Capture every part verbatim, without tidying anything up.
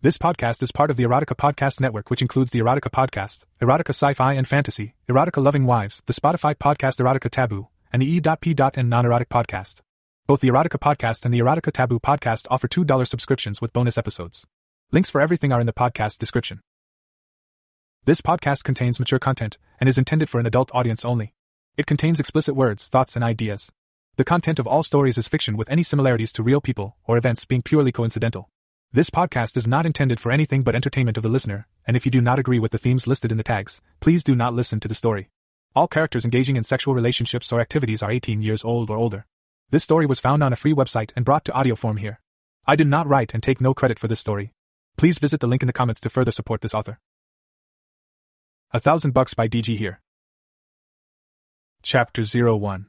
This podcast is part of the Erotica Podcast Network, which includes the Erotica Podcast, Erotica Sci-Fi and Fantasy, Erotica Loving Wives, the Spotify podcast Erotica Taboo, and the E.P. and Non-Erotic Podcast. Both the Erotica Podcast and the Erotica Taboo Podcast offer two dollars subscriptions with bonus episodes. Links for everything are in the podcast description. This podcast contains mature content and is intended for an adult audience only. It contains explicit words, thoughts, and ideas. The content of all stories is fiction with any similarities to real people or events being purely coincidental. This podcast is not intended for anything but entertainment of the listener, and if you do not agree with the themes listed in the tags, please do not listen to the story. All characters engaging in sexual relationships or activities are eighteen years old or older. This story was found on a free website and brought to audio form here. I did not write and take no credit for this story. Please visit the link in the comments to further support this author. A Thousand Bucks by D G here. Chapter zero one.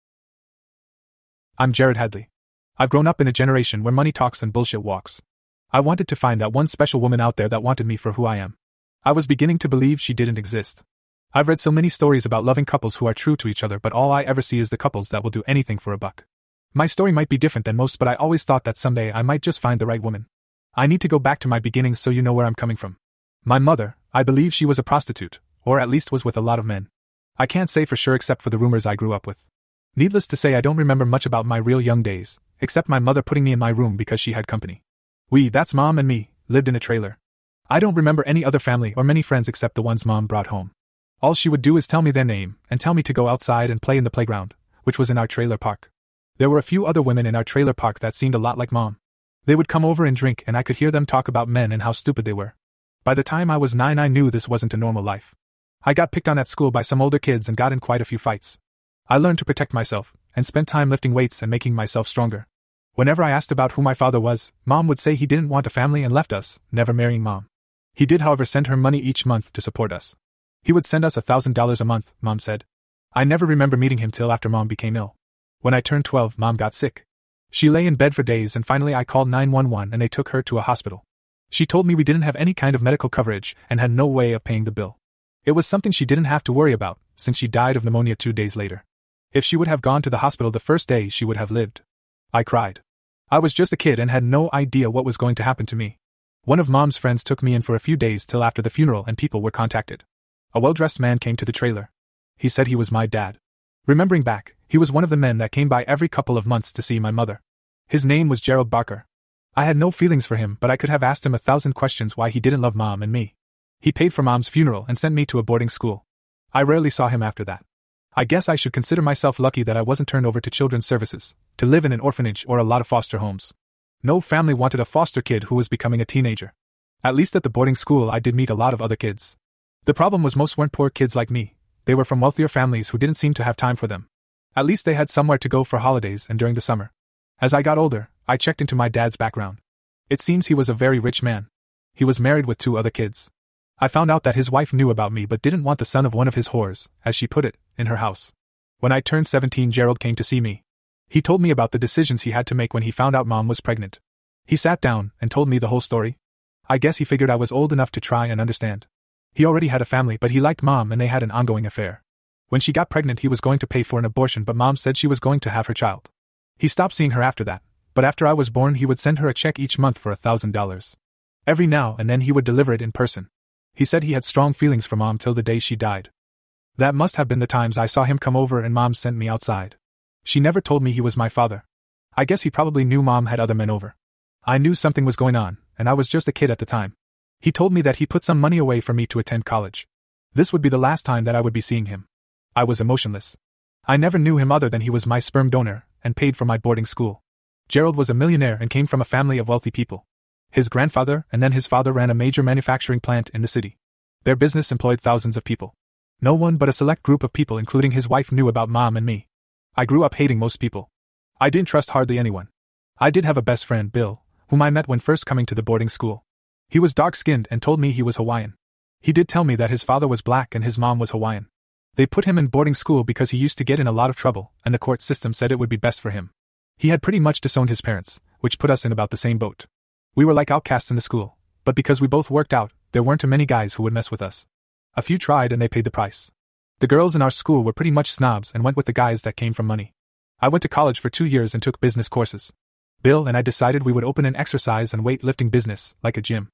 I'm Jared Hadley. I've grown up in a generation where money talks and bullshit walks. I wanted to find that one special woman out there that wanted me for who I am. I was beginning to believe she didn't exist. I've read so many stories about loving couples who are true to each other, but all I ever see is the couples that will do anything for a buck. My story might be different than most, but I always thought that someday I might just find the right woman. I need to go back to my beginnings so you know where I'm coming from. My mother, I believe she was a prostitute, or at least was with a lot of men. I can't say for sure except for the rumors I grew up with. Needless to say, I don't remember much about my real young days, except my mother putting me in my room because she had company. We, that's Mom and me, lived in a trailer. I don't remember any other family or many friends except the ones Mom brought home. All she would do is tell me their name and tell me to go outside and play in the playground, which was in our trailer park. There were a few other women in our trailer park that seemed a lot like Mom. They would come over and drink, and I could hear them talk about men and how stupid they were. By the time I was nine, I knew this wasn't a normal life. I got picked on at school by some older kids and got in quite a few fights. I learned to protect myself and spent time lifting weights and making myself stronger. Whenever I asked about who my father was, Mom would say he didn't want a family and left us, never marrying Mom. He did, however, send her money each month to support us. He would send us a thousand dollars a month, Mom said. I never remember meeting him till after Mom became ill. When I turned twelve, Mom got sick. She lay in bed for days, and finally I called nine one one and they took her to a hospital. She told me we didn't have any kind of medical coverage and had no way of paying the bill. It was something she didn't have to worry about, since she died of pneumonia two days later. If she would have gone to the hospital the first day, she would have lived. I cried. I was just a kid and had no idea what was going to happen to me. One of Mom's friends took me in for a few days till after the funeral, and people were contacted. A well-dressed man came to the trailer. He said he was my dad. Remembering back, he was one of the men that came by every couple of months to see my mother. His name was Gerald Barker. I had no feelings for him, but I could have asked him a thousand questions why he didn't love Mom and me. He paid for Mom's funeral and sent me to a boarding school. I rarely saw him after that. I guess I should consider myself lucky that I wasn't turned over to children's services, to live in an orphanage or a lot of foster homes. No family wanted a foster kid who was becoming a teenager. At least at the boarding school I did meet a lot of other kids. The problem was most weren't poor kids like me. They were from wealthier families who didn't seem to have time for them. At least they had somewhere to go for holidays and during the summer. As I got older, I checked into my dad's background. It seems he was a very rich man. He was married with two other kids. I found out that his wife knew about me but didn't want the son of one of his whores, as she put it, in her house. When I turned seventeen, Gerald came to see me. He told me about the decisions he had to make when he found out Mom was pregnant. He sat down and told me the whole story. I guess he figured I was old enough to try and understand. He already had a family, but he liked Mom and they had an ongoing affair. When she got pregnant, he was going to pay for an abortion, but Mom said she was going to have her child. He stopped seeing her after that, but after I was born he would send her a check each month for a thousand dollars. Every now and then he would deliver it in person. He said he had strong feelings for Mom till the day she died. That must have been the times I saw him come over and Mom sent me outside. She never told me he was my father. I guess he probably knew Mom had other men over. I knew something was going on, and I was just a kid at the time. He told me that he put some money away for me to attend college. This would be the last time that I would be seeing him. I was emotionless. I never knew him other than he was my sperm donor and paid for my boarding school. Gerald was a millionaire and came from a family of wealthy people. His grandfather and then his father ran a major manufacturing plant in the city. Their business employed thousands of people. No one but a select group of people, including his wife, knew about Mom and me. I grew up hating most people. I didn't trust hardly anyone. I did have a best friend, Bill, whom I met when first coming to the boarding school. He was dark-skinned and told me he was Hawaiian. He did tell me that his father was black and his mom was Hawaiian. They put him in boarding school because he used to get in a lot of trouble, and the court system said it would be best for him. He had pretty much disowned his parents, which put us in about the same boat. We were like outcasts in the school, but because we both worked out, there weren't too many guys who would mess with us. A few tried and they paid the price. The girls in our school were pretty much snobs and went with the guys that came from money. I went to college for two years and took business courses. Bill and I decided we would open an exercise and weightlifting business, like a gym.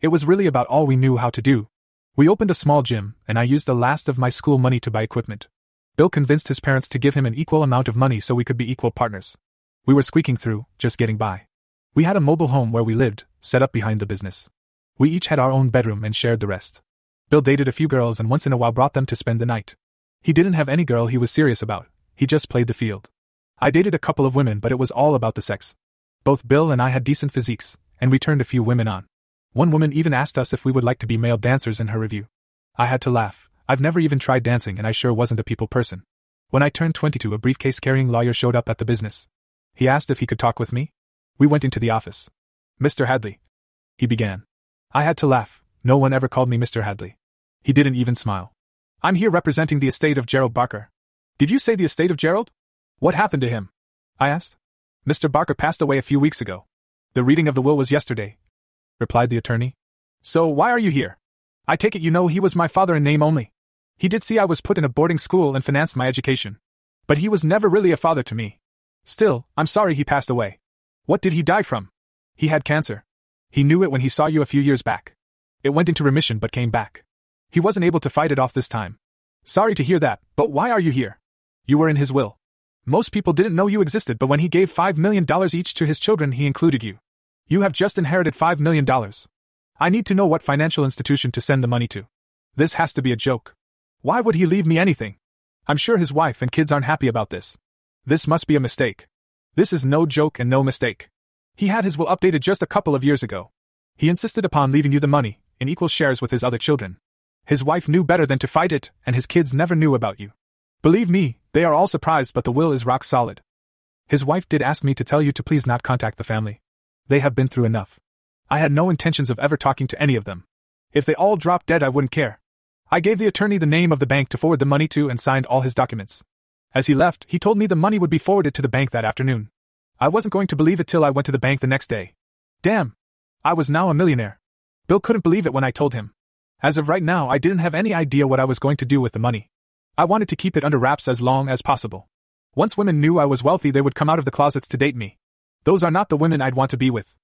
It was really about all we knew how to do. We opened a small gym, and I used the last of my school money to buy equipment. Bill convinced his parents to give him an equal amount of money so we could be equal partners. We were squeaking through, just getting by. We had a mobile home where we lived, set up behind the business. We each had our own bedroom and shared the rest. Bill dated a few girls and once in a while brought them to spend the night. He didn't have any girl he was serious about, he just played the field. I dated a couple of women, but it was all about the sex. Both Bill and I had decent physiques, and we turned a few women on. One woman even asked us if we would like to be male dancers in her review. I had to laugh. I've never even tried dancing and I sure wasn't a people person. When I turned twenty-two, a briefcase-carrying lawyer showed up at the business. He asked if he could talk with me. We went into the office. Mister Hadley, he began. I had to laugh. No one ever called me Mister Hadley. He didn't even smile. I'm here representing the estate of Gerald Barker. Did you say the estate of Gerald? What happened to him? I asked. Mister Barker passed away a few weeks ago. The reading of the will was yesterday, replied the attorney. So why are you here? I take it you know he was my father in name only. He did see I was put in a boarding school and financed my education. But he was never really a father to me. Still, I'm sorry he passed away. What did he die from? He had cancer. He knew it when he saw you a few years back. It went into remission but came back. He wasn't able to fight it off this time. Sorry to hear that, but why are you here? You were in his will. Most people didn't know you existed, but when he gave five million dollars each to his children, he included you. You have just inherited five million dollars. I need to know what financial institution to send the money to. This has to be a joke. Why would he leave me anything? I'm sure his wife and kids aren't happy about this. This must be a mistake. This is no joke and no mistake. He had his will updated just a couple of years ago. He insisted upon leaving you the money, in equal shares with his other children. His wife knew better than to fight it, and his kids never knew about you. Believe me, they are all surprised, but the will is rock solid. His wife did ask me to tell you to please not contact the family. They have been through enough. I had no intentions of ever talking to any of them. If they all dropped dead, I wouldn't care. I gave the attorney the name of the bank to forward the money to and signed all his documents. As he left, he told me the money would be forwarded to the bank that afternoon. I wasn't going to believe it till I went to the bank the next day. Damn! I was now a millionaire. Bill couldn't believe it when I told him. As of right now, I didn't have any idea what I was going to do with the money. I wanted to keep it under wraps as long as possible. Once women knew I was wealthy, they would come out of the closets to date me. Those are not the women I'd want to be with.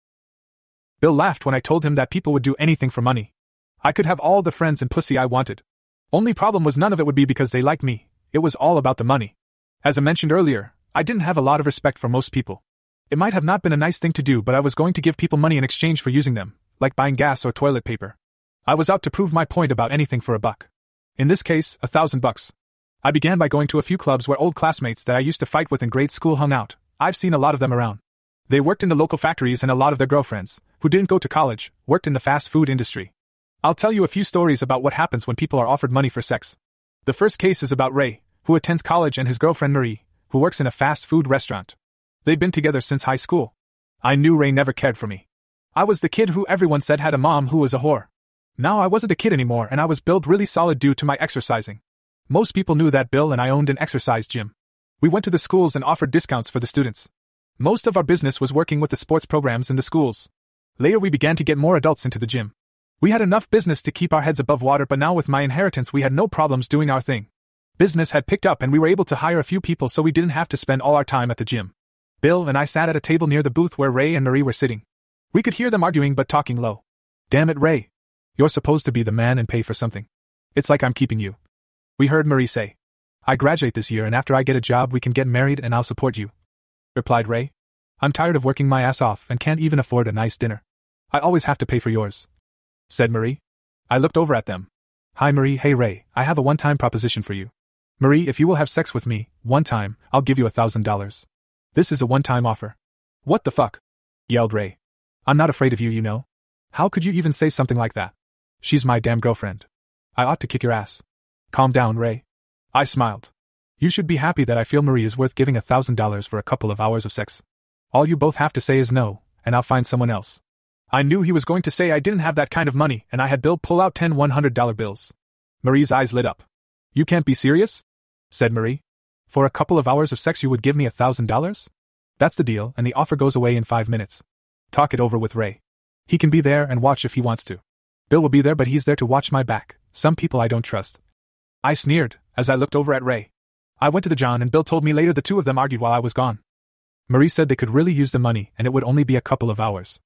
Bill laughed when I told him that people would do anything for money. I could have all the friends and pussy I wanted. Only problem was none of it would be because they liked me. It was all about the money. As I mentioned earlier, I didn't have a lot of respect for most people. It might have not been a nice thing to do, but I was going to give people money in exchange for using them, like buying gas or toilet paper. I was out to prove my point about anything for a buck. In this case, a thousand bucks. I began by going to a few clubs where old classmates that I used to fight with in grade school hung out. I've seen a lot of them around. They worked in the local factories, and a lot of their girlfriends, who didn't go to college, worked in the fast food industry. I'll tell you a few stories about what happens when people are offered money for sex. The first case is about Ray, who attends college, and his girlfriend Marie, who works in a fast food restaurant. They'd been together since high school. I knew Ray never cared for me. I was the kid who everyone said had a mom who was a whore. Now I wasn't a kid anymore, and I was built really solid due to my exercising. Most people knew that Bill and I owned an exercise gym. We went to the schools and offered discounts for the students. Most of our business was working with the sports programs in the schools. Later we began to get more adults into the gym. We had enough business to keep our heads above water, but now with my inheritance we had no problems doing our thing. Business had picked up and we were able to hire a few people so we didn't have to spend all our time at the gym. Bill and I sat at a table near the booth where Ray and Marie were sitting. We could hear them arguing but talking low. Damn it, Ray. You're supposed to be the man and pay for something. It's like I'm keeping you. We heard Marie say. I graduate this year and after I get a job we can get married and I'll support you, replied Ray. I'm tired of working my ass off and can't even afford a nice dinner. I always have to pay for yours, said Marie. I looked over at them. Hi Marie, hey Ray, I have a one-time proposition for you. Marie, if you will have sex with me, one time, I'll give you a thousand dollars. This is a one-time offer. What the fuck? Yelled Ray. I'm not afraid of you, you know. How could you even say something like that? She's my damn girlfriend. I ought to kick your ass. Calm down, Ray. I smiled. You should be happy that I feel Marie is worth giving a thousand dollars for a couple of hours of sex. All you both have to say is no, and I'll find someone else. I knew he was going to say I didn't have that kind of money, and I had Bill pull out ten one hundred dollar bills. Marie's eyes lit up. You can't be serious? Said Marie. For a couple of hours of sex you would give me a thousand dollars? That's the deal, and the offer goes away in five minutes. Talk it over with Ray. He can be there and watch if he wants to. Bill will be there, but he's there to watch my back. Some people I don't trust. I sneered, as I looked over at Ray. I went to the John and Bill told me later the two of them argued while I was gone. Marie said they could really use the money and it would only be a couple of hours.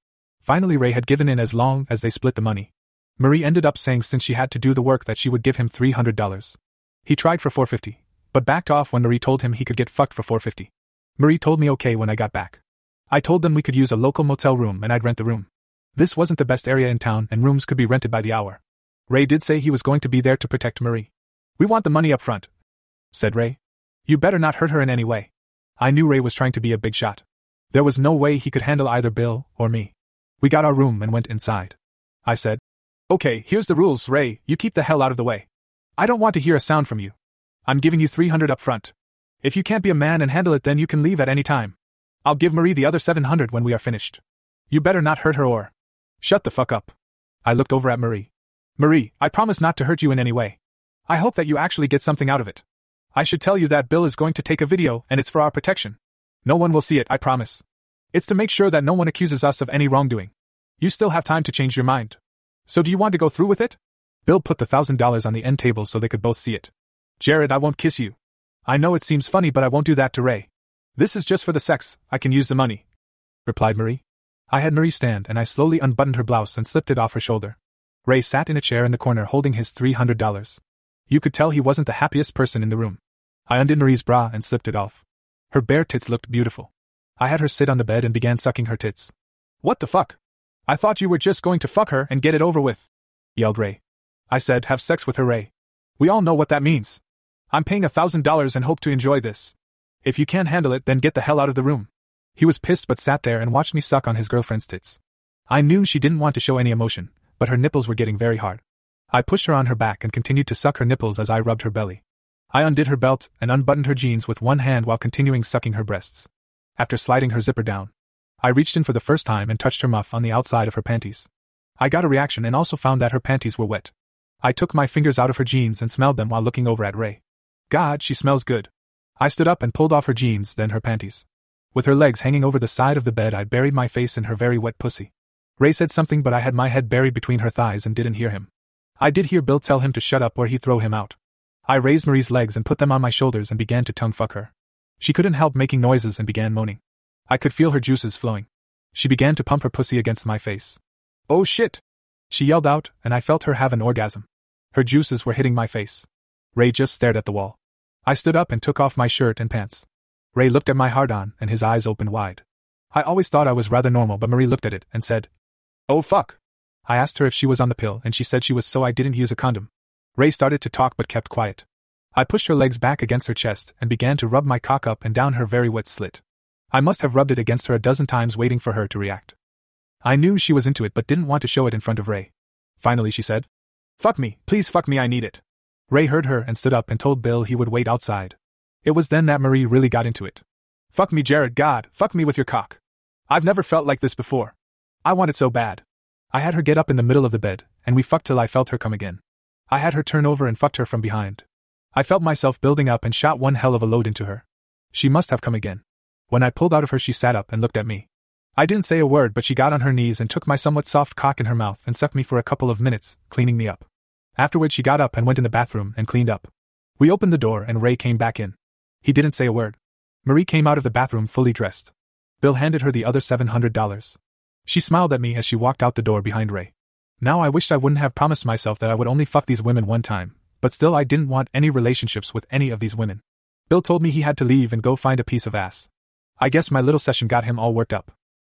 Finally, Ray had given in as long as they split the money. Marie ended up saying since she had to do the work that she would give him three hundred dollars. He tried for four hundred fifty dollars, but backed off when Marie told him he could get fucked for four hundred fifty dollars. Marie told me okay when I got back. I told them we could use a local motel room and I'd rent the room. This wasn't the best area in town and rooms could be rented by the hour. Ray did say he was going to be there to protect Marie. "We want the money up front," said Ray. "You better not hurt her in any way." I knew Ray was trying to be a big shot. There was no way he could handle either Bill or me. We got our room and went inside. I said, "Okay, here's the rules, Ray, you keep the hell out of the way. I don't want to hear a sound from you. I'm giving you three hundred up front. If you can't be a man and handle it, then you can leave at any time. I'll give Marie the other seven hundred when we are finished. You better not hurt her or..." "Shut the fuck up." I looked over at Marie. "Marie, I promise not to hurt you in any way. I hope that you actually get something out of it. I should tell you that Bill is going to take a video and it's for our protection. No one will see it, I promise. It's to make sure that no one accuses us of any wrongdoing. You still have time to change your mind. So do you want to go through with it?" Bill put the thousand dollars on the end table so they could both see it. "Jared, I won't kiss you. I know it seems funny, but I won't do that to Ray. This is just for the sex, I can use the money," replied Marie. I had Marie stand and I slowly unbuttoned her blouse and slipped it off her shoulder. Ray sat in a chair in the corner holding his three hundred dollars. You could tell he wasn't the happiest person in the room. I undid Marie's bra and slipped it off. Her bare tits looked beautiful. I had her sit on the bed and began sucking her tits. "What the fuck? I thought you were just going to fuck her and get it over with," yelled Ray. I said, "Have sex with her, Ray. We all know what that means. I'm paying a thousand dollars and hope to enjoy this. If you can't handle it, then get the hell out of the room." He was pissed but sat there and watched me suck on his girlfriend's tits. I knew she didn't want to show any emotion, but her nipples were getting very hard. I pushed her on her back and continued to suck her nipples as I rubbed her belly. I undid her belt and unbuttoned her jeans with one hand while continuing sucking her breasts. After sliding her zipper down, I reached in for the first time and touched her muff on the outside of her panties. I got a reaction and also found that her panties were wet. I took my fingers out of her jeans and smelled them while looking over at Ray. "God, she smells good." I stood up and pulled off her jeans, then her panties. With her legs hanging over the side of the bed, I buried my face in her very wet pussy. Ray said something, but I had my head buried between her thighs and didn't hear him. I did hear Bill tell him to shut up or he'd throw him out. I raised Marie's legs and put them on my shoulders and began to tongue fuck her. She couldn't help making noises and began moaning. I could feel her juices flowing. She began to pump her pussy against my face. "Oh shit!" she yelled out, and I felt her have an orgasm. Her juices were hitting my face. Ray just stared at the wall. I stood up and took off my shirt and pants. Ray looked at my hard-on and his eyes opened wide. I always thought I was rather normal, but Marie looked at it and said, "Oh fuck." I asked her if she was on the pill and she said she was, so I didn't use a condom. Ray started to talk but kept quiet. I pushed her legs back against her chest and began to rub my cock up and down her very wet slit. I must have rubbed it against her a dozen times waiting for her to react. I knew she was into it but didn't want to show it in front of Ray. Finally she said, "Fuck me, please fuck me, I need it." Ray heard her and stood up and told Bill he would wait outside. It was then that Marie really got into it. "Fuck me, Jared, God, fuck me with your cock. I've never felt like this before. I want it so bad." I had her get up in the middle of the bed, and we fucked till I felt her come again. I had her turn over and fucked her from behind. I felt myself building up and shot one hell of a load into her. She must have come again. When I pulled out of her, she sat up and looked at me. I didn't say a word, but she got on her knees and took my somewhat soft cock in her mouth and sucked me for a couple of minutes, cleaning me up. Afterwards she got up and went in the bathroom and cleaned up. We opened the door and Ray came back in. He didn't say a word. Marie came out of the bathroom fully dressed. Bill handed her the other seven hundred dollars. She smiled at me as she walked out the door behind Ray. Now I wished I wouldn't have promised myself that I would only fuck these women one time, but still I didn't want any relationships with any of these women. Bill told me he had to leave and go find a piece of ass. I guess my little session got him all worked up.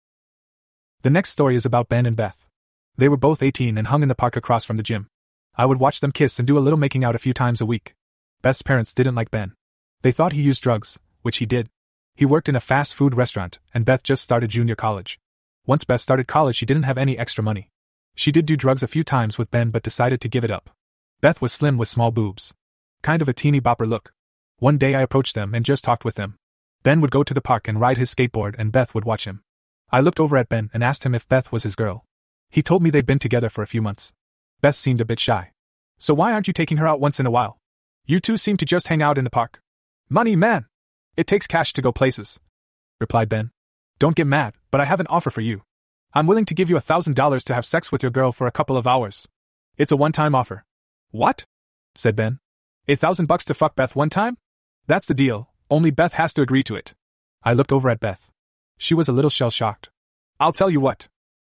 The next story is about Ben and Beth. They were both eighteen and hung in the park across from the gym. I would watch them kiss and do a little making out a few times a week. Beth's parents didn't like Ben. They thought he used drugs, which he did. He worked in a fast food restaurant, and Beth just started junior college. Once Beth started college, she didn't have any extra money. She did do drugs a few times with Ben but decided to give it up. Beth was slim with small boobs. Kind of a teeny bopper look. One day I approached them and just talked with them. Ben would go to the park and ride his skateboard and Beth would watch him. I looked over at Ben and asked him if Beth was his girl. He told me they'd been together for a few months. Beth seemed a bit shy. "So why aren't you taking her out once in a while? You two seem to just hang out in the park." "Money, man. It takes cash to go places," replied Ben. "Don't get mad, but I have an offer for you. I'm willing to give you a thousand dollars to have sex with your girl for a couple of hours. It's a one-time offer." "What?" said Ben. A thousand bucks to fuck Beth one time? That's the deal, only Beth has to agree to it." I looked over at Beth. She was a little shell-shocked. "I'll tell you what.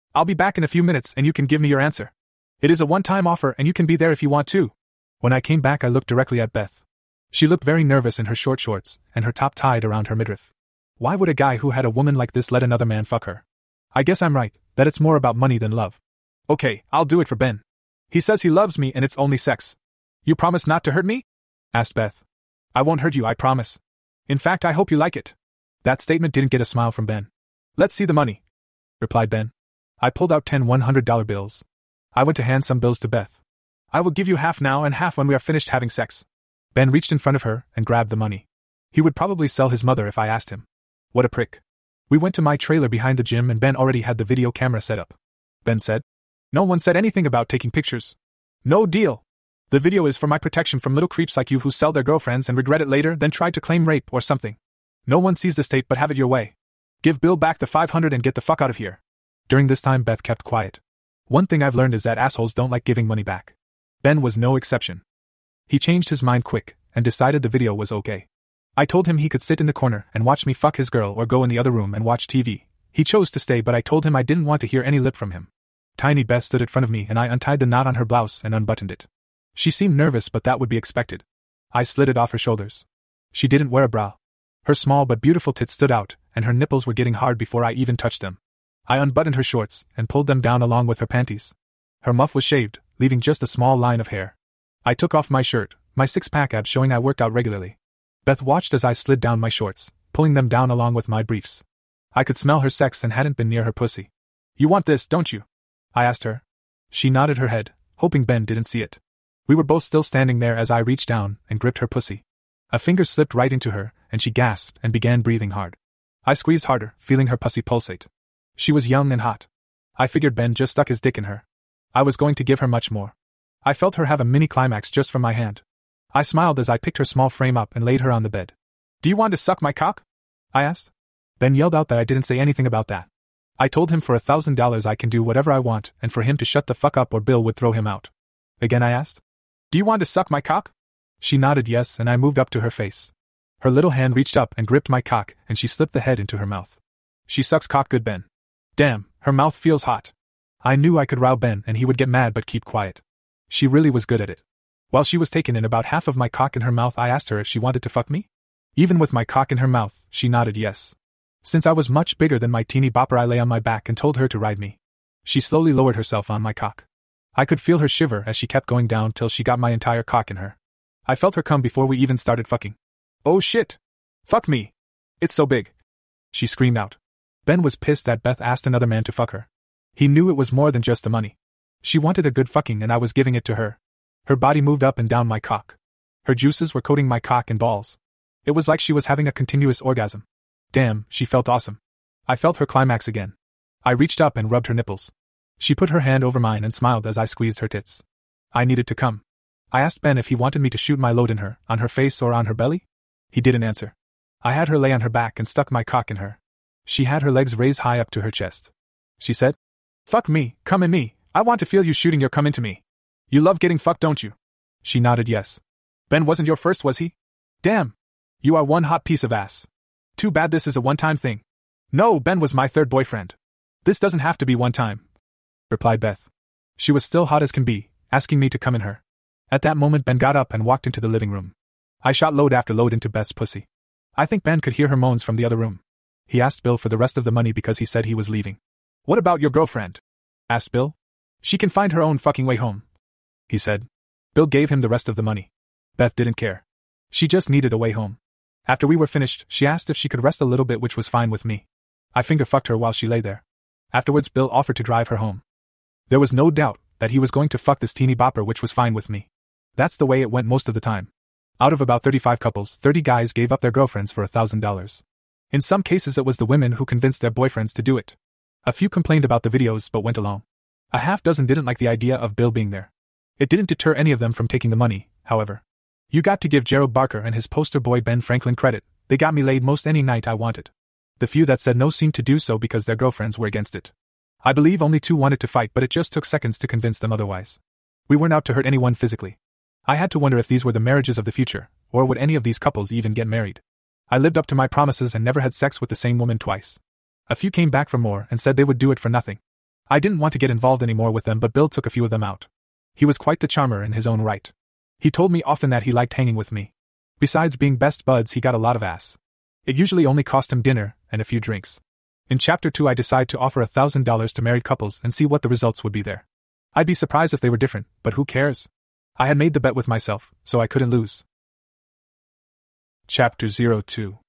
I'll be back in a few minutes and you can give me your answer. It is a one-time offer and you can be there if you want to. When I came back I looked directly at Beth. She looked very nervous in her short shorts, and her top tied around her midriff. Why would a guy who had a woman like this let another man fuck her? I guess I'm right, that it's more about money than love. Okay, I'll do it for Ben. He says he loves me and it's only sex. You promise not to hurt me? Asked Beth. I won't hurt you, I promise. In fact, I hope you like it. That statement didn't get a smile from Ben. Let's see the money, replied Ben. I pulled out ten one hundred dollar bills. I went to hand some bills to Beth. I will give you half now and half when we are finished having sex. Ben reached in front of her and grabbed the money. He would probably sell his mother if I asked him. What a prick. We went to my trailer behind the gym and Ben already had the video camera set up. Ben said. No one said anything about taking pictures. No deal. The video is for my protection from little creeps like you who sell their girlfriends and regret it later then try to claim rape or something. No one sees this tape but have it your way. Give Bill back the five hundred and get the fuck out of here. During this time Beth kept quiet. One thing I've learned is that assholes don't like giving money back. Ben was no exception. He changed his mind quick and decided the video was okay. I told him he could sit in the corner and watch me fuck his girl or go in the other room and watch T V. He chose to stay but I told him I didn't want to hear any lip from him. Tiny Beth stood in front of me and I untied the knot on her blouse and unbuttoned it. She seemed nervous but that would be expected. I slid it off her shoulders. She didn't wear a bra. Her small but beautiful tits stood out and her nipples were getting hard before I even touched them. I unbuttoned her shorts and pulled them down along with her panties. Her muff was shaved, leaving just a small line of hair. I took off my shirt, my six-pack abs showing I worked out regularly. Beth watched as I slid down my shorts, pulling them down along with my briefs. I could smell her sex and hadn't been near her pussy. You want this, don't you? I asked her. She nodded her head, hoping Ben didn't see it. We were both still standing there as I reached down and gripped her pussy. A finger slipped right into her, and she gasped and began breathing hard. I squeezed harder, feeling her pussy pulsate. She was young and hot. I figured Ben just stuck his dick in her. I was going to give her much more. I felt her have a mini climax just from my hand. I smiled as I picked her small frame up and laid her on the bed. Do you want to suck my cock? I asked. Ben yelled out that I didn't say anything about that. I told him for a thousand dollars I can do whatever I want and for him to shut the fuck up or Bill would throw him out. Again I asked. Do you want to suck my cock? She nodded yes and I moved up to her face. Her little hand reached up and gripped my cock and she slipped the head into her mouth. She sucks cock good, Ben. Damn, her mouth feels hot. I knew I could rile Ben and he would get mad but keep quiet. She really was good at it. While she was taking in about half of my cock in her mouth I asked her if she wanted to fuck me. Even with my cock in her mouth, she nodded yes. Since I was much bigger than my teeny bopper I lay on my back and told her to ride me. She slowly lowered herself on my cock. I could feel her shiver as she kept going down till she got my entire cock in her. I felt her come before we even started fucking. Oh shit! Fuck me! It's so big! She screamed out. Ben was pissed that Beth asked another man to fuck her. He knew it was more than just the money. She wanted a good fucking and I was giving it to her. Her body moved up and down my cock. Her juices were coating my cock and balls. It was like she was having a continuous orgasm. Damn, she felt awesome. I felt her climax again. I reached up and rubbed her nipples. She put her hand over mine and smiled as I squeezed her tits. I needed to come. I asked Ben if he wanted me to shoot my load in her, on her face or on her belly. He didn't answer. I had her lay on her back and stuck my cock in her. She had her legs raised high up to her chest. She said, "Fuck me, come in me, I want to feel you shooting your cum into me. You love getting fucked, don't you?" She nodded yes. Ben wasn't your first, was he? Damn. You are one hot piece of ass. Too bad this is a one-time thing. No, Ben was my third boyfriend. This doesn't have to be one time, replied Beth. She was still hot as can be, asking me to come in her. At that moment Ben got up and walked into the living room. I shot load after load into Beth's pussy. I think Ben could hear her moans from the other room. He asked Bill for the rest of the money because he said he was leaving. What about your girlfriend? Asked Bill. She can find her own fucking way home, he said. Bill gave him the rest of the money. Beth didn't care. She just needed a way home. After we were finished, she asked if she could rest a little bit, which was fine with me. I finger-fucked her while she lay there. Afterwards, Bill offered to drive her home. There was no doubt that he was going to fuck this teeny bopper, which was fine with me. That's the way it went most of the time. Out of about thirty-five couples, thirty guys gave up their girlfriends for a thousand dollars. In some cases it was the women who convinced their boyfriends to do it. A few complained about the videos but went along. A half dozen didn't like the idea of Bill being there. It didn't deter any of them from taking the money, however. You got to give Gerald Barker and his poster boy Ben Franklin credit, they got me laid most any night I wanted. The few that said no seemed to do so because their girlfriends were against it. I believe only two wanted to fight, but it just took seconds to convince them otherwise. We weren't out to hurt anyone physically. I had to wonder if these were the marriages of the future, or would any of these couples even get married. I lived up to my promises and never had sex with the same woman twice. A few came back for more and said they would do it for nothing. I didn't want to get involved anymore with them, but Bill took a few of them out. He was quite the charmer in his own right. He told me often that he liked hanging with me. Besides being best buds, he got a lot of ass. It usually only cost him dinner and a few drinks. In chapter two I decide to offer a thousand dollars to married couples and see what the results would be there. I'd be surprised if they were different, but who cares? I had made the bet with myself, so I couldn't lose. Chapter zero two.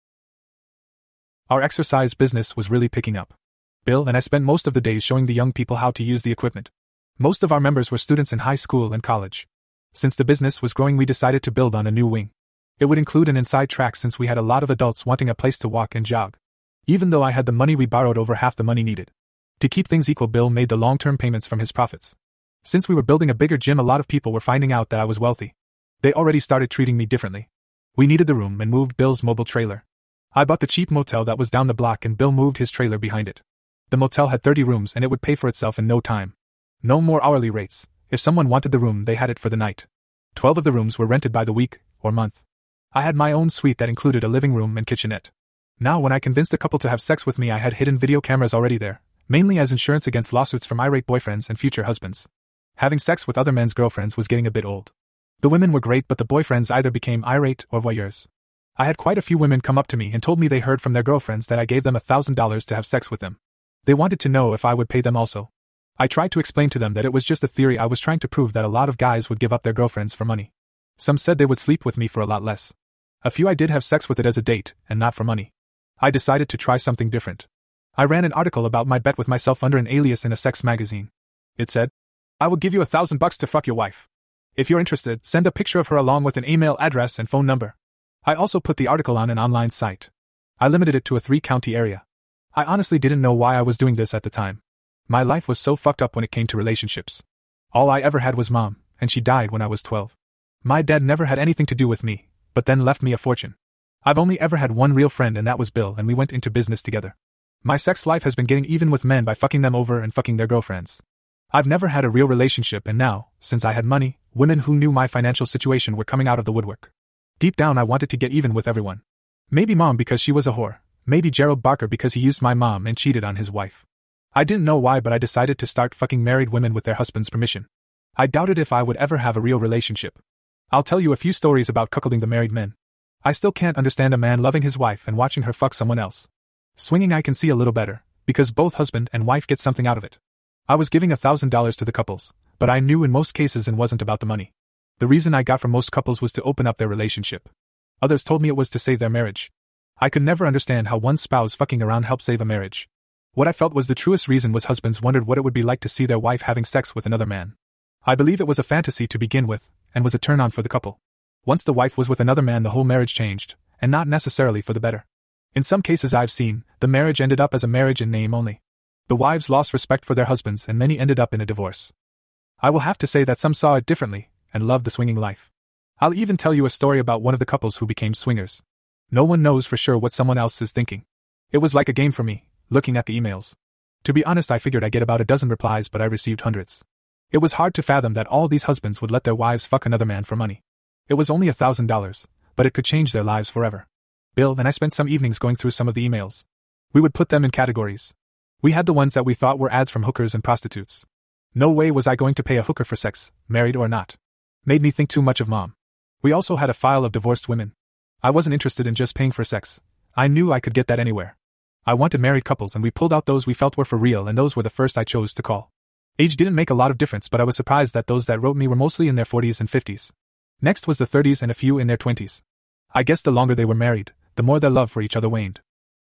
Our exercise business was really picking up. Bill and I spent most of the days showing the young people how to use the equipment. Most of our members were students in high school and college. Since the business was growing, we decided to build on a new wing. It would include an inside track since we had a lot of adults wanting a place to walk and jog. Even though I had the money, we borrowed over half the money needed. To keep things equal, Bill made the long-term payments from his profits. Since we were building a bigger gym, a lot of people were finding out that I was wealthy. They already started treating me differently. We needed the room and moved Bill's mobile trailer. I bought the cheap motel that was down the block and Bill moved his trailer behind it. The motel had thirty rooms and it would pay for itself in no time. No more hourly rates. If someone wanted the room, they had it for the night. Twelve of the rooms were rented by the week, or month. I had my own suite that included a living room and kitchenette. Now when I convinced a couple to have sex with me, I had hidden video cameras already there, mainly as insurance against lawsuits from irate boyfriends and future husbands. Having sex with other men's girlfriends was getting a bit old. The women were great, but the boyfriends either became irate or voyeurs. I had quite a few women come up to me and told me they heard from their girlfriends that I gave them a thousand dollars to have sex with them. They wanted to know if I would pay them also. I tried to explain to them that it was just a theory. I was trying to prove that a lot of guys would give up their girlfriends for money. Some said they would sleep with me for a lot less. A few I did have sex with it as a date, and not for money. I decided to try something different. I ran an article about my bet with myself under an alias in a sex magazine. It said, "I will give you a thousand bucks to fuck your wife. If you're interested, send a picture of her along with an email address and phone number." I also put the article on an online site. I limited it to a three-county area. I honestly didn't know why I was doing this at the time. My life was so fucked up when it came to relationships. All I ever had was mom, and she died when I was twelve. My dad never had anything to do with me, but then left me a fortune. I've only ever had one real friend, and that was Bill, and we went into business together. My sex life has been getting even with men by fucking them over and fucking their girlfriends. I've never had a real relationship, and now, since I had money, women who knew my financial situation were coming out of the woodwork. Deep down I wanted to get even with everyone. Maybe mom because she was a whore. Maybe Gerald Barker because he used my mom and cheated on his wife. I didn't know why, but I decided to start fucking married women with their husband's permission. I doubted if I would ever have a real relationship. I'll tell you a few stories about cuckolding the married men. I still can't understand a man loving his wife and watching her fuck someone else. Swinging I can see a little better, because both husband and wife get something out of it. I was giving a thousand dollars to the couples, but I knew in most cases it wasn't about the money. The reason I got from most couples was to open up their relationship. Others told me it was to save their marriage. I could never understand how one spouse fucking around helped save a marriage. What I felt was the truest reason was husbands wondered what it would be like to see their wife having sex with another man. I believe it was a fantasy to begin with, and was a turn-on for the couple. Once the wife was with another man, the whole marriage changed, and not necessarily for the better. In some cases I've seen, the marriage ended up as a marriage in name only. The wives lost respect for their husbands and many ended up in a divorce. I will have to say that some saw it differently, and loved the swinging life. I'll even tell you a story about one of the couples who became swingers. No one knows for sure what someone else is thinking. It was like a game for me, looking at the emails. To be honest, I figured I'd get about a dozen replies, but I received hundreds. It was hard to fathom that all these husbands would let their wives fuck another man for money. It was only a thousand dollars, but it could change their lives forever. Bill and I spent some evenings going through some of the emails. We would put them in categories. We had the ones that we thought were ads from hookers and prostitutes. No way was I going to pay a hooker for sex, married or not. Made me think too much of mom. We also had a file of divorced women. I wasn't interested in just paying for sex. I knew I could get that anywhere. I wanted married couples, and we pulled out those we felt were for real, and those were the first I chose to call. Age didn't make a lot of difference, but I was surprised that those that wrote me were mostly in their forties and fifties. Next was the thirties and a few in their twenties. I guess the longer they were married, the more their love for each other waned.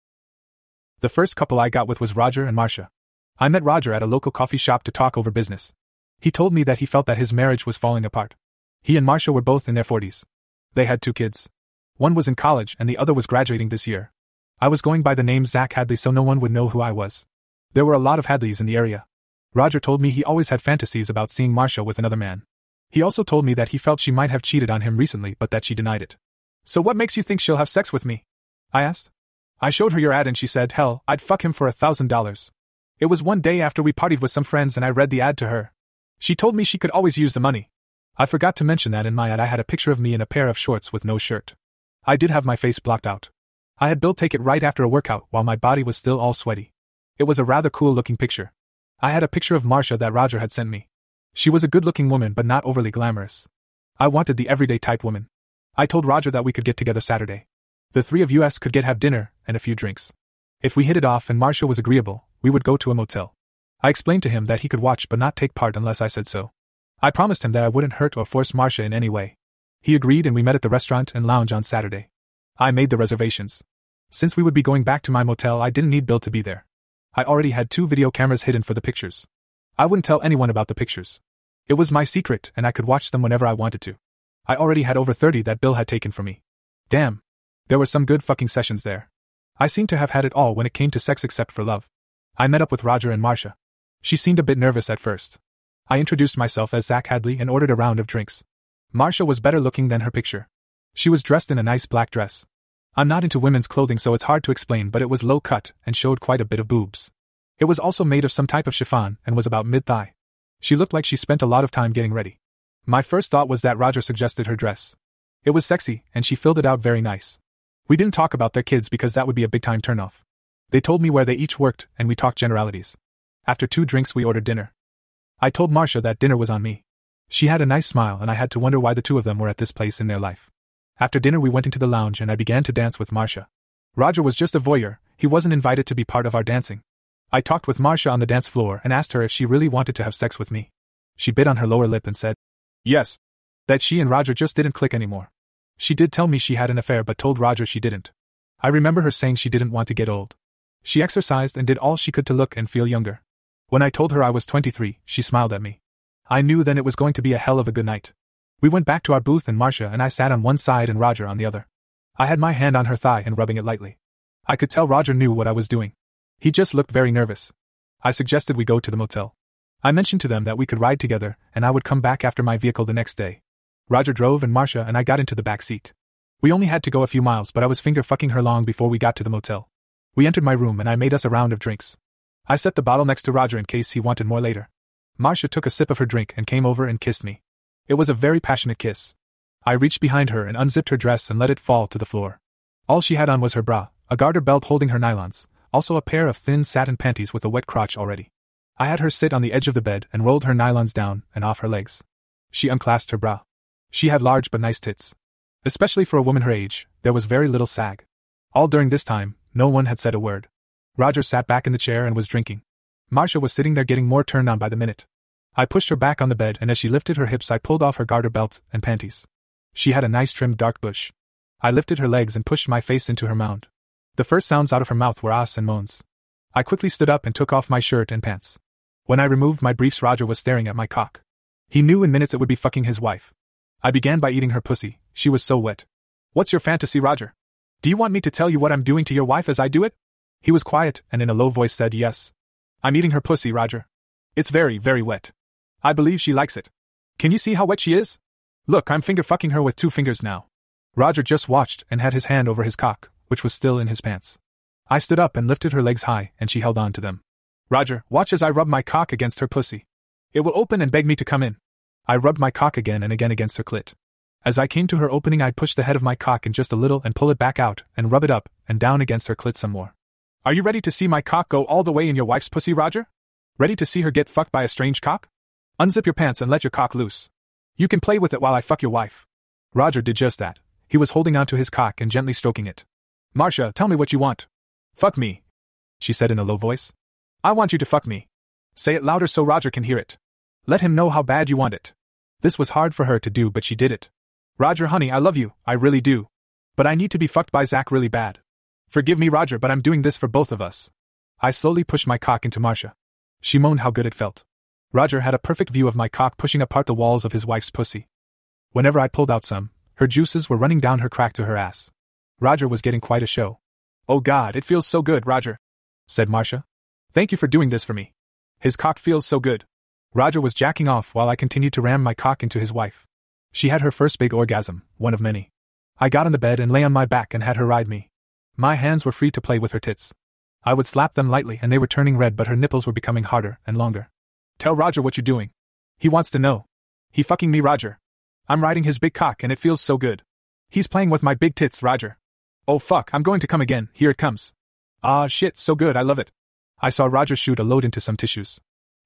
The first couple I got with was Roger and Marcia. I met Roger at a local coffee shop to talk over business. He told me that he felt that his marriage was falling apart. He and Marcia were both in their forties. They had two kids. One was in college and the other was graduating this year. I was going by the name Zach Hadley so no one would know who I was. There were a lot of Hadleys in the area. Roger told me he always had fantasies about seeing Marcia with another man. He also told me that he felt she might have cheated on him recently, but that she denied it. "So what makes you think she'll have sex with me?" I asked. I showed her your ad and she said, "Hell, I'd fuck him for a thousand dollars." It was one day after we partied with some friends and I read the ad to her. She told me she could always use the money. I forgot to mention that in my ad I had a picture of me in a pair of shorts with no shirt. I did have my face blocked out. I had Bill take it right after a workout while my body was still all sweaty. It was a rather cool looking picture. I had a picture of Marcia that Roger had sent me. She was a good-looking woman but not overly glamorous. I wanted the everyday type woman. I told Roger that we could get together Saturday. The three of us could get have dinner and a few drinks. If we hit it off and Marcia was agreeable, we would go to a motel. I explained to him that he could watch but not take part unless I said so. I promised him that I wouldn't hurt or force Marcia in any way. He agreed and we met at the restaurant and lounge on Saturday. I made the reservations. Since we would be going back to my motel, I didn't need Bill to be there. I already had two video cameras hidden for the pictures. I wouldn't tell anyone about the pictures. It was my secret and I could watch them whenever I wanted to. I already had over thirty that Bill had taken from me. Damn. There were some good fucking sessions there. I seemed to have had it all when it came to sex except for love. I met up with Roger and Marcia. She seemed a bit nervous at first. I introduced myself as Zach Hadley and ordered a round of drinks. Marcia was better looking than her picture. She was dressed in a nice black dress. I'm not into women's clothing so it's hard to explain, but it was low cut and showed quite a bit of boobs. It was also made of some type of chiffon and was about mid-thigh. She looked like she spent a lot of time getting ready. My first thought was that Roger suggested her dress. It was sexy, and she filled it out very nice. We didn't talk about their kids because that would be a big-time turnoff. They told me where they each worked, and we talked generalities. After two drinks we ordered dinner. I told Marcia that dinner was on me. She had a nice smile and I had to wonder why the two of them were at this place in their life. After dinner we went into the lounge and I began to dance with Marcia. Roger was just a voyeur, he wasn't invited to be part of our dancing. I talked with Marcia on the dance floor and asked her if she really wanted to have sex with me. She bit on her lower lip and said, yes. That she and Roger just didn't click anymore. She did tell me she had an affair but told Roger she didn't. I remember her saying she didn't want to get old. She exercised and did all she could to look and feel younger. When I told her I was twenty-three, she smiled at me. I knew then it was going to be a hell of a good night. We went back to our booth and Marcia and I sat on one side and Roger on the other. I had my hand on her thigh and rubbing it lightly. I could tell Roger knew what I was doing. He just looked very nervous. I suggested we go to the motel. I mentioned to them that we could ride together and I would come back after my vehicle the next day. Roger drove and Marcia and I got into the back seat. We only had to go a few miles but I was finger fucking her long before we got to the motel. We entered my room and I made us a round of drinks. I set the bottle next to Roger in case he wanted more later. Marcia took a sip of her drink and came over and kissed me. It was a very passionate kiss. I reached behind her and unzipped her dress and let it fall to the floor. All she had on was her bra, a garter belt holding her nylons, also a pair of thin satin panties with a wet crotch already. I had her sit on the edge of the bed and rolled her nylons down and off her legs. She unclasped her bra. She had large but nice tits. Especially for a woman her age, there was very little sag. All during this time, no one had said a word. Roger sat back in the chair and was drinking. Marcia was sitting there getting more turned on by the minute. I pushed her back on the bed and as she lifted her hips I pulled off her garter belt and panties. She had a nice trimmed dark bush. I lifted her legs and pushed my face into her mound. The first sounds out of her mouth were ahs and moans. I quickly stood up and took off my shirt and pants. When I removed my briefs Roger was staring at my cock. He knew in minutes it would be fucking his wife. I began by eating her pussy, she was so wet. What's your fantasy, Roger? Do you want me to tell you what I'm doing to your wife as I do it? He was quiet and in a low voice said yes. I'm eating her pussy, Roger. It's very, very wet. I believe she likes it. Can you see how wet she is? Look, I'm finger fucking her with two fingers now. Roger just watched and had his hand over his cock, which was still in his pants. I stood up and lifted her legs high and she held on to them. Roger, watch as I rub my cock against her pussy. It will open and beg me to come in. I rubbed my cock again and again against her clit. As I came to her opening I'd push the head of my cock in just a little and pull it back out and rub it up and down against her clit some more. Are you ready to see my cock go all the way in your wife's pussy, Roger? Ready to see her get fucked by a strange cock? Unzip your pants and let your cock loose. You can play with it while I fuck your wife. Roger did just that. He was holding onto his cock and gently stroking it. Marcia, tell me what you want. Fuck me, she said in a low voice. I want you to fuck me. Say it louder so Roger can hear it. Let him know how bad you want it. This was hard for her to do but she did it. Roger, honey, I love you, I really do. But I need to be fucked by Zach really bad. Forgive me, Roger, but I'm doing this for both of us. I slowly pushed my cock into Marcia. She moaned how good it felt. Roger had a perfect view of my cock pushing apart the walls of his wife's pussy. Whenever I pulled out some, her juices were running down her crack to her ass. Roger was getting quite a show. Oh God, it feels so good, Roger, said Marcia. Thank you for doing this for me. His cock feels so good. Roger was jacking off while I continued to ram my cock into his wife. She had her first big orgasm, one of many. I got on the bed and lay on my back and had her ride me. My hands were free to play with her tits. I would slap them lightly and they were turning red but her nipples were becoming harder and longer. Tell Roger what you're doing. He wants to know. He fucking me, Roger. I'm riding his big cock and it feels so good. He's playing with my big tits, Roger. Oh fuck, I'm going to come again, here it comes. Ah shit, so good, I love it. I saw Roger shoot a load into some tissues.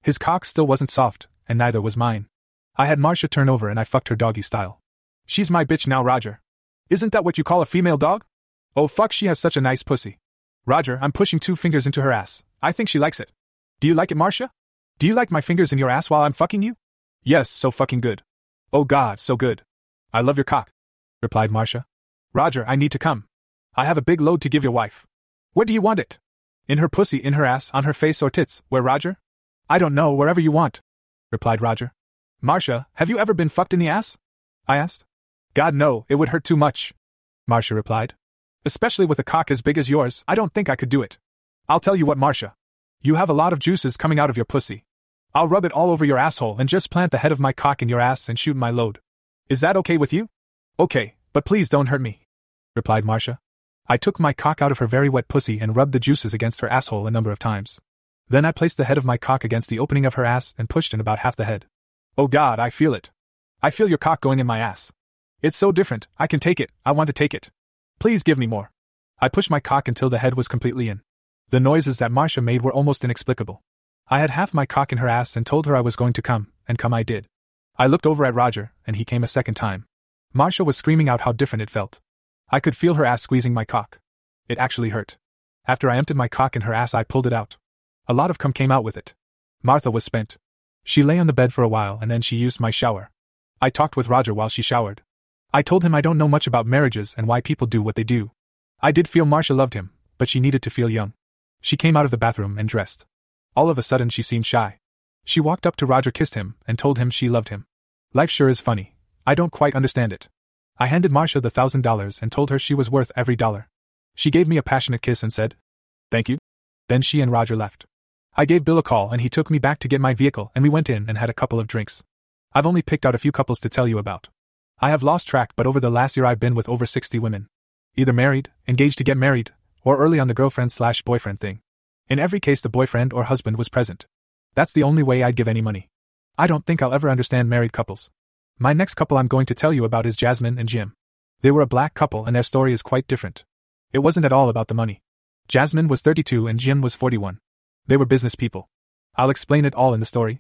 His cock still wasn't soft, and neither was mine. I had Marcia turn over and I fucked her doggy style. She's my bitch now, Roger. Isn't that what you call a female dog? Oh fuck, she has such a nice pussy. Roger, I'm pushing two fingers into her ass. I think she likes it. Do you like it, Marcia? Do you like my fingers in your ass while I'm fucking you? Yes, so fucking good. Oh god, so good. I love your cock, replied Marcia. Roger, I need to come. I have a big load to give your wife. Where do you want it? In her pussy, in her ass, on her face or tits, where, Roger? I don't know, wherever you want, replied Roger. Marcia, have you ever been fucked in the ass? I asked. God no, it would hurt too much, Marcia replied. Especially with a cock as big as yours, I don't think I could do it. I'll tell you what, Marcia. You have a lot of juices coming out of your pussy. I'll rub it all over your asshole and just plant the head of my cock in your ass and shoot my load. Is that okay with you? Okay, but please don't hurt me, replied Marcia. I took my cock out of her very wet pussy and rubbed the juices against her asshole a number of times. Then I placed the head of my cock against the opening of her ass and pushed in about half the head. Oh god, I feel it. I feel your cock going in my ass. It's so different, I can take it, I want to take it. Please give me more. I pushed my cock until the head was completely in. The noises that Marcia made were almost inexplicable. I had half my cock in her ass and told her I was going to come, and come I did. I looked over at Roger, and he came a second time. Marcia was screaming out how different it felt. I could feel her ass squeezing my cock. It actually hurt. After I emptied my cock in her ass, I pulled it out. A lot of cum came out with it. Martha was spent. She lay on the bed for a while and then she used my shower. I talked with Roger while she showered. I told him I don't know much about marriages and why people do what they do. I did feel Marcia loved him, but she needed to feel young. She came out of the bathroom and dressed. All of a sudden she seemed shy. She walked up to Roger, kissed him, and told him she loved him. Life sure is funny. I don't quite understand it. I handed Marcia the thousand dollars and told her she was worth every dollar. She gave me a passionate kiss and said, "Thank you." Then she and Roger left. I gave Bill a call and he took me back to get my vehicle and we went in and had a couple of drinks. I've only picked out a few couples to tell you about. I have lost track, but over the last year I've been with over sixty women. Either married, engaged to get married, or early on the girlfriend slash boyfriend thing. In every case the boyfriend or husband was present. That's the only way I'd give any money. I don't think I'll ever understand married couples. My next couple I'm going to tell you about is Jasmine and Jim. They were a black couple and their story is quite different. It wasn't at all about the money. Jasmine was thirty-two and Jim was forty-one. They were business people. I'll explain it all in the story.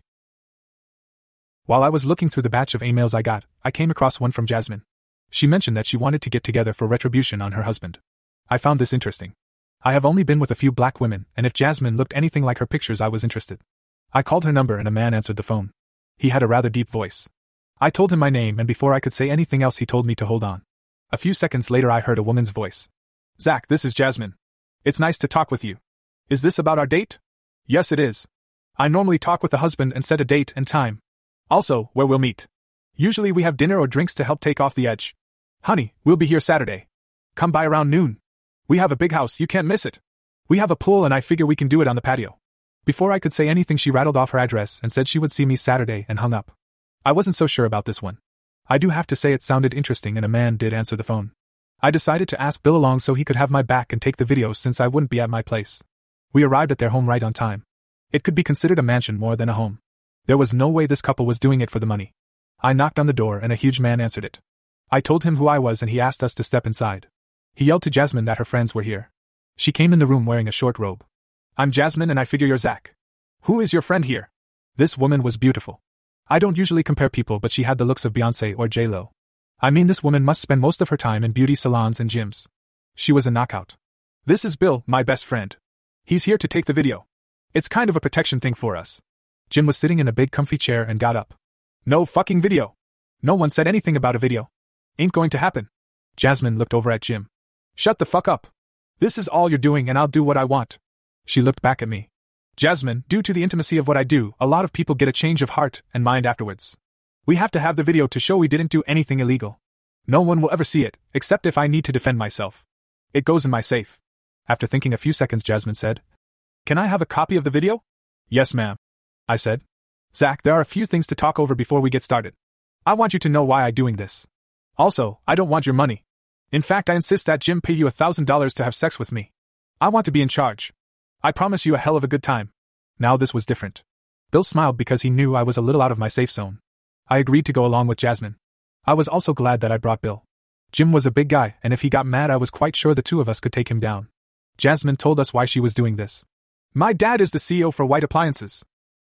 While I was looking through the batch of emails I got, I came across one from Jasmine. She mentioned that she wanted to get together for retribution on her husband. I found this interesting. I have only been with a few black women, and if Jasmine looked anything like her pictures I was interested. I called her number and a man answered the phone. He had a rather deep voice. I told him my name and before I could say anything else he told me to hold on. A few seconds later I heard a woman's voice. "Zach, this is Jasmine. It's nice to talk with you. Is this about our date?" "Yes, it is. I normally talk with the husband and set a date and time. Also, where we'll meet. Usually we have dinner or drinks to help take off the edge. Honey, we'll be here Saturday. Come by around noon. We have a big house, you can't miss it. We have a pool and I figure we can do it on the patio." Before I could say anything she rattled off her address and said she would see me Saturday and hung up. I wasn't so sure about this one. I do have to say it sounded interesting and a man did answer the phone. I decided to ask Bill along so he could have my back and take the video since I wouldn't be at my place. We arrived at their home right on time. It could be considered a mansion more than a home. There was no way this couple was doing it for the money. I knocked on the door and a huge man answered it. I told him who I was and he asked us to step inside. He yelled to Jasmine that her friends were here. She came in the room wearing a short robe. "I'm Jasmine and I figure you're Zach. Who is your friend here?" This woman was beautiful. I don't usually compare people, but she had the looks of Beyoncé or J-Lo. I mean, this woman must spend most of her time in beauty salons and gyms. She was a knockout. "This is Bill, my best friend. He's here to take the video. It's kind of a protection thing for us." Jim was sitting in a big comfy chair and got up. "No fucking video. No one said anything about a video. Ain't going to happen." Jasmine looked over at Jim. "Shut the fuck up. This is all you're doing and I'll do what I want." She looked back at me. "Jasmine, due to the intimacy of what I do, a lot of people get a change of heart and mind afterwards. We have to have the video to show we didn't do anything illegal. No one will ever see it, except if I need to defend myself. It goes in my safe." After thinking a few seconds, Jasmine said, "Can I have a copy of the video?" "Yes, ma'am," I said. "Zach, there are a few things to talk over before we get started. I want you to know why I'm doing this. Also, I don't want your money. In fact, I insist that Jim pay you a thousand dollars to have sex with me. I want to be in charge. I promise you a hell of a good time." Now this was different. Bill smiled because he knew I was a little out of my safe zone. I agreed to go along with Jasmine. I was also glad that I brought Bill. Jim was a big guy, and if he got mad I was quite sure the two of us could take him down. Jasmine told us why she was doing this. "My dad is the C E O for White Appliances.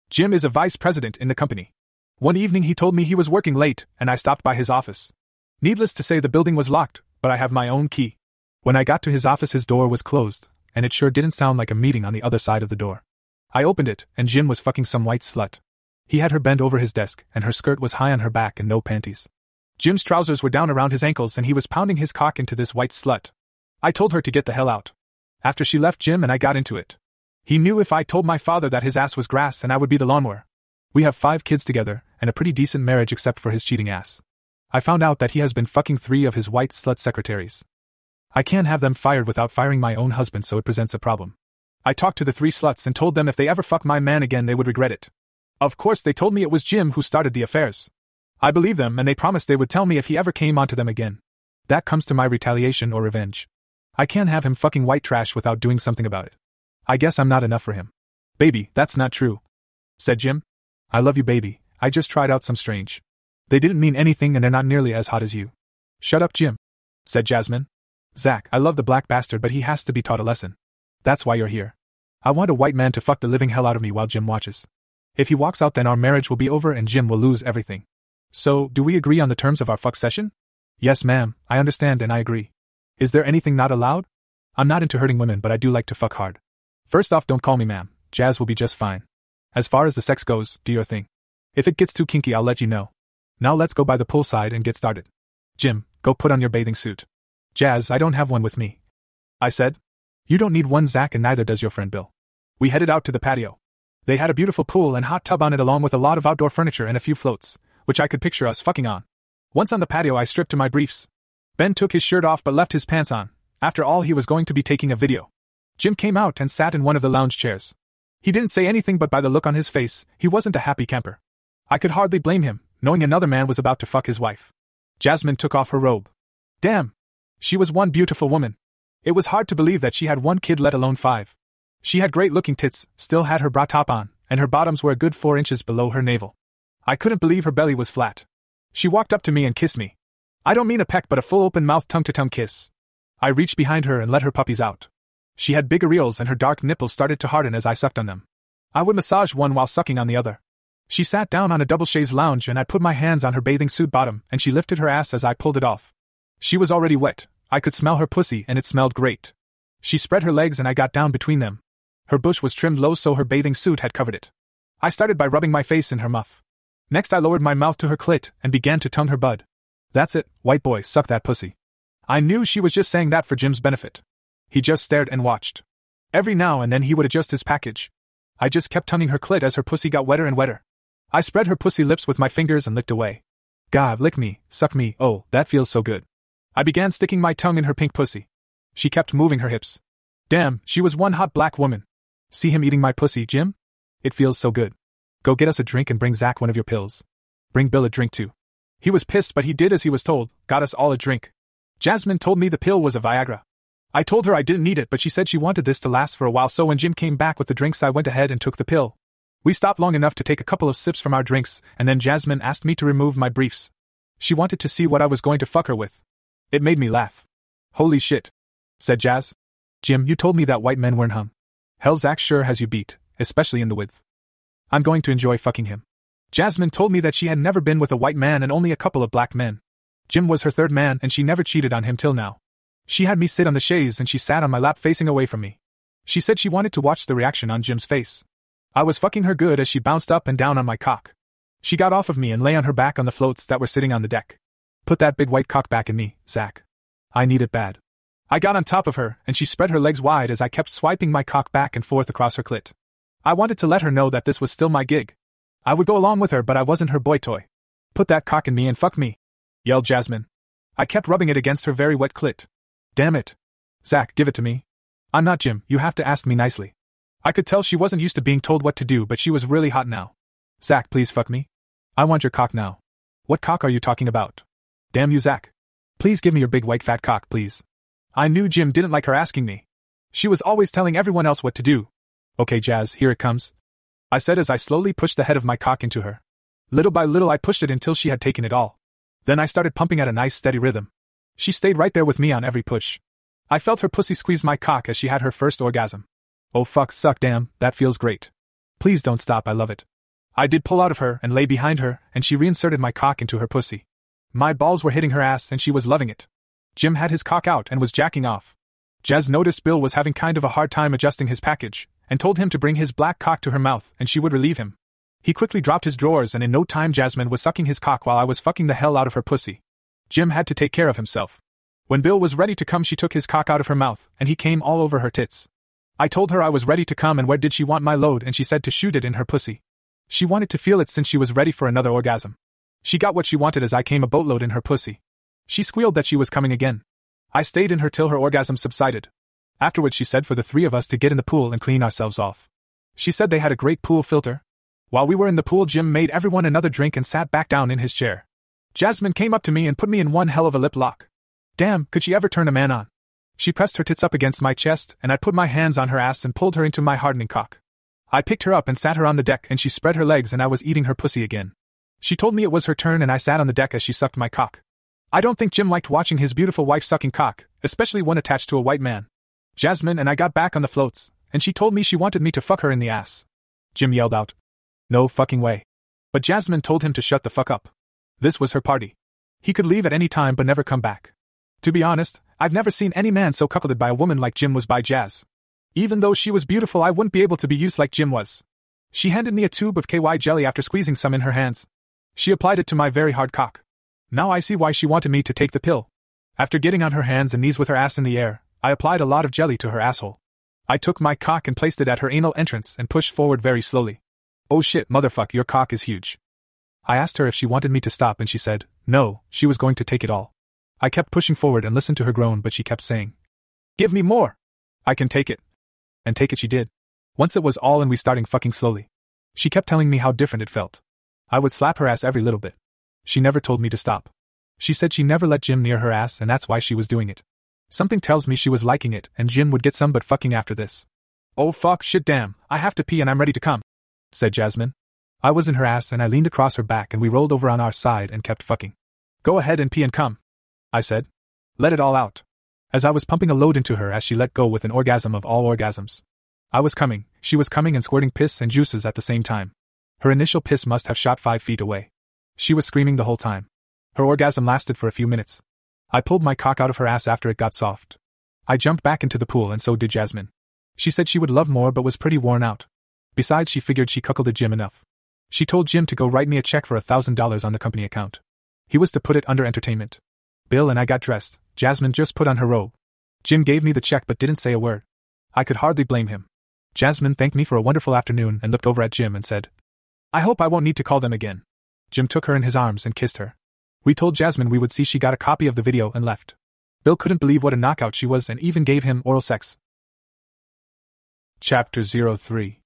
Jim is a vice president in the company. One evening he told me he was working late, and I stopped by his office. Needless to say, the building was locked, but I have my own key. When I got to his office, his door was closed, and it sure didn't sound like a meeting on the other side of the door. I opened it, and Jim was fucking some white slut. He had her bent over his desk, and her skirt was high on her back and no panties. Jim's trousers were down around his ankles, and he was pounding his cock into this white slut. I told her to get the hell out. After she left Jim and I got into it. He knew if I told my father that his ass was grass and I would be the lawnmower. We have five kids together, and a pretty decent marriage except for his cheating ass. I found out that he has been fucking three of his white slut secretaries. I can't have them fired without firing my own husband, so it presents a problem. I talked to the three sluts and told them if they ever fuck my man again they would regret it. Of course they told me it was Jim who started the affairs. I believe them, and they promised they would tell me if he ever came onto them again. That comes to my retaliation or revenge. I can't have him fucking white trash without doing something about it. I guess I'm not enough for him. Baby, that's not true, said Jim. I love you, baby. I just tried out some strange. They didn't mean anything and they're not nearly as hot as you. Shut up, Jim, said Jasmine. Zach, I love the black bastard, but he has to be taught a lesson. That's why you're here. I want a white man to fuck the living hell out of me while Jim watches. If he walks out, then our marriage will be over and Jim will lose everything. So, do we agree on the terms of our fuck session? Yes, ma'am, I understand and I agree. Is there anything not allowed? I'm not into hurting women, but I do like to fuck hard. First off, don't call me ma'am. Jazz will be just fine. As far as the sex goes, do your thing. If it gets too kinky, I'll let you know. Now let's go by the poolside and get started. Jim, go put on your bathing suit. Jazz, I don't have one with me, I said. You don't need one, Zach, and neither does your friend Bill. We headed out to the patio. They had a beautiful pool and hot tub on it, along with a lot of outdoor furniture and a few floats, which I could picture us fucking on. Once on the patio, I stripped to my briefs. Ben took his shirt off but left his pants on. After all, he was going to be taking a video. Jim came out and sat in one of the lounge chairs. He didn't say anything, but by the look on his face, he wasn't a happy camper. I could hardly blame him, knowing another man was about to fuck his wife. Jasmine took off her robe. Damn! She was one beautiful woman. It was hard to believe that she had one kid, let alone five. She had great-looking tits, still had her bra top on, and her bottoms were a good four inches below her navel. I couldn't believe her belly was flat. She walked up to me and kissed me. I don't mean a peck, but a full open-mouth tongue-to-tongue kiss. I reached behind her and let her puppies out. She had big areoles and her dark nipples started to harden as I sucked on them. I would massage one while sucking on the other. She sat down on a double-chaise lounge and I put my hands on her bathing suit bottom and she lifted her ass as I pulled it off. She was already wet. I could smell her pussy and it smelled great. She spread her legs and I got down between them. Her bush was trimmed low so her bathing suit had covered it. I started by rubbing my face in her muff. Next I lowered my mouth to her clit and began to tongue her bud. That's it, white boy, suck that pussy. I knew she was just saying that for Jim's benefit. He just stared and watched. Every now and then he would adjust his package. I just kept tonguing her clit as her pussy got wetter and wetter. I spread her pussy lips with my fingers and licked away. God, lick me, suck me, oh, that feels so good. I began sticking my tongue in her pink pussy. She kept moving her hips. Damn, she was one hot black woman. See him eating my pussy, Jim? It feels so good. Go get us a drink and bring Zach one of your pills. Bring Bill a drink too. He was pissed, but he did as he was told, got us all a drink. Jasmine told me the pill was a Viagra. I told her I didn't need it, but she said she wanted this to last for a while, so when Jim came back with the drinks I went ahead and took the pill. We stopped long enough to take a couple of sips from our drinks, and then Jasmine asked me to remove my briefs. She wanted to see what I was going to fuck her with. It made me laugh. Holy shit, said Jazz. Jim, you told me that white men weren't hung. Hell, Zach sure has you beat, especially in the width. I'm going to enjoy fucking him. Jasmine told me that she had never been with a white man and only a couple of black men. Jim was her third man and she never cheated on him till now. She had me sit on the chaise and she sat on my lap facing away from me. She said she wanted to watch the reaction on Jim's face. I was fucking her good as she bounced up and down on my cock. She got off of me and lay on her back on the floats that were sitting on the deck. Put that big white cock back in me, Zach. I need it bad. I got on top of her and she spread her legs wide as I kept swiping my cock back and forth across her clit. I wanted to let her know that this was still my gig. I would go along with her, but I wasn't her boy toy. Put that cock in me and fuck me, yelled Jasmine. I kept rubbing it against her very wet clit. Damn it. Zach, give it to me. I'm not Jim, you have to ask me nicely. I could tell she wasn't used to being told what to do, but she was really hot now. Zach, please fuck me. I want your cock now. What cock are you talking about? Damn you, Zach. Please give me your big white fat cock, please. I knew Jim didn't like her asking me. She was always telling everyone else what to do. Okay, Jazz, here it comes, I said as I slowly pushed the head of my cock into her. Little by little I pushed it until she had taken it all. Then I started pumping at a nice steady rhythm. She stayed right there with me on every push. I felt her pussy squeeze my cock as she had her first orgasm. Oh fuck, suck, damn, that feels great. Please don't stop, I love it. I did pull out of her and lay behind her, and she reinserted my cock into her pussy. My balls were hitting her ass and she was loving it. Jim had his cock out and was jacking off. Jazz noticed Bill was having kind of a hard time adjusting his package, and told him to bring his black cock to her mouth and she would relieve him. He quickly dropped his drawers and in no time Jasmine was sucking his cock while I was fucking the hell out of her pussy. Jim had to take care of himself. When Bill was ready to come, she took his cock out of her mouth and he came all over her tits. I told her I was ready to come and where did she want my load, and she said to shoot it in her pussy. She wanted to feel it since she was ready for another orgasm. She got what she wanted as I came a boatload in her pussy. She squealed that she was coming again. I stayed in her till her orgasm subsided. Afterwards she said for the three of us to get in the pool and clean ourselves off. She said they had a great pool filter. While we were in the pool, Jim made everyone another drink and sat back down in his chair. Jasmine came up to me and put me in one hell of a lip lock. Damn, could she ever turn a man on? She pressed her tits up against my chest and I put my hands on her ass and pulled her into my hardening cock. I picked her up and sat her on the deck and she spread her legs and I was eating her pussy again. She told me it was her turn and I sat on the deck as she sucked my cock. I don't think Jim liked watching his beautiful wife sucking cock, especially one attached to a white man. Jasmine and I got back on the floats, and she told me she wanted me to fuck her in the ass. Jim yelled out, "No fucking way." But Jasmine told him to shut the fuck up. This was her party. He could leave at any time but never come back. To be honest, I've never seen any man so cuckolded by a woman like Jim was by Jazz. Even though she was beautiful, I wouldn't be able to be used like Jim was. She handed me a tube of K Y jelly after squeezing some in her hands. She applied it to my very hard cock. Now I see why she wanted me to take the pill. After getting on her hands and knees with her ass in the air, I applied a lot of jelly to her asshole. I took my cock and placed it at her anal entrance and pushed forward very slowly. "Oh shit, motherfuck, your cock is huge." I asked her if she wanted me to stop and she said, no, she was going to take it all. I kept pushing forward and listened to her groan, but she kept saying, "Give me more. I can take it." And take it she did. Once it was all and we starting fucking slowly. She kept telling me how different it felt. I would slap her ass every little bit. She never told me to stop. She said she never let Jim near her ass and that's why she was doing it. Something tells me she was liking it and Jim would get some but fucking after this. "Oh fuck, shit, damn, I have to pee and I'm ready to come," said Jasmine. I was in her ass and I leaned across her back and we rolled over on our side and kept fucking. "Go ahead and pee and come," I said. "Let it all out." As I was pumping a load into her as she let go with an orgasm of all orgasms. I was coming, she was coming and squirting piss and juices at the same time. Her initial piss must have shot five feet away. She was screaming the whole time. Her orgasm lasted for a few minutes. I pulled my cock out of her ass after it got soft. I jumped back into the pool and so did Jasmine. She said she would love more but was pretty worn out. Besides, she figured she cuckolded Jim enough. She told Jim to go write me a check for a thousand dollars on the company account. He was to put it under entertainment. Bill and I got dressed. Jasmine just put on her robe. Jim gave me the check but didn't say a word. I could hardly blame him. Jasmine thanked me for a wonderful afternoon and looked over at Jim and said, "I hope I won't need to call them again." Jim took her in his arms and kissed her. We told Jasmine we would see she got a copy of the video and left. Bill couldn't believe what a knockout she was and even gave him oral sex. Chapter oh three.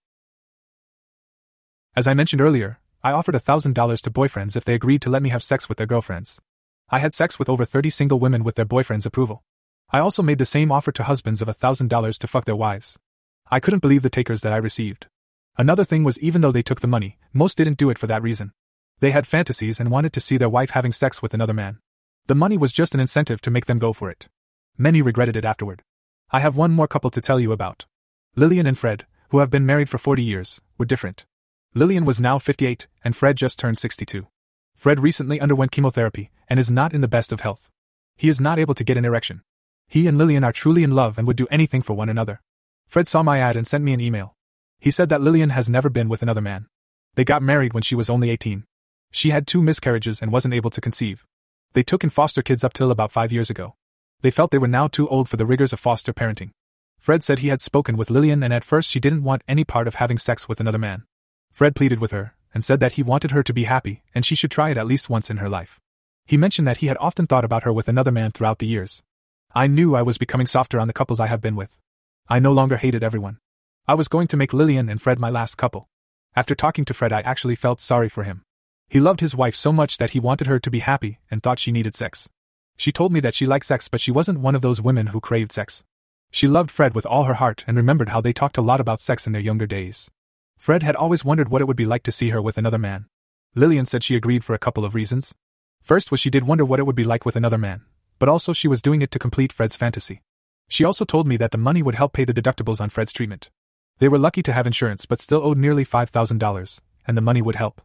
As I mentioned earlier, I offered a thousand dollars to boyfriends if they agreed to let me have sex with their girlfriends. I had sex with over thirty single women with their boyfriends' approval. I also made the same offer to husbands of a thousand dollars to fuck their wives. I couldn't believe the takers that I received. Another thing was, even though they took the money, most didn't do it for that reason. They had fantasies and wanted to see their wife having sex with another man. The money was just an incentive to make them go for it. Many regretted it afterward. I have one more couple to tell you about. Lillian and Fred, who have been married for forty years, were different. Lillian was now fifty-eight, and Fred just turned sixty-two. Fred recently underwent chemotherapy, and is not in the best of health. He is not able to get an erection. He and Lillian are truly in love and would do anything for one another. Fred saw my ad and sent me an email. He said that Lillian has never been with another man. They got married when she was only eighteen. She had two miscarriages and wasn't able to conceive. They took in foster kids up till about five years ago. They felt they were now too old for the rigors of foster parenting. Fred said he had spoken with Lillian and at first she didn't want any part of having sex with another man. Fred pleaded with her, and said that he wanted her to be happy and she should try it at least once in her life. He mentioned that he had often thought about her with another man throughout the years. I knew I was becoming softer on the couples I have been with. I no longer hated everyone. I was going to make Lillian and Fred my last couple. After talking to Fred, I actually felt sorry for him. He loved his wife so much that he wanted her to be happy and thought she needed sex. She told me that she liked sex, but she wasn't one of those women who craved sex. She loved Fred with all her heart and remembered how they talked a lot about sex in their younger days. Fred had always wondered what it would be like to see her with another man. Lillian said she agreed for a couple of reasons. First was she did wonder what it would be like with another man, but also she was doing it to complete Fred's fantasy. She also told me that the money would help pay the deductibles on Fred's treatment. They were lucky to have insurance but still owed nearly five thousand dollars, and the money would help.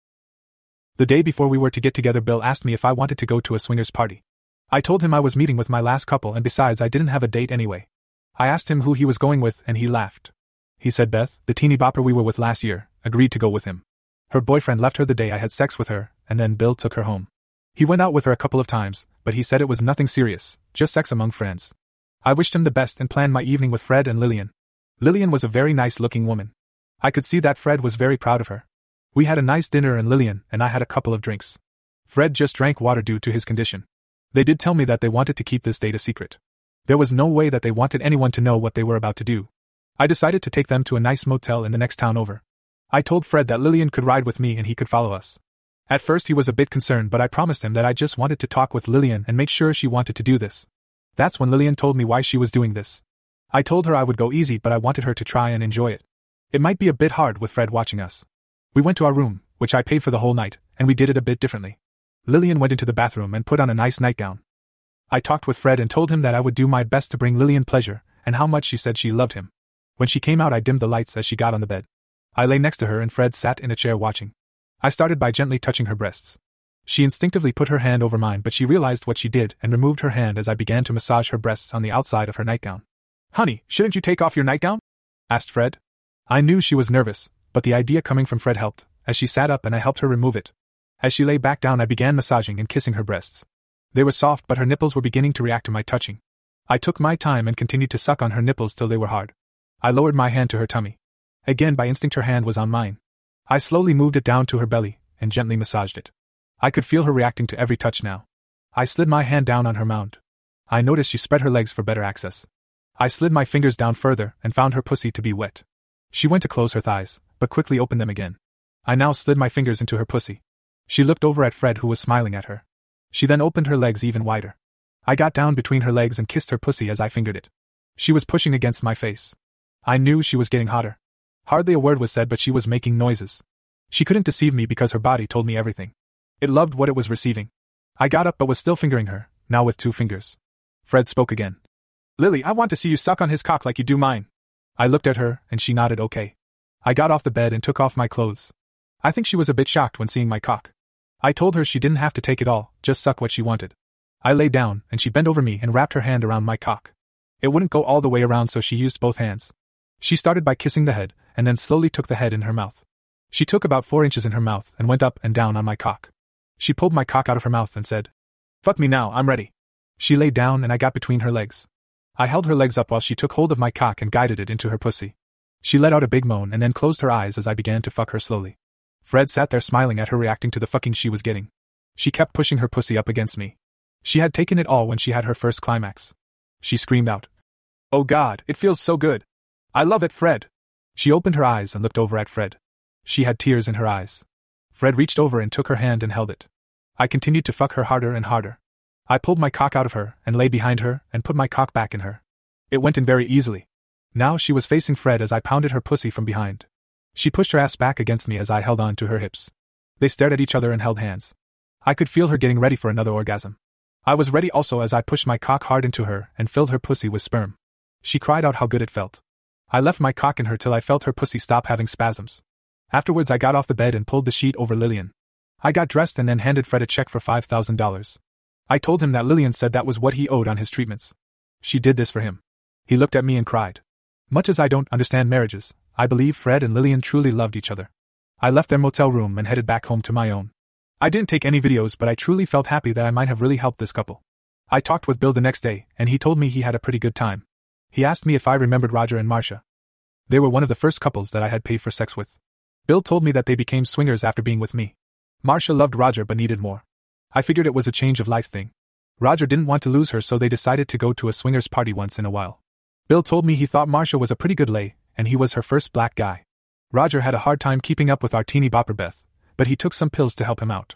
The day before we were to get together, Bill asked me if I wanted to go to a swingers party. I told him I was meeting with my last couple, and besides I didn't have a date anyway. I asked him who he was going with, and he laughed. He said Beth, the teeny bopper we were with last year, agreed to go with him. Her boyfriend left her the day I had sex with her, and then Bill took her home. He went out with her a couple of times, but he said it was nothing serious, just sex among friends. I wished him the best and planned my evening with Fred and Lillian. Lillian was a very nice-looking woman. I could see that Fred was very proud of her. We had a nice dinner, and Lillian and I had a couple of drinks. Fred just drank water due to his condition. They did tell me that they wanted to keep this date a secret. There was no way that they wanted anyone to know what they were about to do. I decided to take them to a nice motel in the next town over. I told Fred that Lillian could ride with me and he could follow us. At first he was a bit concerned, but I promised him that I just wanted to talk with Lillian and make sure she wanted to do this. That's when Lillian told me why she was doing this. I told her I would go easy, but I wanted her to try and enjoy it. It might be a bit hard with Fred watching us. We went to our room, which I paid for the whole night, and we did it a bit differently. Lillian went into the bathroom and put on a nice nightgown. I talked with Fred and told him that I would do my best to bring Lillian pleasure, and how much she said she loved him. When she came out, I dimmed the lights as she got on the bed. I lay next to her and Fred sat in a chair watching. I started by gently touching her breasts. She instinctively put her hand over mine, but she realized what she did and removed her hand as I began to massage her breasts on the outside of her nightgown. "Honey, shouldn't you take off your nightgown?" asked Fred. I knew she was nervous, but the idea coming from Fred helped, as she sat up and I helped her remove it. As she lay back down, I began massaging and kissing her breasts. They were soft, but her nipples were beginning to react to my touching. I took my time and continued to suck on her nipples till they were hard. I lowered my hand to her tummy. Again, by instinct, her hand was on mine. I slowly moved it down to her belly and gently massaged it. I could feel her reacting to every touch now. I slid my hand down on her mound. I noticed she spread her legs for better access. I slid my fingers down further and found her pussy to be wet. She went to close her thighs, but quickly opened them again. I now slid my fingers into her pussy. She looked over at Fred, who was smiling at her. She then opened her legs even wider. I got down between her legs and kissed her pussy as I fingered it. She was pushing against my face. I knew she was getting hotter. Hardly a word was said, but she was making noises. She couldn't deceive me because her body told me everything. It loved what it was receiving. I got up but was still fingering her, now with two fingers. Fred spoke again. "Lily, I want to see you suck on his cock like you do mine." I looked at her, and she nodded okay. I got off the bed and took off my clothes. I think she was a bit shocked when seeing my cock. I told her she didn't have to take it all, just suck what she wanted. I lay down, and she bent over me and wrapped her hand around my cock. It wouldn't go all the way around, so she used both hands. She started by kissing the head, and then slowly took the head in her mouth. She took about four inches in her mouth and went up and down on my cock. She pulled my cock out of her mouth and said, "Fuck me now, I'm ready." She lay down and I got between her legs. I held her legs up while she took hold of my cock and guided it into her pussy. She let out a big moan and then closed her eyes as I began to fuck her slowly. Fred sat there smiling at her, reacting to the fucking she was getting. She kept pushing her pussy up against me. She had taken it all when she had her first climax. She screamed out, "Oh God, it feels so good. I love it, Fred." She opened her eyes and looked over at Fred. She had tears in her eyes. Fred reached over and took her hand and held it. I continued to fuck her harder and harder. I pulled my cock out of her and lay behind her and put my cock back in her. It went in very easily. Now she was facing Fred as I pounded her pussy from behind. She pushed her ass back against me as I held on to her hips. They stared at each other and held hands. I could feel her getting ready for another orgasm. I was ready also as I pushed my cock hard into her and filled her pussy with sperm. She cried out how good it felt. I left my cock in her till I felt her pussy stop having spasms. Afterwards I got off the bed and pulled the sheet over Lillian. I got dressed and then handed Fred a check for five thousand dollars. I told him that Lillian said that was what he owed on his treatments. She did this for him. He looked at me and cried. Much as I don't understand marriages, I believe Fred and Lillian truly loved each other. I left their motel room and headed back home to my own. I didn't take any videos, but I truly felt happy that I might have really helped this couple. I talked with Bill the next day, and he told me he had a pretty good time. He asked me if I remembered Roger and Marcia. They were one of the first couples that I had paid for sex with. Bill told me that they became swingers after being with me. Marcia loved Roger but needed more. I figured it was a change of life thing. Roger didn't want to lose her, so they decided to go to a swingers party once in a while. Bill told me he thought Marcia was a pretty good lay, and he was her first black guy. Roger had a hard time keeping up with our teeny bopper Beth, but he took some pills to help him out.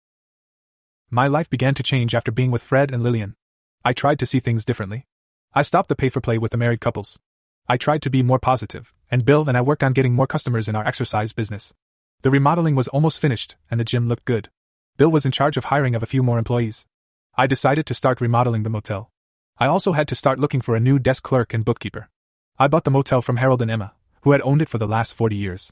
My life began to change after being with Fred and Lillian. I tried to see things differently. I stopped the pay-for-play with the married couples. I tried to be more positive, and Bill and I worked on getting more customers in our exercise business. The remodeling was almost finished, and the gym looked good. Bill was in charge of hiring of a few more employees. I decided to start remodeling the motel. I also had to start looking for a new desk clerk and bookkeeper. I bought the motel from Harold and Emma, who had owned it for the last forty years.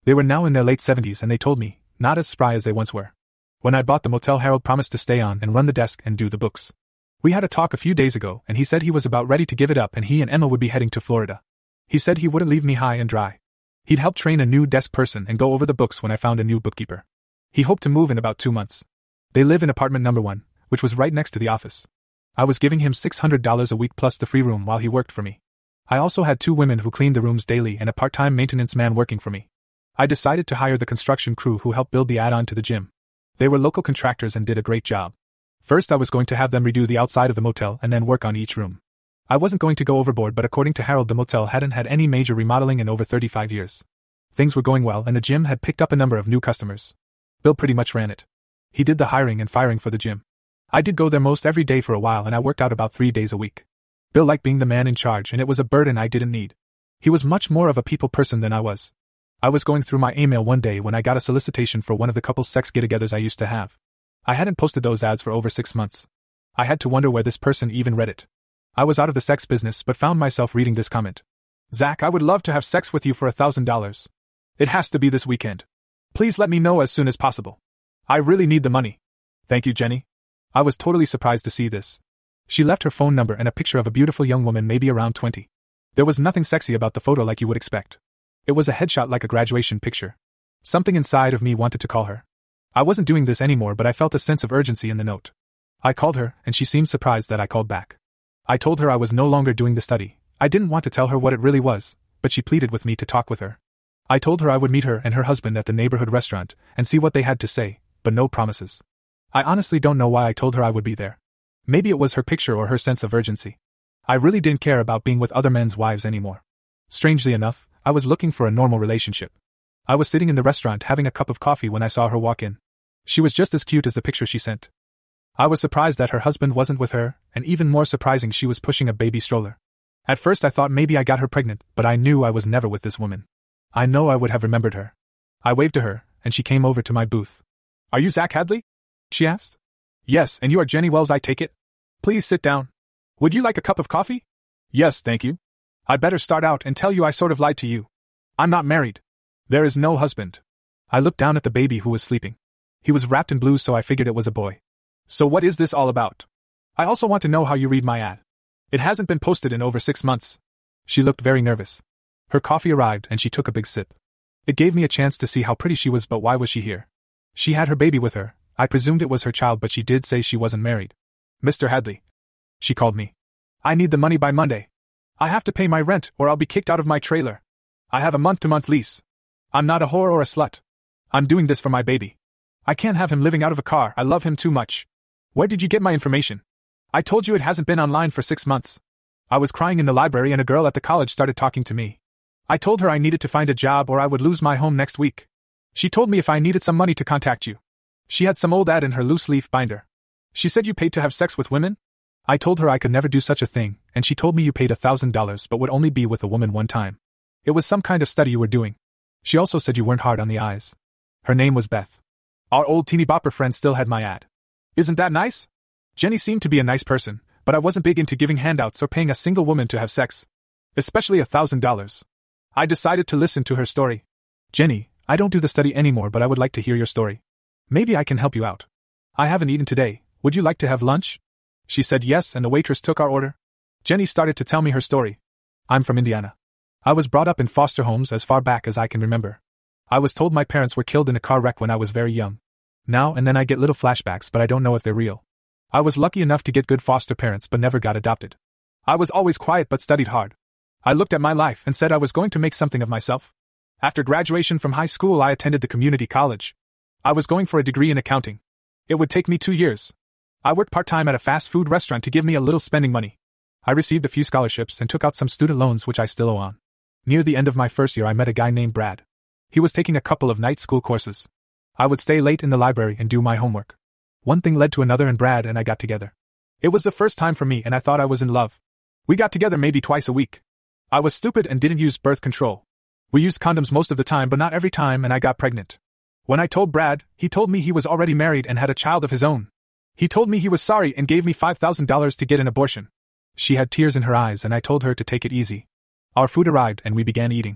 They were now in their late seventies and they told me, not as spry as they once were. When I bought the motel, Harold promised to stay on and run the desk and do the books. We had a talk a few days ago and he said he was about ready to give it up and he and Emma would be heading to Florida. He said he wouldn't leave me high and dry. He'd help train a new desk person and go over the books when I found a new bookkeeper. He hoped to move in about two months. They live in apartment number one, which was right next to the office. I was giving him six hundred dollars a week plus the free room while he worked for me. I also had two women who cleaned the rooms daily and a part-time maintenance man working for me. I decided to hire the construction crew who helped build the add-on to the gym. They were local contractors and did a great job. First I was going to have them redo the outside of the motel and then work on each room. I wasn't going to go overboard, but according to Harold, the motel hadn't had any major remodeling in over thirty-five years. Things were going well and the gym had picked up a number of new customers. Bill pretty much ran it. He did the hiring and firing for the gym. I did go there most every day for a while and I worked out about three days a week. Bill liked being the man in charge and it was a burden I didn't need. He was much more of a people person than I was. I was going through my email one day when I got a solicitation for one of the couple's sex get-togethers I used to have. I hadn't posted those ads for over six months. I had to wonder where this person even read it. I was out of the sex business but found myself reading this comment. Zach, I would love to have sex with you for a thousand dollars. It has to be this weekend. Please let me know as soon as possible. I really need the money. Thank you, Jenny. I was totally surprised to see this. She left her phone number and a picture of a beautiful young woman maybe around twenty. There was nothing sexy about the photo like you would expect. It was a headshot like a graduation picture. Something inside of me wanted to call her. I wasn't doing this anymore, but I felt a sense of urgency in the note. I called her and she seemed surprised that I called back. I told her I was no longer doing the study. I didn't want to tell her what it really was, but she pleaded with me to talk with her. I told her I would meet her and her husband at the neighborhood restaurant and see what they had to say, but no promises. I honestly don't know why I told her I would be there. Maybe it was her picture or her sense of urgency. I really didn't care about being with other men's wives anymore. Strangely enough, I was looking for a normal relationship. I was sitting in the restaurant having a cup of coffee when I saw her walk in. She was just as cute as the picture she sent. I was surprised that her husband wasn't with her, and even more surprising she was pushing a baby stroller. At first I thought maybe I got her pregnant, but I knew I was never with this woman. I know I would have remembered her. I waved to her, and she came over to my booth. Are you Zach Hadley? She asked. Yes, and you are Jenny Wells, I take it? Please sit down. Would you like a cup of coffee? Yes, thank you. I'd better start out and tell you I sort of lied to you. I'm not married. There is no husband. I looked down at the baby who was sleeping. He was wrapped in blue, so I figured it was a boy. So what is this all about? I also want to know how you read my ad. It hasn't been posted in over six months. She looked very nervous. Her coffee arrived and she took a big sip. It gave me a chance to see how pretty she was, but why was she here? She had her baby with her. I presumed it was her child, but she did say she wasn't married. Mister Hadley. She called me. I need the money by Monday. I have to pay my rent or I'll be kicked out of my trailer. I have a month-to-month lease. I'm not a whore or a slut. I'm doing this for my baby. I can't have him living out of a car. I love him too much. Where did you get my information? I told you it hasn't been online for six months. I was crying in the library and a girl at the college started talking to me. I told her I needed to find a job or I would lose my home next week. She told me if I needed some money to contact you. She had some old ad in her loose-leaf binder. She said you paid to have sex with women? I told her I could never do such a thing, and she told me you paid a thousand dollars but would only be with a woman one time. It was some kind of study you were doing. She also said you weren't hard on the eyes. Her name was Beth. Our old teeny bopper friend still had my ad. Isn't that nice? Jenny seemed to be a nice person, but I wasn't big into giving handouts or paying a single woman to have sex. Especially a thousand dollars. I decided to listen to her story. Jenny, I don't do the study anymore, but I would like to hear your story. Maybe I can help you out. I haven't eaten today. Would you like to have lunch? She said yes, and the waitress took our order. Jenny started to tell me her story. I'm from Indiana. I was brought up in foster homes as far back as I can remember. I was told my parents were killed in a car wreck when I was very young. Now and then I get little flashbacks, but I don't know if they're real. I was lucky enough to get good foster parents but never got adopted. I was always quiet but studied hard. I looked at my life and said I was going to make something of myself. After graduation from high school, I attended the community college. I was going for a degree in accounting. It would take me two years. I worked part-time at a fast food restaurant to give me a little spending money. I received a few scholarships and took out some student loans which I still owe on. Near the end of my first year I met a guy named Brad. He was taking a couple of night school courses. I would stay late in the library and do my homework. One thing led to another and Brad and I got together. It was the first time for me and I thought I was in love. We got together maybe twice a week. I was stupid and didn't use birth control. We used condoms most of the time but not every time, and I got pregnant. When I told Brad, he told me he was already married and had a child of his own. He told me he was sorry and gave me five thousand dollars to get an abortion. She had tears in her eyes and I told her to take it easy. Our food arrived and we began eating.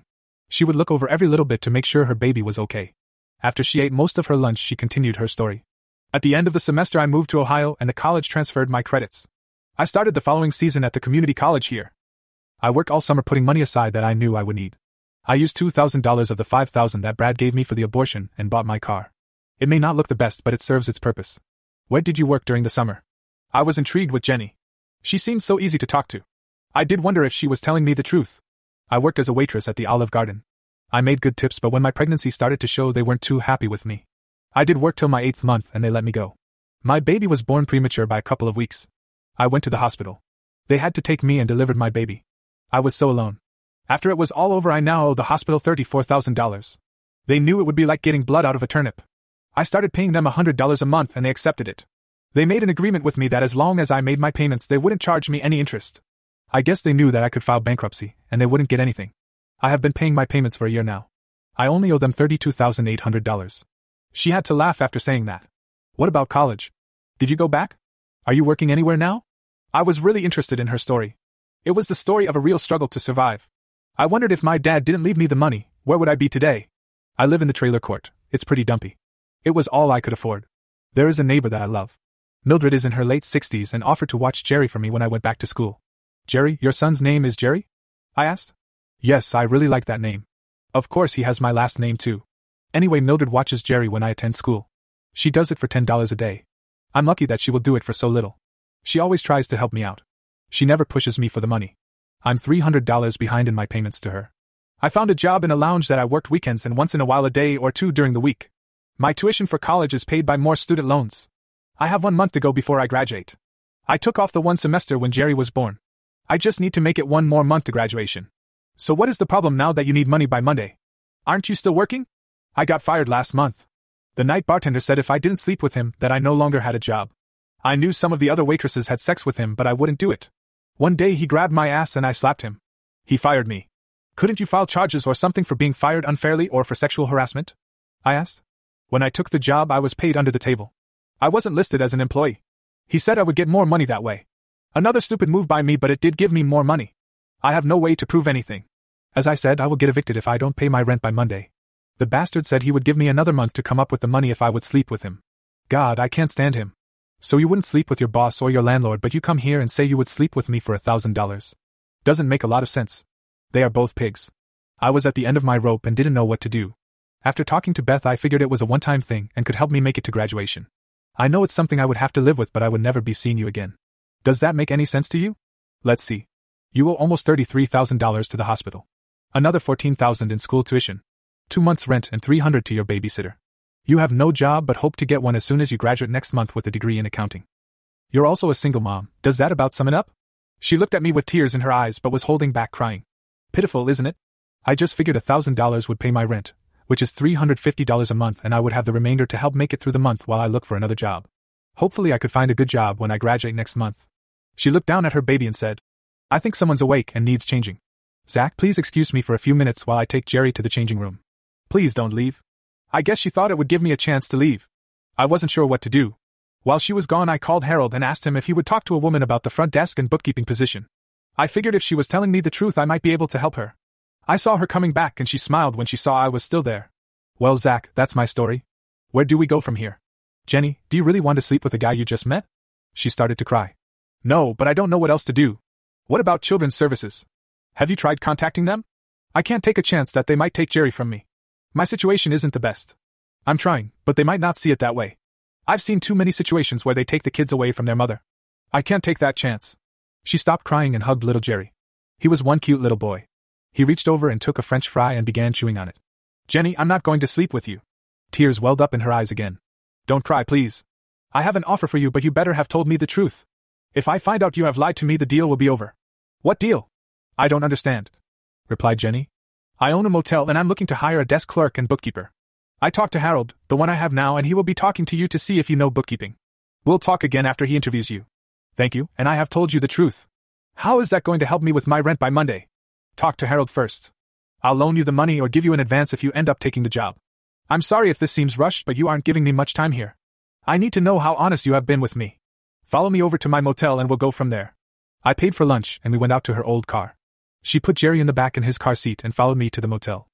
She would look over every little bit to make sure her baby was okay. After she ate most of her lunch, she continued her story. At the end of the semester, I moved to Ohio and the college transferred my credits. I started the following season at the community college here. I worked all summer putting money aside that I knew I would need. I used two thousand dollars of the five thousand dollars that Brad gave me for the abortion and bought my car. It may not look the best, but it serves its purpose. Where did you work during the summer? I was intrigued with Jenny. She seemed so easy to talk to. I did wonder if she was telling me the truth. I worked as a waitress at the Olive Garden. I made good tips, but when my pregnancy started to show, they weren't too happy with me. I did work till my eighth month and they let me go. My baby was born premature by a couple of weeks. I went to the hospital. They had to take me and delivered my baby. I was so alone. After it was all over, I now owe the hospital thirty-four thousand dollars. They knew it would be like getting blood out of a turnip. I started paying them one hundred dollars a month and they accepted it. They made an agreement with me that as long as I made my payments, they wouldn't charge me any interest. I guess they knew that I could file bankruptcy and they wouldn't get anything. I have been paying my payments for a year now. I only owe them thirty-two thousand eight hundred dollars. She had to laugh after saying that. What about college? Did you go back? Are you working anywhere now? I was really interested in her story. It was the story of a real struggle to survive. I wondered if my dad didn't leave me the money, where would I be today? I live in the trailer court. It's pretty dumpy. It was all I could afford. There is a neighbor that I love. Mildred is in her late sixties and offered to watch Jerry for me when I went back to school. Jerry, your son's name is Jerry? I asked. Yes, I really like that name. Of course he has my last name too. Anyway, Mildred watches Jerry when I attend school. She does it for ten dollars a day. I'm lucky that she will do it for so little. She always tries to help me out. She never pushes me for the money. I'm three hundred dollars behind in my payments to her. I found a job in a lounge that I worked weekends and once in a while a day or two during the week. My tuition for college is paid by more student loans. I have one month to go before I graduate. I took off the one semester when Jerry was born. I just need to make it one more month to graduation. So what is the problem now that you need money by Monday? Aren't you still working? I got fired last month. The night bartender said if I didn't sleep with him that I no longer had a job. I knew some of the other waitresses had sex with him, but I wouldn't do it. One day he grabbed my ass and I slapped him. He fired me. Couldn't you file charges or something for being fired unfairly or for sexual harassment? I asked. When I took the job, I was paid under the table. I wasn't listed as an employee. He said I would get more money that way. Another stupid move by me, but it did give me more money. I have no way to prove anything. As I said, I will get evicted if I don't pay my rent by Monday. The bastard said he would give me another month to come up with the money if I would sleep with him. God, I can't stand him. So you wouldn't sleep with your boss or your landlord, but you come here and say you would sleep with me for a thousand dollars. Doesn't make a lot of sense. They are both pigs. I was at the end of my rope and didn't know what to do. After talking to Beth, I figured it was a one-time thing and could help me make it to graduation. I know it's something I would have to live with, but I would never be seeing you again. Does that make any sense to you? Let's see. You owe almost thirty-three thousand dollars to the hospital. Another fourteen thousand dollars in school tuition. Two months' rent and three hundred dollars to your babysitter. You have no job but hope to get one as soon as you graduate next month with a degree in accounting. You're also a single mom. Does that about sum it up? She looked at me with tears in her eyes but was holding back crying. Pitiful, isn't it? I just figured one thousand dollars would pay my rent, which is three hundred fifty dollars a month, and I would have the remainder to help make it through the month while I look for another job. Hopefully I could find a good job when I graduate next month. She looked down at her baby and said, I think someone's awake and needs changing. Zach, please excuse me for a few minutes while I take Jerry to the changing room. Please don't leave. I guess she thought it would give me a chance to leave. I wasn't sure what to do. While she was gone, I called Harold and asked him if he would talk to a woman about the front desk and bookkeeping position. I figured if she was telling me the truth, I might be able to help her. I saw her coming back and she smiled when she saw I was still there. Well, Zach, that's my story. Where do we go from here? Jenny, do you really want to sleep with the guy you just met? She started to cry. No, but I don't know what else to do. What about Children's Services? Have you tried contacting them? I can't take a chance that they might take Jerry from me. My situation isn't the best. I'm trying, but they might not see it that way. I've seen too many situations where they take the kids away from their mother. I can't take that chance. She stopped crying and hugged little Jerry. He was one cute little boy. He reached over and took a French fry and began chewing on it. Jenny, I'm not going to sleep with you. Tears welled up in her eyes again. Don't cry, please. I have an offer for you, but you better have told me the truth. If I find out you have lied to me, the deal will be over. What deal? I don't understand, replied Jenny. I own a motel and I'm looking to hire a desk clerk and bookkeeper. I talked to Harold, the one I have now, and he will be talking to you to see if you know bookkeeping. We'll talk again after he interviews you. Thank you, and I have told you the truth. How is that going to help me with my rent by Monday? Talk to Harold first. I'll loan you the money or give you an advance if you end up taking the job. I'm sorry if this seems rushed, but you aren't giving me much time here. I need to know how honest you have been with me. Follow me over to my motel and we'll go from there. I paid for lunch and we went out to her old car. She put Jerry in the back in his car seat and followed me to the motel.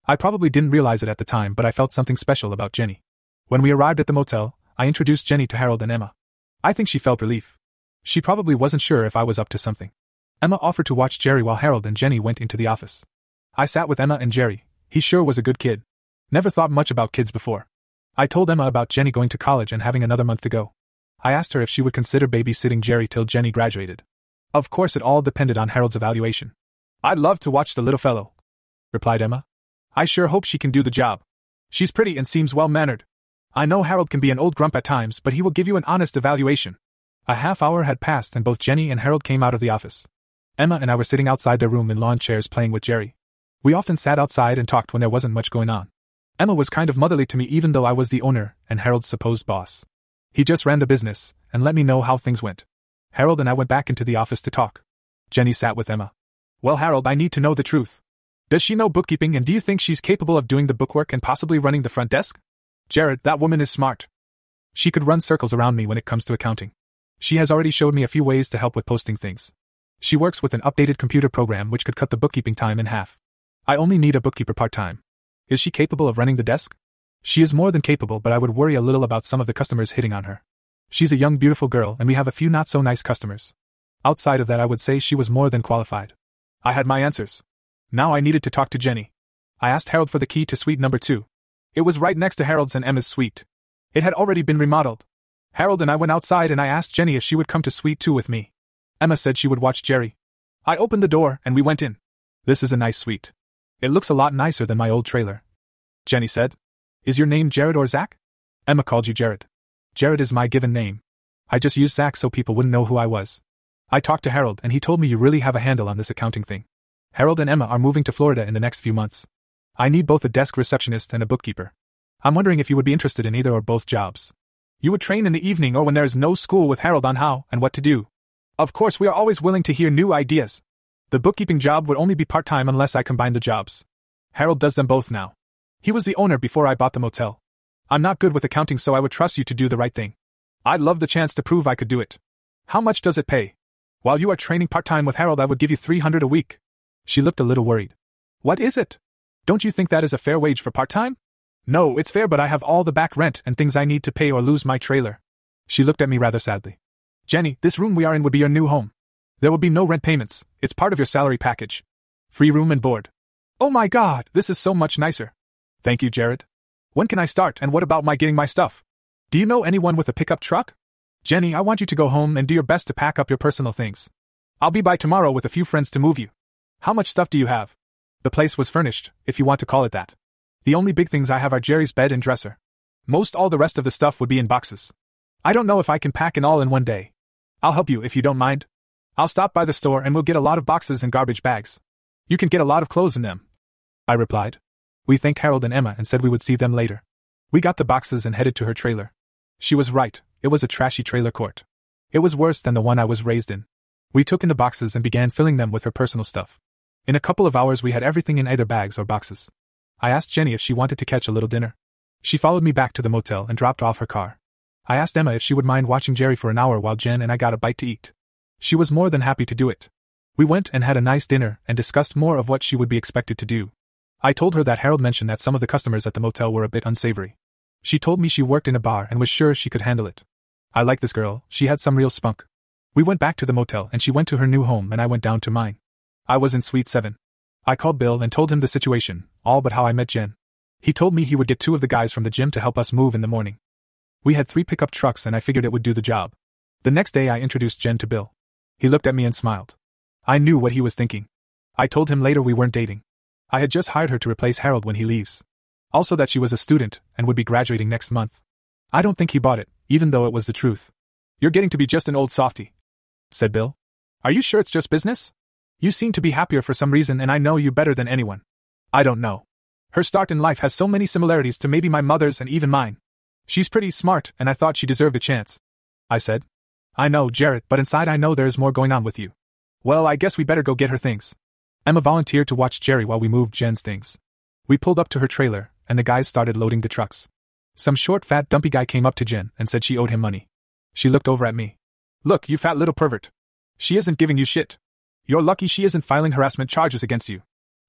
I probably didn't realize it at the time, but I felt something special about Jenny. When we arrived at the motel, I introduced Jenny to Harold and Emma. I think she felt relief. She probably wasn't sure if I was up to something. Emma offered to watch Jerry while Harold and Jenny went into the office. I sat with Emma and Jerry. He sure was a good kid. Never thought much about kids before. I told Emma about Jenny going to college and having another month to go. I asked her if she would consider babysitting Jerry till Jenny graduated. Of course, it all depended on Harold's evaluation. "I'd love to watch the little fellow," replied Emma. "I sure hope she can do the job. She's pretty and seems well-mannered. I know Harold can be an old grump at times, but he will give you an honest evaluation." A half hour had passed and both Jenny and Harold came out of the office. Emma and I were sitting outside their room in lawn chairs playing with Jerry. We often sat outside and talked when there wasn't much going on. Emma was kind of motherly to me even though I was the owner and Harold's supposed boss. He just ran the business and let me know how things went. Harold and I went back into the office to talk. Jenny sat with Emma. "Well, Harold, I need to know the truth. Does she know bookkeeping, and do you think she's capable of doing the bookwork and possibly running the front desk?" "Jared, that woman is smart. She could run circles around me when it comes to accounting. She has already showed me a few ways to help with posting things. She works with an updated computer program which could cut the bookkeeping time in half. I only need a bookkeeper part-time. Is she capable of running the desk?" "She is more than capable, but I would worry a little about some of the customers hitting on her. She's a young, beautiful girl, and we have a few not-so-nice customers. Outside of that, I would say she was more than qualified." I had my answers. Now I needed to talk to Jenny. I asked Harold for the key to suite number two. It was right next to Harold's and Emma's suite. It had already been remodeled. Harold and I went outside and I asked Jenny if she would come to suite two with me. Emma said she would watch Jerry. I opened the door and we went in. "This is a nice suite. It looks a lot nicer than my old trailer," Jenny said. "Is your name Jared or Zach?" "Emma called you Jared." "Jared is my given name. I just used Zach so people wouldn't know who I was. I talked to Harold and he told me you really have a handle on this accounting thing. Harold and Emma are moving to Florida in the next few months. I need both a desk receptionist and a bookkeeper. I'm wondering if you would be interested in either or both jobs. You would train in the evening or when there is no school with Harold on how and what to do. Of course, we are always willing to hear new ideas. The bookkeeping job would only be part-time unless I combine the jobs. Harold does them both now. He was the owner before I bought the motel. I'm not good with accounting, so I would trust you to do the right thing. I'd love the chance to prove I could do it. How much does it pay? While you are training part-time with Harold, I would give you three hundred dollars a week." She looked a little worried. "What is it? Don't you think that is a fair wage for part-time?" "No, it's fair, but I have all the back rent and things I need to pay or lose my trailer." She looked at me rather sadly. "Jenny, this room we are in would be your new home. There will be no rent payments, it's part of your salary package. Free room and board." "Oh my God, this is so much nicer." "Thank you, Jared. When can I start, and what about my getting my stuff? Do you know anyone with a pickup truck?" "Jenny, I want you to go home and do your best to pack up your personal things. I'll be by tomorrow with a few friends to move you. How much stuff do you have?" The place was furnished, if you want to call it that. The only big things I have are Jerry's bed and dresser. Most all the rest of the stuff would be in boxes. I don't know if I can pack it all in one day. I'll help you if you don't mind. I'll stop by the store and we'll get a lot of boxes and garbage bags. You can get a lot of clothes in them," I replied. We thanked Harold and Emma and said we would see them later. We got the boxes and headed to her trailer. She was right, it was a trashy trailer court. It was worse than the one I was raised in. We took in the boxes and began filling them with her personal stuff. In a couple of hours we had everything in either bags or boxes. I asked Jenny if she wanted to catch a little dinner. She followed me back to the motel and dropped off her car. I asked Emma if she would mind watching Jerry for an hour while Jen and I got a bite to eat. She was more than happy to do it. We went and had a nice dinner and discussed more of what she would be expected to do. I told her that Harold mentioned that some of the customers at the motel were a bit unsavory. She told me she worked in a bar and was sure she could handle it. I liked this girl, she had some real spunk. We went back to the motel and she went to her new home and I went down to mine. I was in suite seven. I called Bill and told him the situation, all but how I met Jen. He told me he would get two of the guys from the gym to help us move in the morning. We had three pickup trucks and I figured it would do the job. The next day I introduced Jen to Bill. He looked at me and smiled. I knew what he was thinking. I told him later we weren't dating. I had just hired her to replace Harold when he leaves. Also that she was a student and would be graduating next month. I don't think he bought it, even though it was the truth. "You're getting to be just an old softy," said Bill. "Are you sure it's just business? You seem to be happier for some reason and I know you better than anyone." "I don't know. Her start in life has so many similarities to maybe my mother's and even mine. She's pretty smart and I thought she deserved a chance," I said. "I know, Jared, but inside I know there's more going on with you. Well, I guess we better go get her things." Emma volunteered to watch Jerry while we moved Jen's things. We pulled up to her trailer, and the guys started loading the trucks. Some short, fat, dumpy guy came up to Jen and said she owed him money. She looked over at me. "Look, you fat little pervert. She isn't giving you shit. You're lucky she isn't filing harassment charges against you.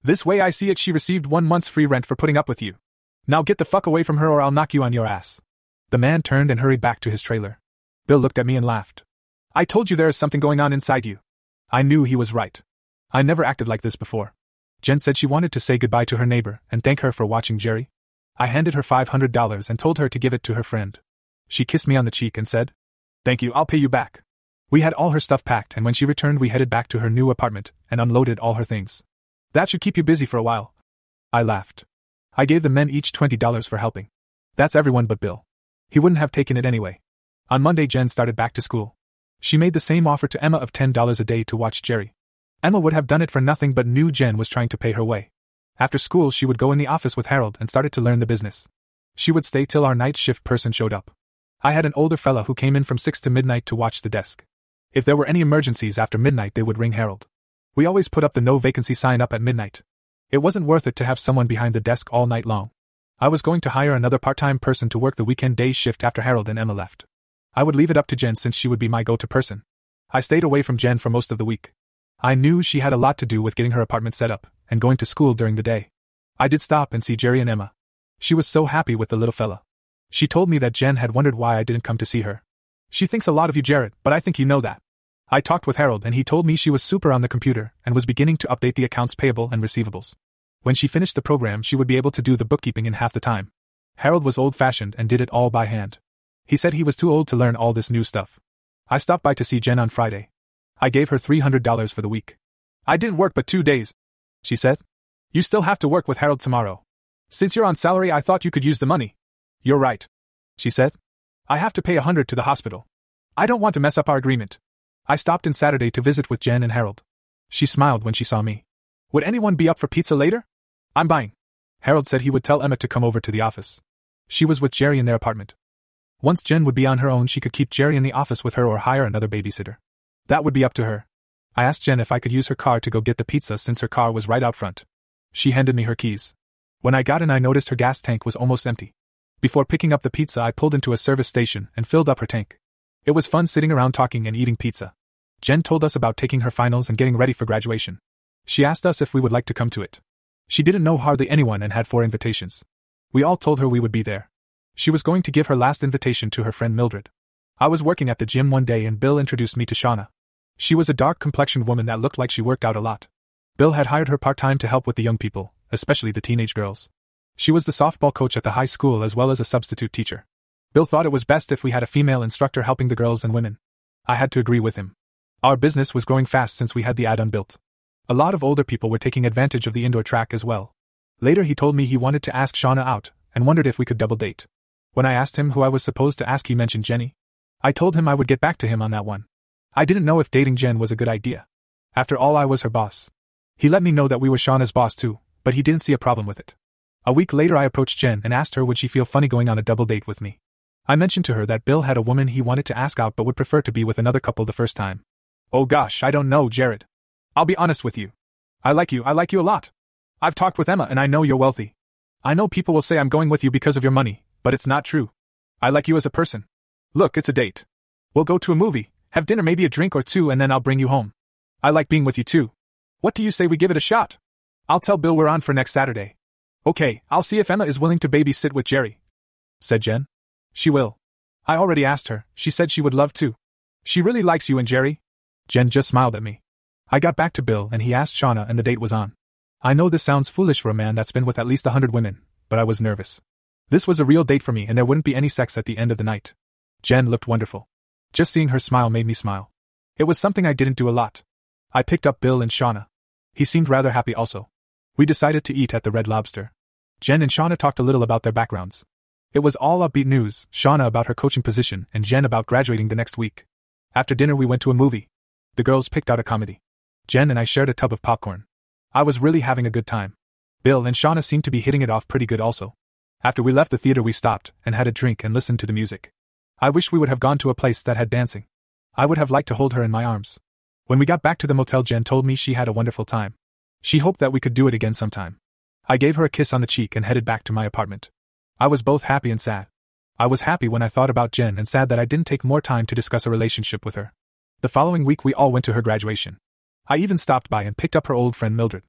This way I see it, she received one month's free rent for putting up with you. Now get the fuck away from her or I'll knock you on your ass. The man turned and hurried back to his trailer. Bill looked at me and laughed. I told you there is something going on inside you. I knew he was right. I never acted like this before. Jen said she wanted to say goodbye to her neighbor and thank her for watching Jerry. I handed her five hundred dollars and told her to give it to her friend. She kissed me on the cheek and said, "Thank you, I'll pay you back." We had all her stuff packed, and when she returned we headed back to her new apartment and unloaded all her things. That should keep you busy for a while. I laughed. I gave the men each twenty dollars for helping. That's everyone but Bill. He wouldn't have taken it anyway. On Monday Jen started back to school. She made the same offer to Emma of ten dollars a day to watch Jerry. Emma would have done it for nothing but knew Jen was trying to pay her way. After school she would go in the office with Harold and started to learn the business. She would stay till our night shift person showed up. I had an older fella who came in from six to midnight to watch the desk. If there were any emergencies after midnight they would ring Harold. We always put up the no vacancy sign up at midnight. It wasn't worth it to have someone behind the desk all night long. I was going to hire another part-time person to work the weekend day shift after Harold and Emma left. I would leave it up to Jen since she would be my go-to person. I stayed away from Jen for most of the week. I knew she had a lot to do with getting her apartment set up and going to school during the day. I did stop and see Jerry and Emma. She was so happy with the little fella. She told me that Jen had wondered why I didn't come to see her. She thinks a lot of you, Jared, but I think you know that. I talked with Harold and he told me she was super on the computer and was beginning to update the accounts payable and receivables. When she finished the program she would be able to do the bookkeeping in half the time. Harold was old-fashioned and did it all by hand. He said he was too old to learn all this new stuff. I stopped by to see Jen on Friday. I gave her three hundred dollars for the week. I didn't work but two days, she said. You still have to work with Harold tomorrow. Since you're on salary I thought you could use the money. You're right, she said. I have to pay a hundred to the hospital. I don't want to mess up our agreement. I stopped in Saturday to visit with Jen and Harold. She smiled when she saw me. Would anyone be up for pizza later? I'm buying. Harold said he would tell Emma to come over to the office. She was with Jerry in their apartment. Once Jen would be on her own she could keep Jerry in the office with her or hire another babysitter. That would be up to her. I asked Jen if I could use her car to go get the pizza since her car was right out front. She handed me her keys. When I got in I noticed her gas tank was almost empty. Before picking up the pizza I pulled into a service station and filled up her tank. It was fun sitting around talking and eating pizza. Jen told us about taking her finals and getting ready for graduation. She asked us if we would like to come to it. She didn't know hardly anyone and had four invitations. We all told her we would be there. She was going to give her last invitation to her friend Mildred. I was working at the gym one day and Bill introduced me to Shauna. She was a dark-complexioned woman that looked like she worked out a lot. Bill had hired her part-time to help with the young people, especially the teenage girls. She was the softball coach at the high school as well as a substitute teacher. Bill thought it was best if we had a female instructor helping the girls and women. I had to agree with him. Our business was growing fast since we had the add-on built. A lot of older people were taking advantage of the indoor track as well. Later he told me he wanted to ask Shauna out, and wondered if we could double date. When I asked him who I was supposed to ask he mentioned Jenny. I told him I would get back to him on that one. I didn't know if dating Jen was a good idea. After all I was her boss. He let me know that we were Shauna's boss too, but he didn't see a problem with it. A week later I approached Jen and asked her would she feel funny going on a double date with me. I mentioned to her that Bill had a woman he wanted to ask out but would prefer to be with another couple the first time. Oh gosh, I don't know, Jared. I'll be honest with you. I like you, I like you a lot. I've talked with Emma and I know you're wealthy. I know people will say I'm going with you because of your money, but it's not true. I like you as a person. Look, it's a date. We'll go to a movie, have dinner, maybe a drink or two, and then I'll bring you home. I like being with you too. What do you say we give it a shot? I'll tell Bill we're on for next Saturday. Okay, I'll see if Emma is willing to babysit with Jerry, said Jen. She will. I already asked her, she said she would love to. She really likes you and Jerry. Jen just smiled at me. I got back to Bill and he asked Shauna and the date was on. I know this sounds foolish for a man that's been with at least a hundred women, but I was nervous. This was a real date for me and there wouldn't be any sex at the end of the night. Jen looked wonderful. Just seeing her smile made me smile. It was something I didn't do a lot. I picked up Bill and Shauna. He seemed rather happy also. We decided to eat at the Red Lobster. Jen and Shauna talked a little about their backgrounds. It was all upbeat news, Shauna about her coaching position and Jen about graduating the next week. After dinner we went to a movie. The girls picked out a comedy. Jen and I shared a tub of popcorn. I was really having a good time. Bill and Shauna seemed to be hitting it off pretty good also. After we left the theater we stopped and had a drink and listened to the music. I wish we would have gone to a place that had dancing. I would have liked to hold her in my arms. When we got back to the motel Jen told me she had a wonderful time. She hoped that we could do it again sometime. I gave her a kiss on the cheek and headed back to my apartment. I was both happy and sad. I was happy when I thought about Jen and sad that I didn't take more time to discuss a relationship with her. The following week we all went to her graduation. I even stopped by and picked up her old friend Mildred.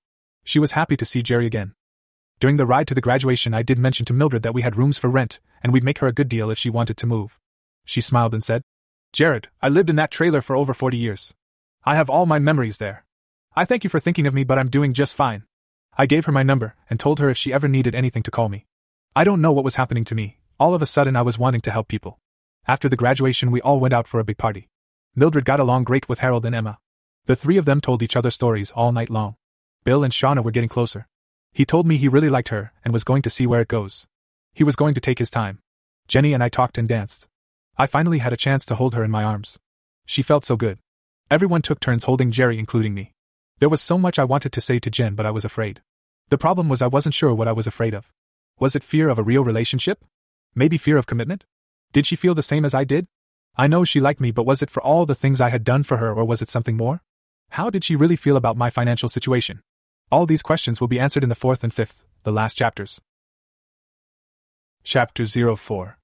She was happy to see Jerry again. During the ride to the graduation, I did mention to Mildred that we had rooms for rent, and we'd make her a good deal if she wanted to move. She smiled and said, "Jared, I lived in that trailer for over forty years. I have all my memories there. I thank you for thinking of me, but I'm doing just fine." I gave her my number and told her if she ever needed anything to call me. I don't know what was happening to me. All of a sudden I was wanting to help people. After the graduation we all went out for a big party. Mildred got along great with Harold and Emma. The three of them told each other stories all night long. Bill and Shauna were getting closer. He told me he really liked her and was going to see where it goes. He was going to take his time. Jenny and I talked and danced. I finally had a chance to hold her in my arms. She felt so good. Everyone took turns holding Jerry, including me. There was so much I wanted to say to Jen, but I was afraid. The problem was I wasn't sure what I was afraid of. Was it fear of a real relationship? Maybe fear of commitment? Did she feel the same as I did? I know she liked me, but was it for all the things I had done for her, or was it something more? How did she really feel about my financial situation? All these questions will be answered in the fourth and fifth, the last chapters. Chapter zero four.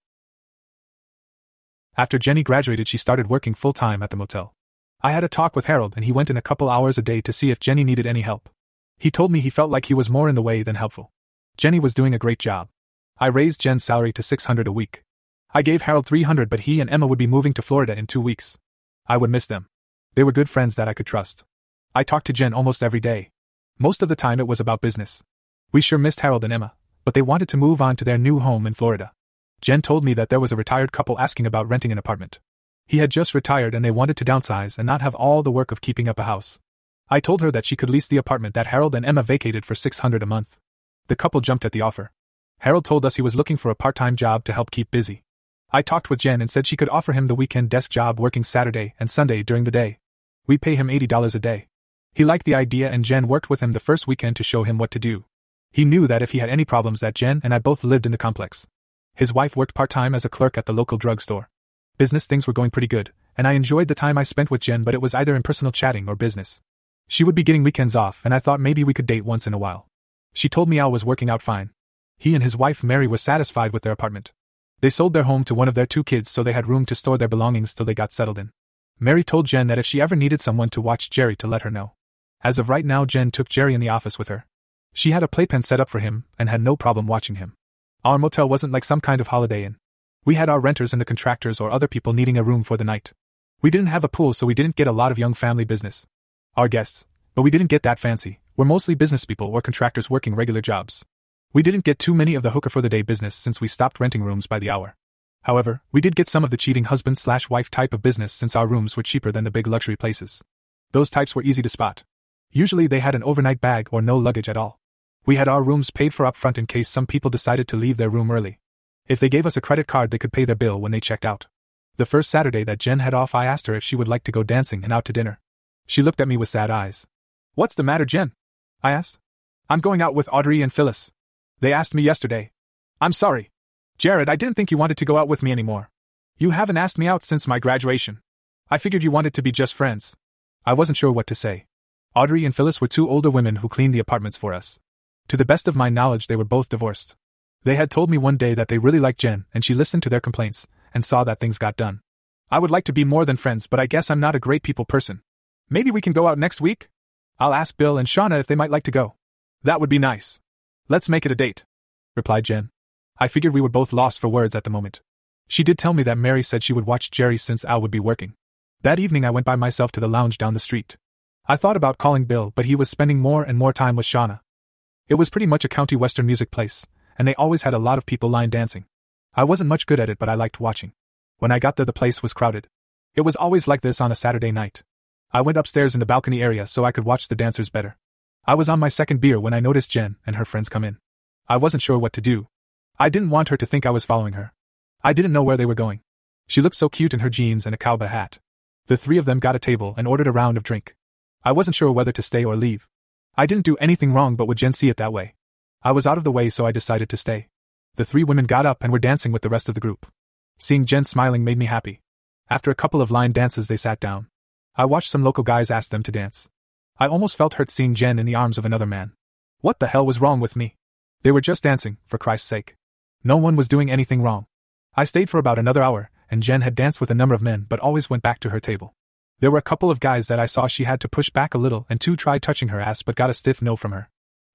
After Jenny graduated, she started working full-time at the motel. I had a talk with Harold and he went in a couple hours a day to see if Jenny needed any help. He told me he felt like he was more in the way than helpful. Jenny was doing a great job. I raised Jen's salary to six hundred dollars a week. I gave Harold three hundred dollars, but he and Emma would be moving to Florida in two weeks. I would miss them. They were good friends that I could trust. I talked to Jen almost every day. Most of the time it was about business. We sure missed Harold and Emma, but they wanted to move on to their new home in Florida. Jen told me that there was a retired couple asking about renting an apartment. He had just retired and they wanted to downsize and not have all the work of keeping up a house. I told her that she could lease the apartment that Harold and Emma vacated for six hundred dollars a month. The couple jumped at the offer. Harold told us he was looking for a part-time job to help keep busy. I talked with Jen and said she could offer him the weekend desk job, working Saturday and Sunday during the day. We pay him eighty dollars a day. He liked the idea and Jen worked with him the first weekend to show him what to do. He knew that if he had any problems that Jen and I both lived in the complex. His wife worked part-time as a clerk at the local drugstore. Business things were going pretty good, and I enjoyed the time I spent with Jen, but it was either impersonal chatting or business. She would be getting weekends off and I thought maybe we could date once in a while. She told me Al was working out fine. He and his wife Mary were satisfied with their apartment. They sold their home to one of their two kids so they had room to store their belongings till they got settled in. Mary told Jen that if she ever needed someone to watch Jerry to let her know. As of right now, Jen took Jerry in the office with her. She had a playpen set up for him and had no problem watching him. Our motel wasn't like some kind of Holiday Inn. We had our renters and the contractors or other people needing a room for the night. We didn't have a pool, so we didn't get a lot of young family business. Our guests, but we didn't get that fancy, were mostly business people or contractors working regular jobs. We didn't get too many of the hooker for the day business since we stopped renting rooms by the hour. However, we did get some of the cheating husband-slash-wife type of business since our rooms were cheaper than the big luxury places. Those types were easy to spot. Usually they had an overnight bag or no luggage at all. We had our rooms paid for up front in case some people decided to leave their room early. If they gave us a credit card, they could pay their bill when they checked out. The first Saturday that Jen had off, I asked her if she would like to go dancing and out to dinner. She looked at me with sad eyes. "What's the matter, Jen?" I asked. "I'm going out with Audrey and Phyllis. They asked me yesterday." "I'm sorry. Jared, I didn't think you wanted to go out with me anymore. You haven't asked me out since my graduation. I figured you wanted to be just friends." I wasn't sure what to say. Audrey and Phyllis were two older women who cleaned the apartments for us. To the best of my knowledge, they were both divorced. They had told me one day that they really liked Jen, and she listened to their complaints and saw that things got done. "I would like to be more than friends, but I guess I'm not a great people person. Maybe we can go out next week? I'll ask Bill and Shauna if they might like to go." "That would be nice. Let's make it a date," replied Jen. I figured we were both lost for words at the moment. She did tell me that Mary said she would watch Jerry since Al would be working. That evening I went by myself to the lounge down the street. I thought about calling Bill, but he was spending more and more time with Shauna. It was pretty much a county western music place, and they always had a lot of people line dancing. I wasn't much good at it, but I liked watching. When I got there, the place was crowded. It was always like this on a Saturday night. I went upstairs in the balcony area so I could watch the dancers better. I was on my second beer when I noticed Jen and her friends come in. I wasn't sure what to do. I didn't want her to think I was following her. I didn't know where they were going. She looked so cute in her jeans and a cowboy hat. The three of them got a table and ordered a round of drink. I wasn't sure whether to stay or leave. I didn't do anything wrong, but would Jen see it that way? I was out of the way, so I decided to stay. The three women got up and were dancing with the rest of the group. Seeing Jen smiling made me happy. After a couple of line dances, they sat down. I watched some local guys ask them to dance. I almost felt hurt seeing Jen in the arms of another man. What the hell was wrong with me? They were just dancing, for Christ's sake. No one was doing anything wrong. I stayed for about another hour, and Jen had danced with a number of men but always went back to her table. There were a couple of guys that I saw she had to push back a little, and two tried touching her ass but got a stiff no from her.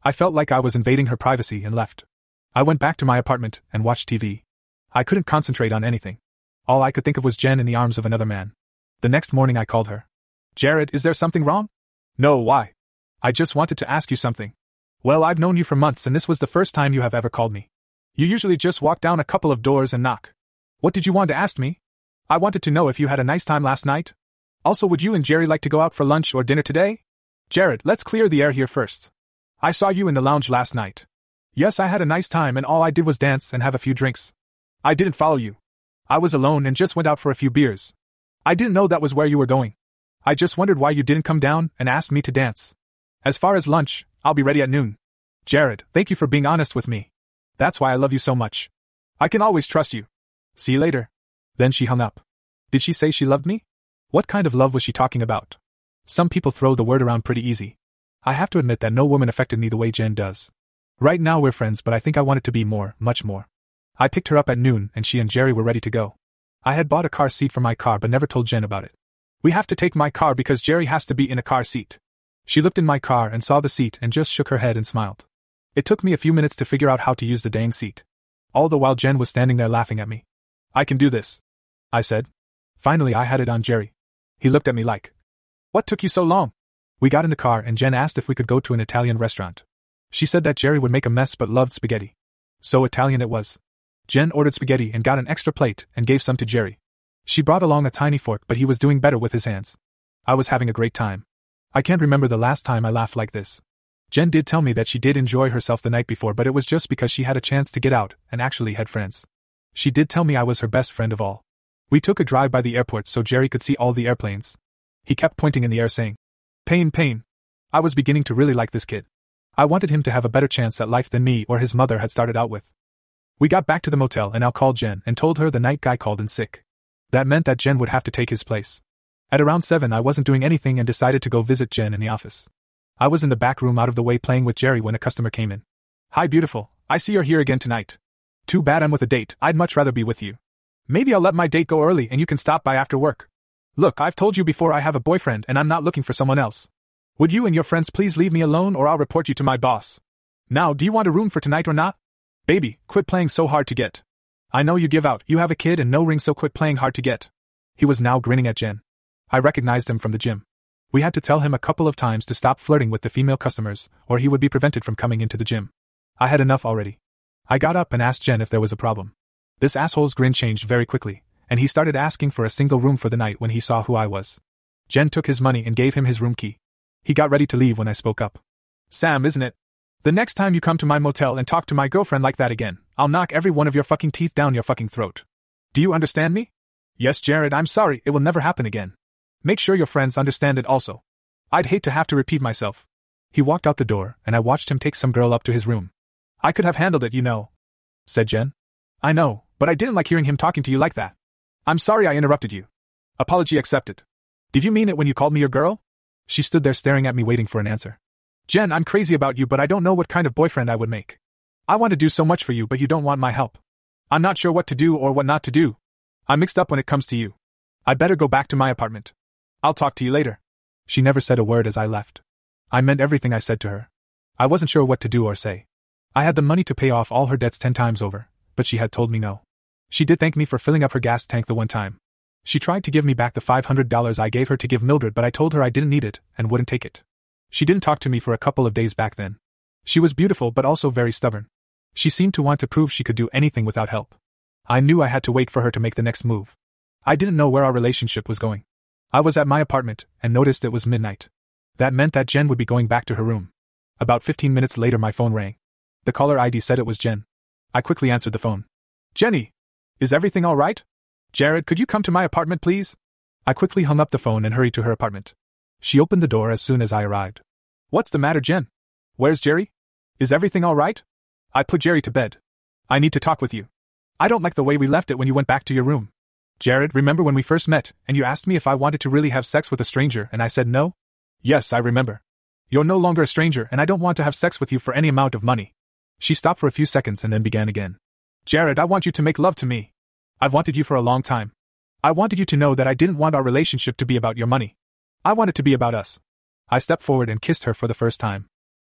I felt like I was invading her privacy and left. I went back to my apartment and watched T V. I couldn't concentrate on anything. All I could think of was Jen in the arms of another man. The next morning I called her. Jared, is there something wrong? No, why? I just wanted to ask you something. Well, I've known you for months and this was the first time you have ever called me. You usually just walk down a couple of doors and knock. What did you want to ask me? I wanted to know if you had a nice time last night. Also, would you and Jerry like to go out for lunch or dinner today? Jared, let's clear the air here first. I saw you in the lounge last night. Yes, I had a nice time and all I did was dance and have a few drinks. I didn't follow you. I was alone and just went out for a few beers. I didn't know that was where you were going. I just wondered why you didn't come down and ask me to dance. As far as lunch, I'll be ready at noon. Jared, thank you for being honest with me. That's why I love you so much. I can always trust you. See you later. Then she hung up. Did she say she loved me? What kind of love was she talking about? Some people throw the word around pretty easy. I have to admit that no woman affected me the way Jen does. Right now we're friends, but I think I want it to be more, much more. I picked her up at noon and she and Jerry were ready to go. I had bought a car seat for my car but never told Jen about it. We have to take my car because Jerry has to be in a car seat. She looked in my car and saw the seat and just shook her head and smiled. It took me a few minutes to figure out how to use the dang seat. All the while Jen was standing there laughing at me. I can do this, I said. Finally I had it on Jerry. He looked at me like, what took you so long? We got in the car and Jen asked if we could go to an Italian restaurant. She said that Jerry would make a mess but loved spaghetti. So Italian it was. Jen ordered spaghetti and got an extra plate and gave some to Jerry. She brought along a tiny fork but he was doing better with his hands. I was having a great time. I can't remember the last time I laughed like this. Jen did tell me that she did enjoy herself the night before, but it was just because she had a chance to get out and actually had friends. She did tell me I was her best friend of all. We took a drive by the airport so Jerry could see all the airplanes. He kept pointing in the air saying, Pain, pain. I was beginning to really like this kid. I wanted him to have a better chance at life than me or his mother had started out with. We got back to the motel and I called Jen and told her the night guy called in sick. That meant that Jen would have to take his place. At around seven I wasn't doing anything and decided to go visit Jen in the office. I was in the back room out of the way playing with Jerry when a customer came in. Hi beautiful, I see you're here again tonight. Too bad I'm with a date, I'd much rather be with you. Maybe I'll let my date go early and you can stop by after work. Look, I've told you before I have a boyfriend and I'm not looking for someone else. Would you and your friends please leave me alone or I'll report you to my boss. Now, do you want a room for tonight or not? Baby, quit playing so hard to get. I know you give out, you have a kid and no ring, so quit playing hard to get. He was now grinning at Jen. I recognized him from the gym. We had to tell him a couple of times to stop flirting with the female customers or he would be prevented from coming into the gym. I had enough already. I got up and asked Jen if there was a problem. This asshole's grin changed very quickly, and he started asking for a single room for the night when he saw who I was. Jen took his money and gave him his room key. He got ready to leave when I spoke up. Sam, isn't it? The next time you come to my motel and talk to my girlfriend like that again, I'll knock every one of your fucking teeth down your fucking throat. Do you understand me? Yes, Jared, I'm sorry, it will never happen again. Make sure your friends understand it also. I'd hate to have to repeat myself. He walked out the door, and I watched him take some girl up to his room. I could have handled it, you know, said Jen. I know, but I didn't like hearing him talking to you like that. I'm sorry I interrupted you. Apology accepted. Did you mean it when you called me your girl? She stood there staring at me waiting for an answer. Jen, I'm crazy about you, but I don't know what kind of boyfriend I would make. I want to do so much for you, but you don't want my help. I'm not sure what to do or what not to do. I'm mixed up when it comes to you. I'd better go back to my apartment. I'll talk to you later. She never said a word as I left. I meant everything I said to her. I wasn't sure what to do or say. I had the money to pay off all her debts ten times over, but she had told me no. She did thank me for filling up her gas tank the one time. She tried to give me back the five hundred dollars I gave her to give Mildred, but I told her I didn't need it and wouldn't take it. She didn't talk to me for a couple of days back then. She was beautiful but also very stubborn. She seemed to want to prove she could do anything without help. I knew I had to wait for her to make the next move. I didn't know where our relationship was going. I was at my apartment and noticed it was midnight. That meant that Jen would be going back to her room. About fifteen minutes later my phone rang. The caller I D said it was Jen. I quickly answered the phone. Jenny! Is everything all right? Jared, could you come to my apartment please? I quickly hung up the phone and hurried to her apartment. She opened the door as soon as I arrived. What's the matter, Jen? Where's Jerry? Is everything all right? I put Jerry to bed. I need to talk with you. I don't like the way we left it when you went back to your room. Jared, remember when we first met, and you asked me if I wanted to really have sex with a stranger and I said no? Yes, I remember. You're no longer a stranger and I don't want to have sex with you for any amount of money. She stopped for a few seconds and then began again. Jared, I want you to make love to me. I've wanted you for a long time. I wanted you to know that I didn't want our relationship to be about your money. I want it to be about us. I stepped forward and kissed her for the first time.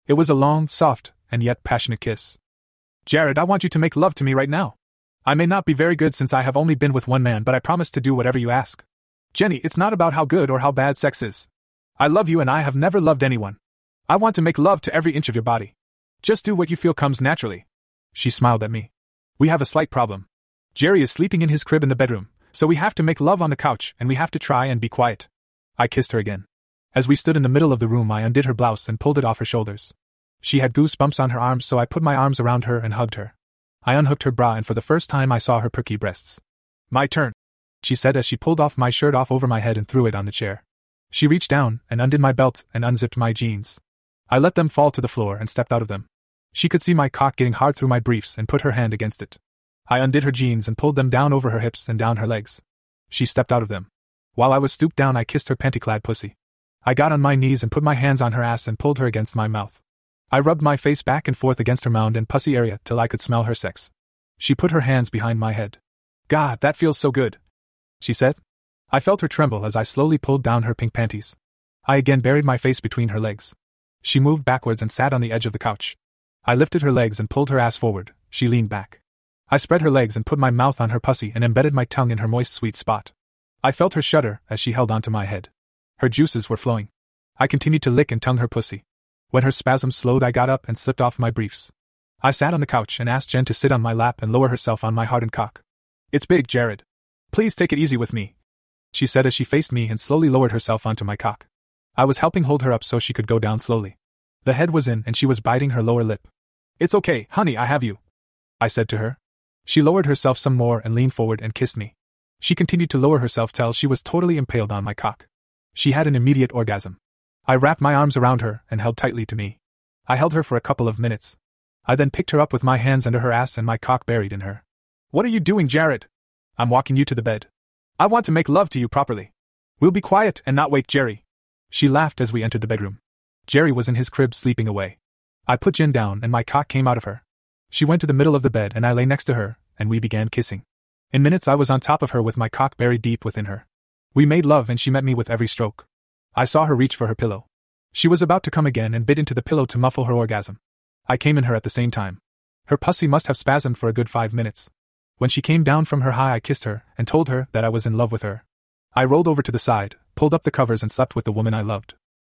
It was a long, soft, and yet passionate kiss. Jared, I want you to make love to me right now. I may not be very good since I have only been with one man, but I promise to do whatever you ask. Jenny, it's not about how good or how bad sex is. I love you and I have never loved anyone. I want to make love to every inch of your body. Just do what you feel comes naturally. She smiled at me. We have a slight problem. Jerry is sleeping in his crib in the bedroom, so we have to make love on the couch and we have to try and be quiet. I kissed her again. As we stood in the middle of the room, I undid her blouse and pulled it off her shoulders. She had goosebumps on her arms, so I put my arms around her and hugged her. I unhooked her bra and for the first time I saw her perky breasts. My turn, she said as she pulled off my shirt off over my head and threw it on the chair. She reached down and undid my belt and unzipped my jeans. I let them fall to the floor and stepped out of them. She could see my cock getting hard through my briefs and put her hand against it. I undid her jeans and pulled them down over her hips and down her legs. She stepped out of them. While I was stooped down, I kissed her panty-clad pussy. I got on my knees and put my hands on her ass and pulled her against my mouth. I rubbed my face back and forth against her mound and pussy area till I could smell her sex. She put her hands behind my head. God, that feels so good, she said. I felt her tremble as I slowly pulled down her pink panties. I again buried my face between her legs. She moved backwards and sat on the edge of the couch. I lifted her legs and pulled her ass forward. She leaned back. I spread her legs and put my mouth on her pussy and embedded my tongue in her moist, sweet spot. I felt her shudder as she held onto my head. Her juices were flowing. I continued to lick and tongue her pussy. When her spasms slowed, I got up and slipped off my briefs. I sat on the couch and asked Jen to sit on my lap and lower herself on my hardened cock. It's big, Jared. Please take it easy with me, she said as she faced me and slowly lowered herself onto my cock. I was helping hold her up so she could go down slowly. The head was in and she was biting her lower lip. It's okay, honey, I have you, I said to her. She lowered herself some more and leaned forward and kissed me. She continued to lower herself till she was totally impaled on my cock. She had an immediate orgasm. I wrapped my arms around her and held tightly to me. I held her for a couple of minutes. I then picked her up with my hands under her ass and my cock buried in her. What are you doing, Jared? I'm walking you to the bed. I want to make love to you properly. We'll be quiet and not wake Jerry. She laughed as we entered the bedroom. Jerry was in his crib sleeping away. I put Jen down and my cock came out of her. She went to the middle of the bed and I lay next to her, and we began kissing. In minutes I was on top of her with my cock buried deep within her. We made love and she met me with every stroke. I saw her reach for her pillow. She was about to come again and bit into the pillow to muffle her orgasm. I came in her at the same time. Her pussy must have spasmed for a good five minutes. When she came down from her high, I kissed her and told her that I was in love with her. I rolled over to the side, pulled up the covers and slept with the woman I loved.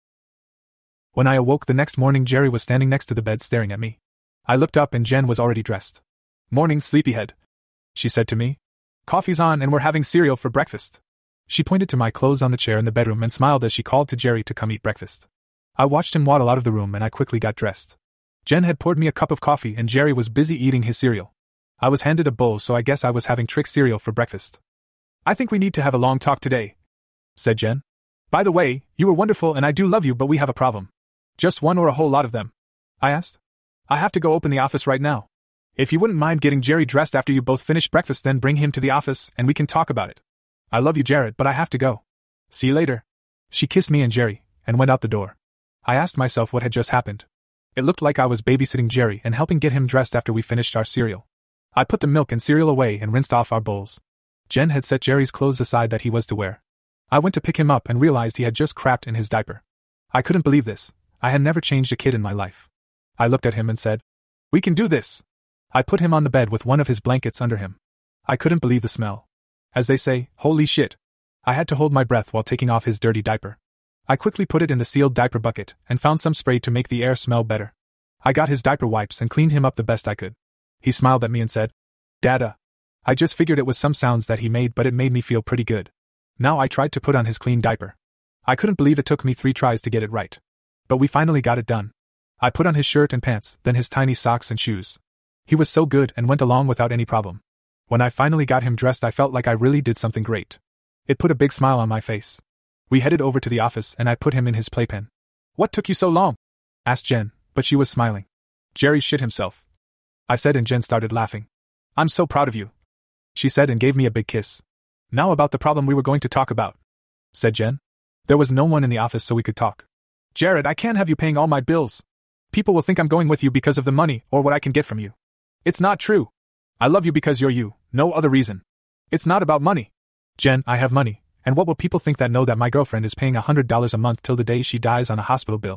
When I awoke the next morning, Jerry was standing next to the bed staring at me. I looked up and Jen was already dressed. Morning, sleepyhead, she said to me. Coffee's on and we're having cereal for breakfast. She pointed to my clothes on the chair in the bedroom and smiled as she called to Jerry to come eat breakfast. I watched him waddle out of the room and I quickly got dressed. Jen had poured me a cup of coffee and Jerry was busy eating his cereal. I was handed a bowl, so I guess I was having Trix cereal for breakfast. I think we need to have a long talk today, said Jen. By the way, you were wonderful and I do love you, but we have a problem. Just one or a whole lot of them? I asked. I have to go open the office right now. If you wouldn't mind getting Jerry dressed after you both finish breakfast, then bring him to the office and we can talk about it. I love you, Jared, but I have to go. See you later. She kissed me and Jerry and went out the door. I asked myself what had just happened. It looked like I was babysitting Jerry and helping get him dressed after we finished our cereal. I put the milk and cereal away and rinsed off our bowls. Jen had set Jerry's clothes aside that he was to wear. I went to pick him up and realized he had just crapped in his diaper. I couldn't believe this. I had never changed a kid in my life. I looked at him and said, "We can do this." I put him on the bed with one of his blankets under him. I couldn't believe the smell. As they say, holy shit. I had to hold my breath while taking off his dirty diaper. I quickly put it in the sealed diaper bucket and found some spray to make the air smell better. I got his diaper wipes and cleaned him up the best I could. He smiled at me and said, "Dada." I just figured it was some sounds that he made, but it made me feel pretty good. Now I tried to put on his clean diaper. I couldn't believe it took me three tries to get it right. But we finally got it done. I put on his shirt and pants, then his tiny socks and shoes. He was so good and went along without any problem. When I finally got him dressed, I felt like I really did something great. It put a big smile on my face. We headed over to the office and I put him in his playpen. "What took you so long?" asked Jen, but she was smiling. "Jerry shit himself," I said, and Jen started laughing. "I'm so proud of you," she said and gave me a big kiss. "Now about the problem we were going to talk about," said Jen. There was no one in the office so we could talk. "Jared, I can't have you paying all my bills. People will think I'm going with you because of the money or what I can get from you. It's not true. I love you because you're you, no other reason. It's not about money. Jen, I have money, and what will people think that know that my girlfriend is paying one hundred dollars a month till the day she dies on a hospital bill?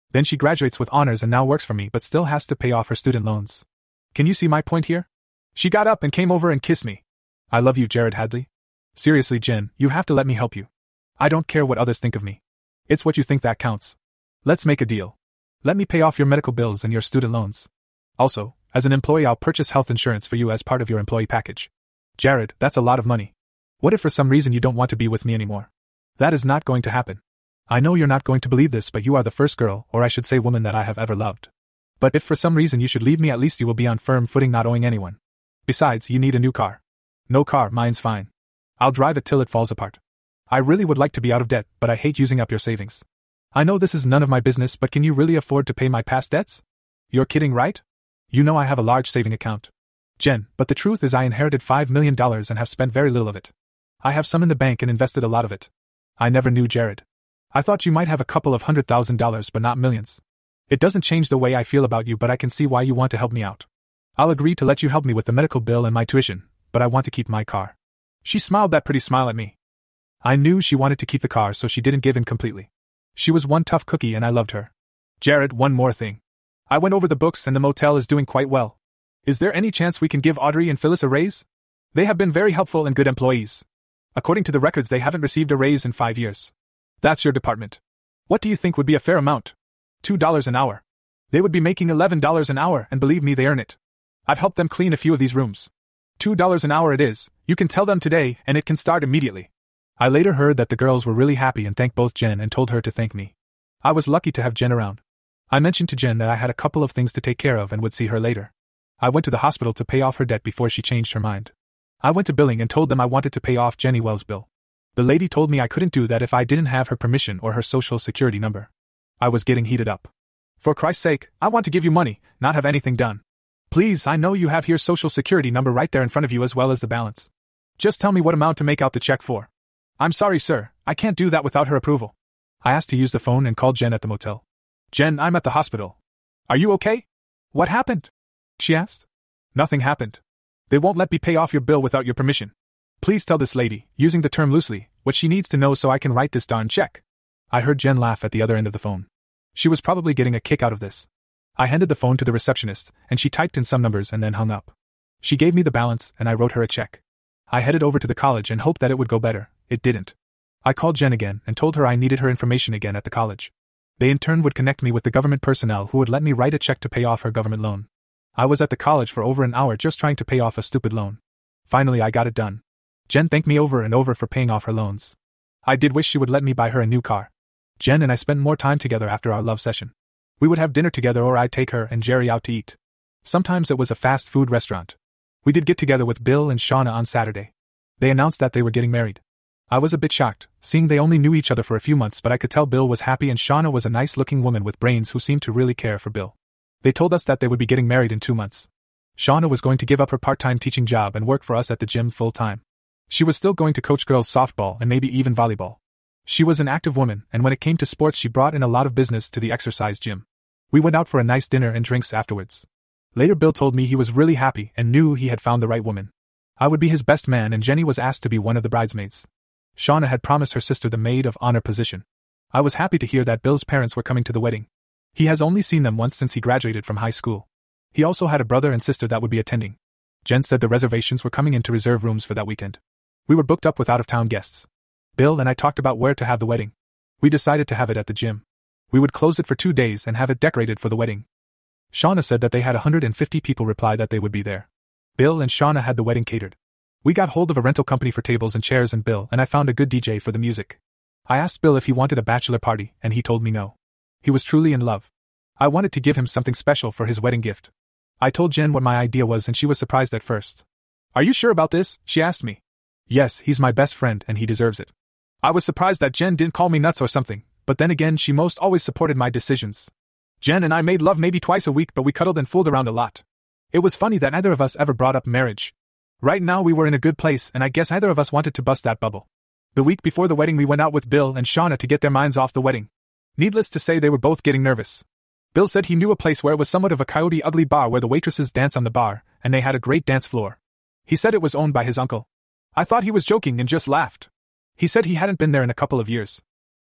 Then she graduates with honors and now works for me but still has to pay off her student loans. Can you see my point here? She got up and came over and kissed me. I love you, Jared Hadley. Seriously, Jen, you have to let me help you. I don't care what others think of me. It's what you think that counts. Let's make a deal. Let me pay off your medical bills and your student loans. Also, as an employee, I'll purchase health insurance for you as part of your employee package. Jared, that's a lot of money. What if for some reason you don't want to be with me anymore? That is not going to happen. I know you're not going to believe this, but you are the first girl, or I should say woman, that I have ever loved. But if for some reason you should leave me, at least you will be on firm footing, not owing anyone. Besides, you need a new car. No car, mine's fine. I'll drive it till it falls apart. I really would like to be out of debt, but I hate using up your savings. I know this is none of my business, but can you really afford to pay my past debts? You're kidding, right? You know I have a large saving account. Jen, but the truth is I inherited five million dollars and have spent very little of it. I have some in the bank and invested a lot of it. I never knew Jared. I thought you might have a couple of hundred thousand dollars but not millions. It doesn't change the way I feel about you, but I can see why you want to help me out. I'll agree to let you help me with the medical bill and my tuition, but I want to keep my car. She smiled that pretty smile at me. I knew she wanted to keep the car, so she didn't give in completely. She was one tough cookie and I loved her. Jared, one more thing. I went over the books and the motel is doing quite well. Is there any chance we can give Audrey and Phyllis a raise? They have been very helpful and good employees. According to the records, they haven't received a raise in five years. That's your department. What do you think would be a fair amount? Two dollars an hour. They would be making eleven dollars an hour, and believe me, they earn it. I've helped them clean a few of these rooms. Two dollars an hour it is. You can tell them today, and it can start immediately. I later heard that the girls were really happy and thanked both Jen and told her to thank me. I was lucky to have Jen around. I mentioned to Jen that I had a couple of things to take care of and would see her later. I went to the hospital to pay off her debt before she changed her mind. I went to billing and told them I wanted to pay off Jenny Wells' bill. The lady told me I couldn't do that if I didn't have her permission or her social security number. I was getting heated up. For Christ's sake, I want to give you money, not have anything done. Please, I know you have your social security number right there in front of you as well as the balance. Just tell me what amount to make out the check for. I'm sorry, sir, I can't do that without her approval. I asked to use the phone and called Jen at the motel. Jen, I'm at the hospital. Are you okay? What happened? She asked. Nothing happened. They won't let me pay off your bill without your permission. Please tell this lady, using the term loosely, what she needs to know so I can write this darn check. I heard Jen laugh at the other end of the phone. She was probably getting a kick out of this. I handed the phone to the receptionist, and she typed in some numbers and then hung up. She gave me the balance, and I wrote her a check. I headed over to the college and hoped that it would go better. It didn't. I called Jen again and told her I needed her information again at the college. They in turn would connect me with the government personnel who would let me write a check to pay off her government loan. I was at the college for over an hour just trying to pay off a stupid loan. Finally, I got it done. Jen thanked me over and over for paying off her loans. I did wish she would let me buy her a new car. Jen and I spent more time together after our love session. We would have dinner together, or I'd take her and Jerry out to eat. Sometimes it was a fast food restaurant. We did get together with Bill and Shauna on Saturday. They announced that they were getting married. I was a bit shocked, seeing they only knew each other for a few months, but I could tell Bill was happy and Shauna was a nice-looking woman with brains who seemed to really care for Bill. They told us that they would be getting married in two months. Shauna was going to give up her part-time teaching job and work for us at the gym full-time. She was still going to coach girls softball and maybe even volleyball. She was an active woman, and when it came to sports she brought in a lot of business to the exercise gym. We went out for a nice dinner and drinks afterwards. Later Bill told me he was really happy and knew he had found the right woman. I would be his best man, and Jenny was asked to be one of the bridesmaids. Shauna had promised her sister the maid of honor position. I was happy to hear that Bill's parents were coming to the wedding. He has only seen them once since he graduated from high school. He also had a brother and sister that would be attending. Jen said the reservations were coming in to reserve rooms for that weekend. We were booked up with out-of-town guests. Bill and I talked about where to have the wedding. We decided to have it at the gym. We would close it for two days and have it decorated for the wedding. Shauna said that they had one hundred fifty people reply that they would be there. Bill and Shauna had the wedding catered. We got hold of a rental company for tables and chairs, and Bill and I found a good D J for the music. I asked Bill if he wanted a bachelor party, and he told me no. He was truly in love. I wanted to give him something special for his wedding gift. I told Jen what my idea was, and she was surprised at first. Are you sure about this? She asked me. Yes, he's my best friend and he deserves it. I was surprised that Jen didn't call me nuts or something, but then again she most always supported my decisions. Jen and I made love maybe twice a week, but we cuddled and fooled around a lot. It was funny that neither of us ever brought up marriage. Right now we were in a good place, and I guess neither of us wanted to bust that bubble. The week before the wedding we went out with Bill and Shauna to get their minds off the wedding. Needless to say, they were both getting nervous. Bill said he knew a place where it was somewhat of a coyote ugly bar where the waitresses dance on the bar, and they had a great dance floor. He said it was owned by his uncle. I thought he was joking and just laughed. He said he hadn't been there in a couple of years.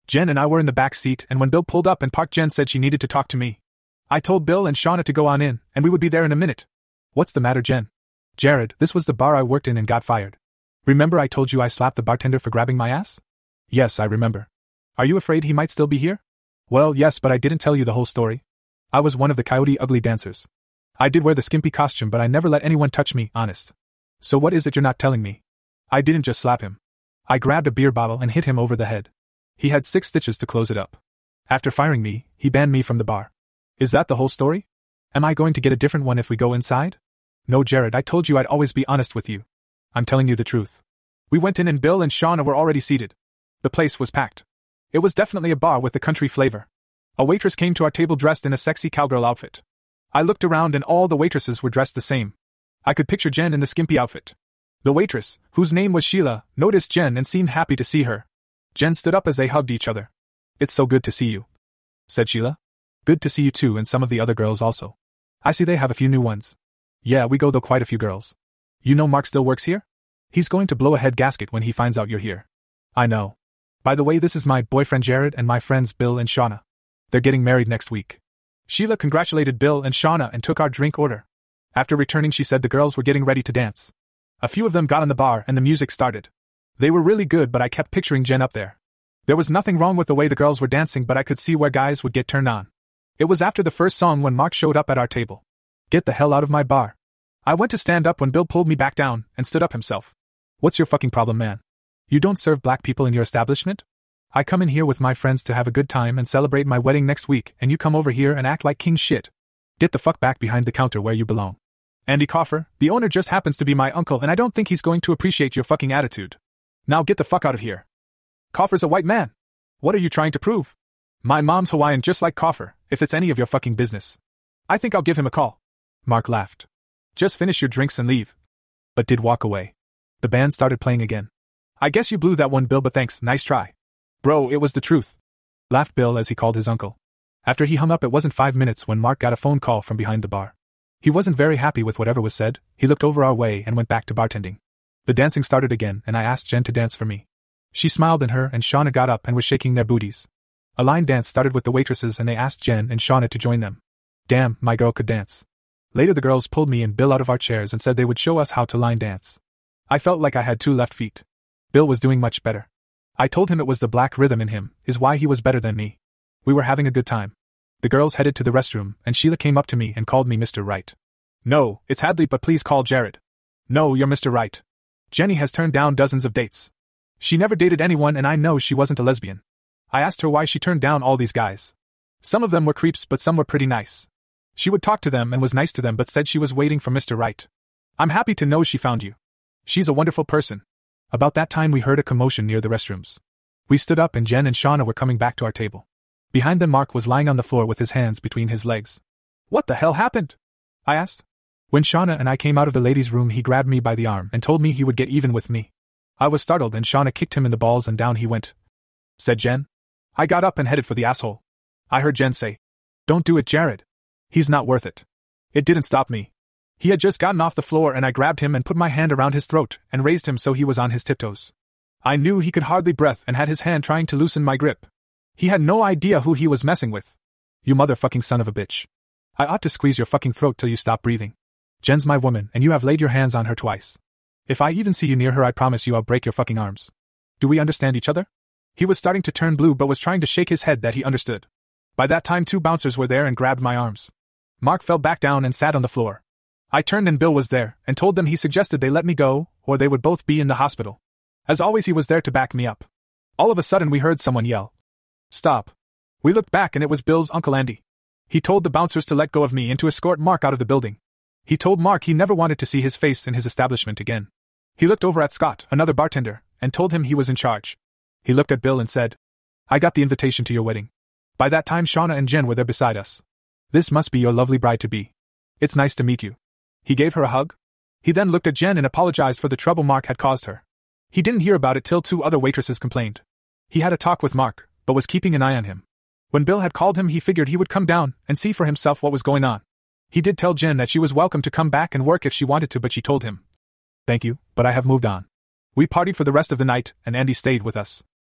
Jen and I were in the back seat, and when Bill pulled up and parked, Jen said she needed to talk to me. I told Bill and Shauna to go on in, and we would be there in a minute. What's the matter, Jen? Jared, this was the bar I worked in and got fired. Remember I told you I slapped the bartender for grabbing my ass? Yes, I remember. Are you afraid he might still be here? Well, yes, but I didn't tell you the whole story. I was one of the Coyote Ugly dancers. I did wear the skimpy costume, but I never let anyone touch me, honest. So what is it you're not telling me? I didn't just slap him. I grabbed a beer bottle and hit him over the head. He had six stitches to close it up. After firing me, he banned me from the bar. Is that the whole story? Am I going to get a different one if we go inside? No, Jared, I told you I'd always be honest with you. I'm telling you the truth. We went in and Bill and Shauna were already seated. The place was packed. It was definitely a bar with the country flavor. A waitress came to our table dressed in a sexy cowgirl outfit. I looked around and all the waitresses were dressed the same. I could picture Jen in the skimpy outfit. The waitress, whose name was Sheila, noticed Jen and seemed happy to see her. Jen stood up as they hugged each other. It's so good to see you, said Sheila. Good to see you too, and some of the other girls also. I see they have a few new ones. Yeah, we go though, quite a few girls. You know Mark still works here? He's going to blow a head gasket when he finds out you're here. I know. By the way, this is my boyfriend Jared and my friends Bill and Shauna. They're getting married next week. Sheila congratulated Bill and Shauna and took our drink order. After returning, she said the girls were getting ready to dance. A few of them got on the bar and the music started. They were really good, but I kept picturing Jen up there. There was nothing wrong with the way the girls were dancing, but I could see where guys would get turned on. It was after the first song when Mark showed up at our table. Get the hell out of my bar. I went to stand up when Bill pulled me back down and stood up himself. What's your fucking problem, man? You don't serve black people in your establishment? I come in here with my friends to have a good time and celebrate my wedding next week, and you come over here and act like king shit. Get the fuck back behind the counter where you belong. Andy Coffer, the owner, just happens to be my uncle, and I don't think he's going to appreciate your fucking attitude. Now get the fuck out of here. Coffer's a white man. What are you trying to prove? My mom's Hawaiian just like Coffer, if it's any of your fucking business. I think I'll give him a call. Mark laughed. Just finish your drinks and leave. But did walk away. The band started playing again. I guess you blew that one, Bill, but thanks, nice try. Bro, it was the truth. Laughed Bill as he called his uncle. After he hung up, it wasn't five minutes when Mark got a phone call from behind the bar. He wasn't very happy with whatever was said. He looked over our way and went back to bartending. The dancing started again, and I asked Jen to dance for me. She smiled, and her and Shauna got up and were shaking their booties. A line dance started with the waitresses, and they asked Jen and Shauna to join them. Damn, my girl could dance. Later the girls pulled me and Bill out of our chairs and said they would show us how to line dance. I felt like I had two left feet. Bill was doing much better. I told him it was the black rhythm in him, is why he was better than me. We were having a good time. The girls headed to the restroom, and Sheila came up to me and called me Mister Right. No, it's Hadley, but please call Jared. No, you're Mister Right. Jenny has turned down dozens of dates. She never dated anyone, and I know she wasn't a lesbian. I asked her why she turned down all these guys. Some of them were creeps, but some were pretty nice. She would talk to them and was nice to them, but said she was waiting for Mister Right. I'm happy to know she found you. She's a wonderful person. About that time we heard a commotion near the restrooms. We stood up and Jen and Shauna were coming back to our table. Behind them Mark was lying on the floor with his hands between his legs. What the hell happened? I asked. When Shauna and I came out of the ladies' room, he grabbed me by the arm and told me he would get even with me. I was startled and Shauna kicked him in the balls and down he went. Said Jen. I got up and headed for the asshole. I heard Jen say, "Don't do it, Jared. He's not worth it." It didn't stop me. He had just gotten off the floor and I grabbed him and put my hand around his throat and raised him so he was on his tiptoes. I knew he could hardly breathe and had his hand trying to loosen my grip. He had no idea who he was messing with. You motherfucking son of a bitch. I ought to squeeze your fucking throat till you stop breathing. Jen's my woman and you have laid your hands on her twice. If I even see you near her, I promise you I'll break your fucking arms. Do we understand each other? He was starting to turn blue but was trying to shake his head that he understood. By that time two bouncers were there and grabbed my arms. Mark fell back down and sat on the floor. I turned and Bill was there and told them he suggested they let me go or they would both be in the hospital. As always, he was there to back me up. All of a sudden we heard someone yell, "Stop." We looked back and it was Bill's Uncle Andy. He told the bouncers to let go of me and to escort Mark out of the building. He told Mark he never wanted to see his face in his establishment again. He looked over at Scott, another bartender, and told him he was in charge. He looked at Bill and said, "I got the invitation to your wedding." By that time Shauna and Jen were there beside us. "This must be your lovely bride-to-be. It's nice to meet you." He gave her a hug. He then looked at Jen and apologized for the trouble Mark had caused her. He didn't hear about it till two other waitresses complained. He had a talk with Mark, but was keeping an eye on him. When Bill had called him, he figured he would come down and see for himself what was going on. He did tell Jen that she was welcome to come back and work if she wanted to, but she told him, "Thank you, but I have moved on." We partied for the rest of the night, and Andy stayed with us.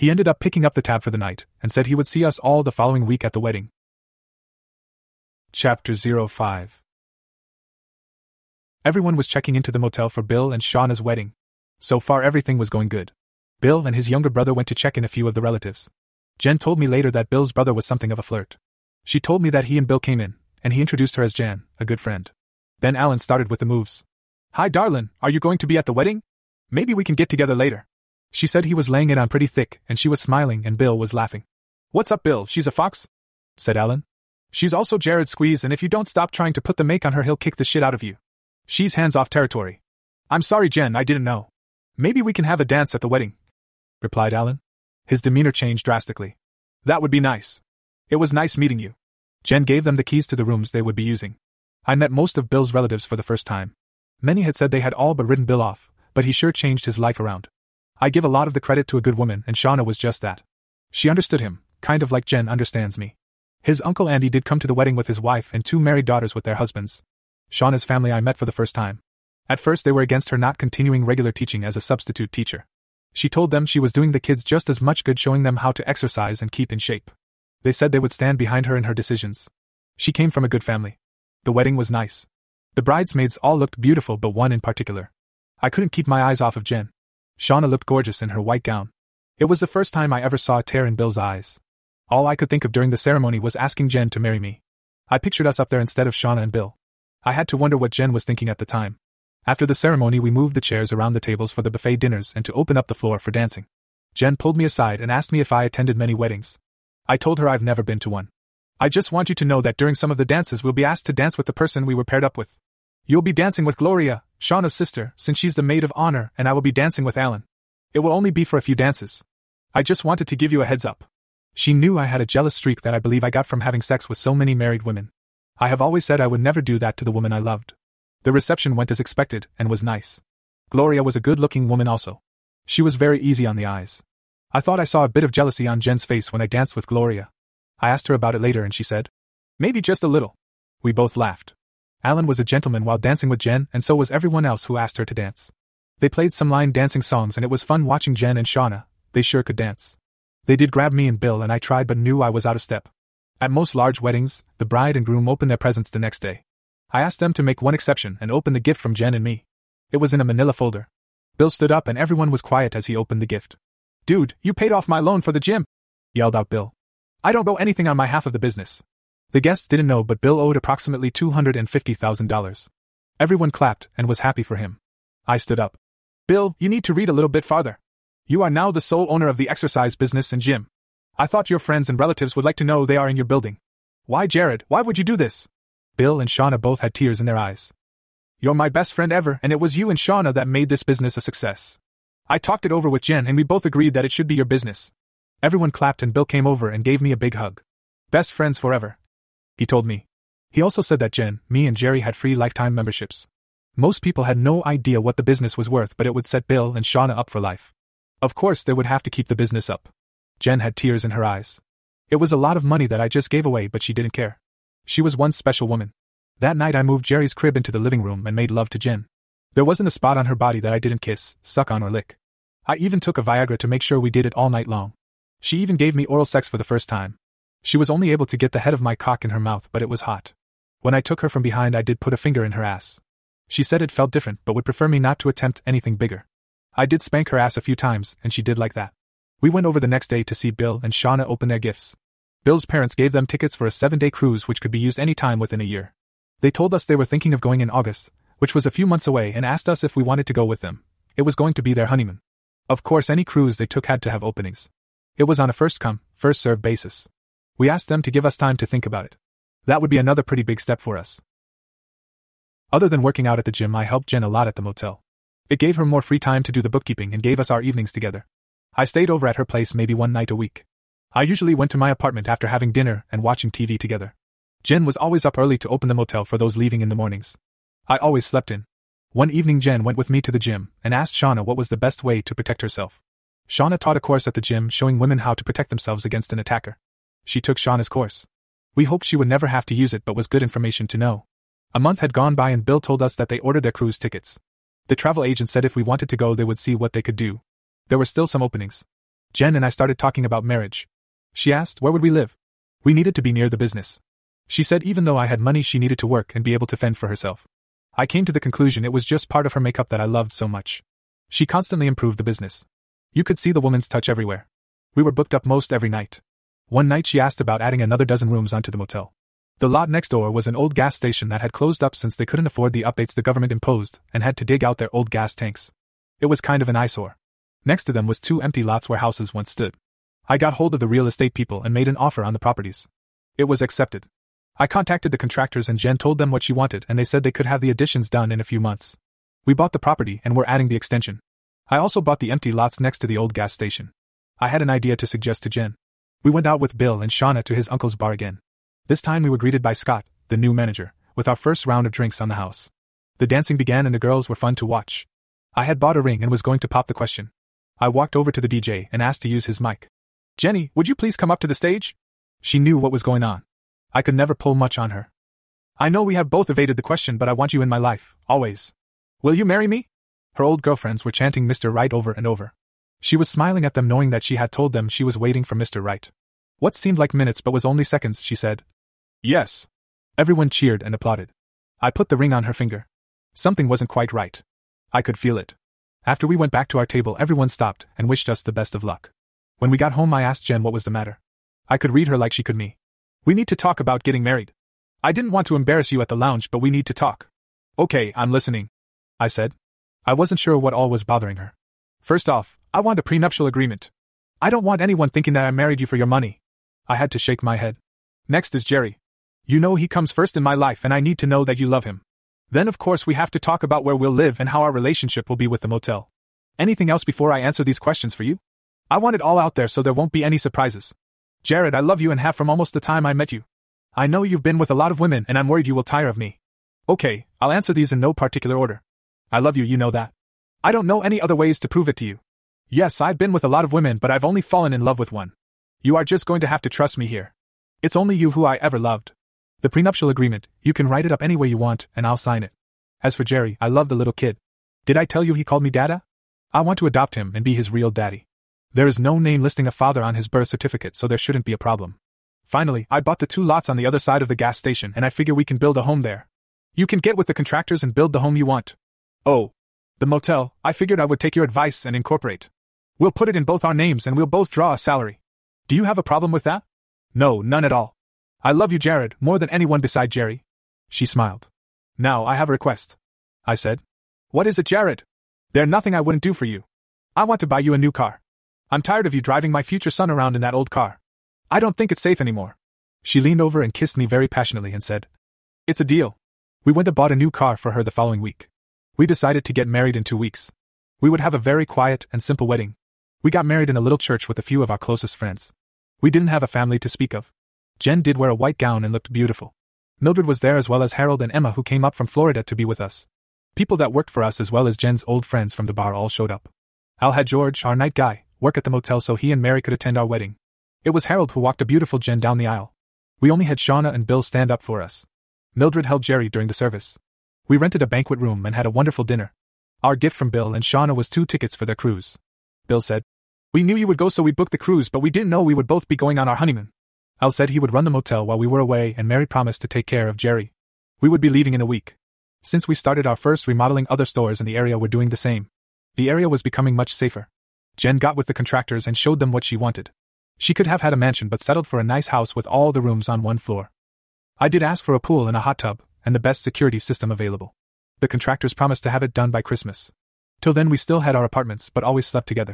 He ended up picking up the tab for the night, and said he would see us all the following week at the wedding. Chapter oh five. Everyone was checking into the motel for Bill and Shauna's wedding. So far everything was going good. Bill and his younger brother went to check in a few of the relatives. Jen told me later that Bill's brother was something of a flirt. She told me that he and Bill came in, and he introduced her as Jan, a good friend. Then Alan started with the moves. "Hi darlin', are you going to be at the wedding? Maybe we can get together later." She said he was laying it on pretty thick, and she was smiling and Bill was laughing. "What's up, Bill, she's a fox?" said Alan. "She's also Jared's squeeze, and if you don't stop trying to put the make on her, he'll kick the shit out of you. She's hands-off territory." "I'm sorry, Jen, I didn't know. Maybe we can have a dance at the wedding," replied Alan. His demeanor changed drastically. "That would be nice. It was nice meeting you." Jen gave them the keys to the rooms they would be using. I met most of Bill's relatives for the first time. Many had said they had all but written Bill off, but he sure changed his life around. I give a lot of the credit to a good woman, and Shauna was just that. She understood him, kind of like Jen understands me. His uncle Andy did come to the wedding with his wife and two married daughters with their husbands. Shauna's family I met for the first time. At first they were against her not continuing regular teaching as a substitute teacher. She told them she was doing the kids just as much good showing them how to exercise and keep in shape. They said they would stand behind her in her decisions. She came from a good family. The wedding was nice. The bridesmaids all looked beautiful, but one in particular. I couldn't keep my eyes off of Jen. Shauna looked gorgeous in her white gown. It was the first time I ever saw a tear in Bill's eyes. All I could think of during the ceremony was asking Jen to marry me. I pictured us up there instead of Shauna and Bill. I had to wonder what Jen was thinking at the time. After the ceremony we moved the chairs around the tables for the buffet dinners and to open up the floor for dancing. Jen pulled me aside and asked me if I attended many weddings. I told her I've never been to one. "I just want you to know that during some of the dances we'll be asked to dance with the person we were paired up with. You'll be dancing with Gloria, Shauna's sister, since she's the maid of honor, and I will be dancing with Alan. It will only be for a few dances. I just wanted to give you a heads up." She knew I had a jealous streak that I believe I got from having sex with so many married women. I have always said I would never do that to the woman I loved. The reception went as expected, and was nice. Gloria was a good-looking woman also. She was very easy on the eyes. I thought I saw a bit of jealousy on Jen's face when I danced with Gloria. I asked her about it later and she said, "Maybe just a little." We both laughed. Alan was a gentleman while dancing with Jen, and so was everyone else who asked her to dance. They played some line dancing songs and it was fun watching Jen and Shauna. They sure could dance. They did grab me and Bill and I tried but knew I was out of step. At most large weddings, the bride and groom open their presents the next day. I asked them to make one exception and open the gift from Jen and me. It was in a manila folder. Bill stood up and everyone was quiet as he opened the gift. "Dude, you paid off my loan for the gym!" yelled out Bill. "I don't owe anything on my half of the business." The guests didn't know, but Bill owed approximately two hundred fifty thousand dollars. Everyone clapped and was happy for him. I stood up. "Bill, you need to read a little bit farther. You are now the sole owner of the exercise business and gym. I thought your friends and relatives would like to know they are in your building. Why, Jared, why would you do this?" Bill and Shauna both had tears in their eyes. "You're my best friend ever, and it was you and Shauna that made this business a success. I talked it over with Jen and we both agreed that it should be your business." Everyone clapped and Bill came over and gave me a big hug. "Best friends forever," he told me. He also said that Jen, me and Jerry had free lifetime memberships. Most people had no idea what the business was worth, but it would set Bill and Shauna up for life. Of course they would have to keep the business up. Jen had tears in her eyes. It was a lot of money that I just gave away, but she didn't care. She was one special woman. That night I moved Jerry's crib into the living room and made love to Jen. There wasn't a spot on her body that I didn't kiss, suck on or lick. I even took a Viagra to make sure we did it all night long. She even gave me oral sex for the first time. She was only able to get the head of my cock in her mouth, but it was hot. When I took her from behind I did put a finger in her ass. She said it felt different but would prefer me not to attempt anything bigger. I did spank her ass a few times and she did like that. We went over the next day to see Bill and Shauna open their gifts. Bill's parents gave them tickets for a seven-day cruise which could be used any time within a year. They told us they were thinking of going in August, which was a few months away, and asked us if we wanted to go with them. It was going to be their honeymoon. Of course any cruise they took had to have openings. It was on a first-come, first-served basis. We asked them to give us time to think about it. That would be another pretty big step for us. Other than working out at the gym, I helped Jen a lot at the motel. It gave her more free time to do the bookkeeping and gave us our evenings together. I stayed over at her place maybe one night a week. I usually went to my apartment after having dinner and watching T V together. Jen was always up early to open the motel for those leaving in the mornings. I always slept in. One evening Jen went with me to the gym and asked Shauna what was the best way to protect herself. Shauna taught a course at the gym showing women how to protect themselves against an attacker. She took Shauna's course. We hoped she would never have to use it, but was good information to know. A month had gone by and Bill told us that they ordered their cruise tickets. The travel agent said if we wanted to go they would see what they could do. There were still some openings. Jen and I started talking about marriage. She asked where would we live. We needed to be near the business. She said even though I had money she needed to work and be able to fend for herself. I came to the conclusion it was just part of her makeup that I loved so much. She constantly improved the business. You could see the woman's touch everywhere. We were booked up most every night. One night she asked about adding another dozen rooms onto the motel. The lot next door was an old gas station that had closed up since they couldn't afford the updates the government imposed and had to dig out their old gas tanks. It was kind of an eyesore. Next to them was two empty lots where houses once stood. I got hold of the real estate people and made an offer on the properties. It was accepted. I contacted the contractors and Jen told them what she wanted and they said they could have the additions done in a few months. We bought the property and were adding the extension. I also bought the empty lots next to the old gas station. I had an idea to suggest to Jen. We went out with Bill and Shauna to his uncle's bar again. This time we were greeted by Scott, the new manager, with our first round of drinks on the house. The dancing began and the girls were fun to watch. I had bought a ring and was going to pop the question. I walked over to the D J and asked to use his mic. Jenny, would you please come up to the stage? She knew what was going on. I could never pull much on her. I know we have both evaded the question but I want you in my life, always. Will you marry me? Her old girlfriends were chanting Mister Right over and over. She was smiling at them knowing that she had told them she was waiting for Mister Right. What seemed like minutes but was only seconds, she said. Yes. Everyone cheered and applauded. I put the ring on her finger. Something wasn't quite right. I could feel it. After we went back to our table everyone stopped and wished us the best of luck. When we got home I asked Jen what was the matter. I could read her like she could me. We need to talk about getting married. I didn't want to embarrass you at the lounge but we need to talk. Okay, I'm listening, I said. I wasn't sure what all was bothering her. First off, I want a prenuptial agreement. I don't want anyone thinking that I married you for your money. I had to shake my head. Next is Jerry. You know he comes first in my life and I need to know that you love him. Then of course we have to talk about where we'll live and how our relationship will be with the motel. Anything else before I answer these questions for you? I want it all out there so there won't be any surprises. Jared, I love you and have from almost the time I met you. I know you've been with a lot of women and I'm worried you will tire of me. Okay, I'll answer these in no particular order. I love you, you know that. I don't know any other ways to prove it to you. Yes, I've been with a lot of women but I've only fallen in love with one. You are just going to have to trust me here. It's only you who I ever loved. The prenuptial agreement, you can write it up any way you want and I'll sign it. As for Jerry, I love the little kid. Did I tell you he called me Dada? I want to adopt him and be his real daddy. There is no name listing a father on his birth certificate so there shouldn't be a problem. Finally, I bought the two lots on the other side of the gas station and I figure we can build a home there. You can get with the contractors and build the home you want. Oh. The motel, I figured I would take your advice and incorporate. We'll put it in both our names and we'll both draw a salary. Do you have a problem with that? No, none at all. I love you, Jared, more than anyone beside Jerry. She smiled. Now I have a request, I said. What is it, Jared? There's nothing I wouldn't do for you. I want to buy you a new car. I'm tired of you driving my future son around in that old car. I don't think it's safe anymore. She leaned over and kissed me very passionately and said, It's a deal. We went and bought a new car for her the following week. We decided to get married in two weeks. We would have a very quiet and simple wedding. We got married in a little church with a few of our closest friends. We didn't have a family to speak of. Jen did wear a white gown and looked beautiful. Mildred was there as well as Harold and Emma who came up from Florida to be with us. People that worked for us as well as Jen's old friends from the bar all showed up. Al had George, our night guy, work at the motel so he and Mary could attend our wedding. It was Harold who walked a beautiful Jen down the aisle. We only had Shauna and Bill stand up for us. Mildred held Jerry during the service. We rented a banquet room and had a wonderful dinner. Our gift from Bill and Shauna was two tickets for their cruise. Bill said, We knew you would go so we booked the cruise but we didn't know we would both be going on our honeymoon. Al said he would run the motel while we were away and Mary promised to take care of Jerry. We would be leaving in a week. Since we started our first remodeling, other stores in the area were doing the same. The area was becoming much safer. Jen got with the contractors and showed them what she wanted. She could have had a mansion but settled for a nice house with all the rooms on one floor. I did ask for a pool and a hot tub, and the best security system available. The contractors promised to have it done by Christmas. Till then we still had our apartments but always slept together.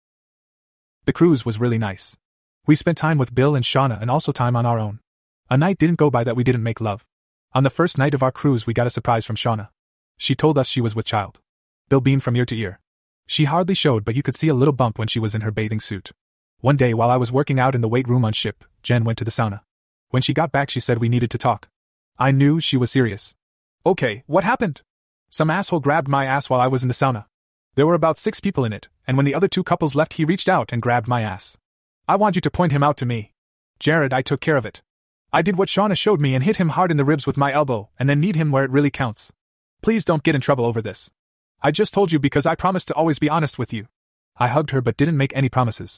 The cruise was really nice. We spent time with Bill and Shauna and also time on our own. A night didn't go by that we didn't make love. On the first night of our cruise we got a surprise from Shauna. She told us she was with child. Bill beamed from ear to ear. She hardly showed but you could see a little bump when she was in her bathing suit. One day while I was working out in the weight room on ship, Jen went to the sauna. When she got back she said we needed to talk. I knew she was serious. Okay, what happened? Some asshole grabbed my ass while I was in the sauna. There were about six people in it, and when the other two couples left he reached out and grabbed my ass. I want you to point him out to me. Jared, I took care of it. I did what Shauna showed me and hit him hard in the ribs with my elbow and then kneed him where it really counts. Please don't get in trouble over this. I just told you because I promised to always be honest with you. I hugged her but didn't make any promises.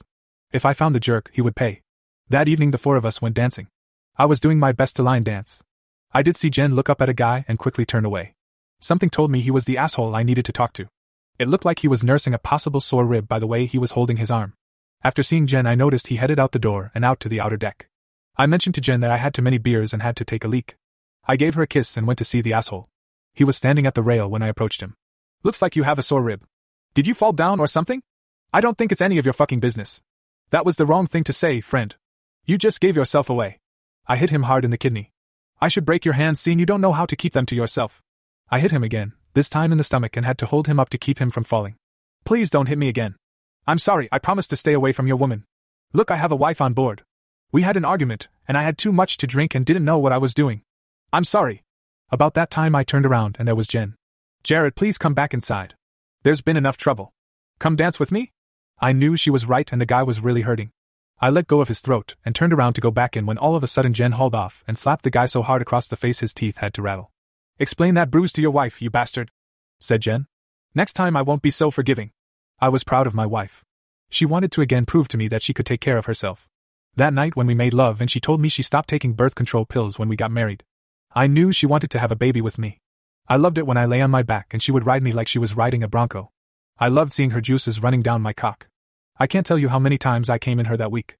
If I found the jerk, he would pay. That evening the four of us went dancing. I was doing my best to line dance. I did see Jen look up at a guy and quickly turn away. Something told me he was the asshole I needed to talk to. It looked like he was nursing a possible sore rib by the way he was holding his arm. After seeing Jen, I noticed he headed out the door and out to the outer deck. I mentioned to Jen that I had too many beers and had to take a leak. I gave her a kiss and went to see the asshole. He was standing at the rail when I approached him. Looks like you have a sore rib. Did you fall down or something? I don't think it's any of your fucking business. That was the wrong thing to say, friend. You just gave yourself away. I hit him hard in the kidney. I should break your hands seeing you don't know how to keep them to yourself. I hit him again, this time in the stomach, and had to hold him up to keep him from falling. Please don't hit me again. I'm sorry, I promised to stay away from your woman. Look, I have a wife on board. We had an argument, and I had too much to drink and didn't know what I was doing. I'm sorry. About that time I turned around and there was Jen. Jared, please come back inside. There's been enough trouble. Come dance with me? I knew she was right and the guy was really hurting. I let go of his throat and turned around to go back in when all of a sudden Jen hauled off and slapped the guy so hard across the face his teeth had to rattle. Explain that bruise to your wife, you bastard, said Jen. Next time I won't be so forgiving. I was proud of my wife. She wanted to again prove to me that she could take care of herself. That night when we made love and she told me she stopped taking birth control pills when we got married. I knew she wanted to have a baby with me. I loved it when I lay on my back and she would ride me like she was riding a bronco. I loved seeing her juices running down my cock. I can't tell you how many times I came in her that week.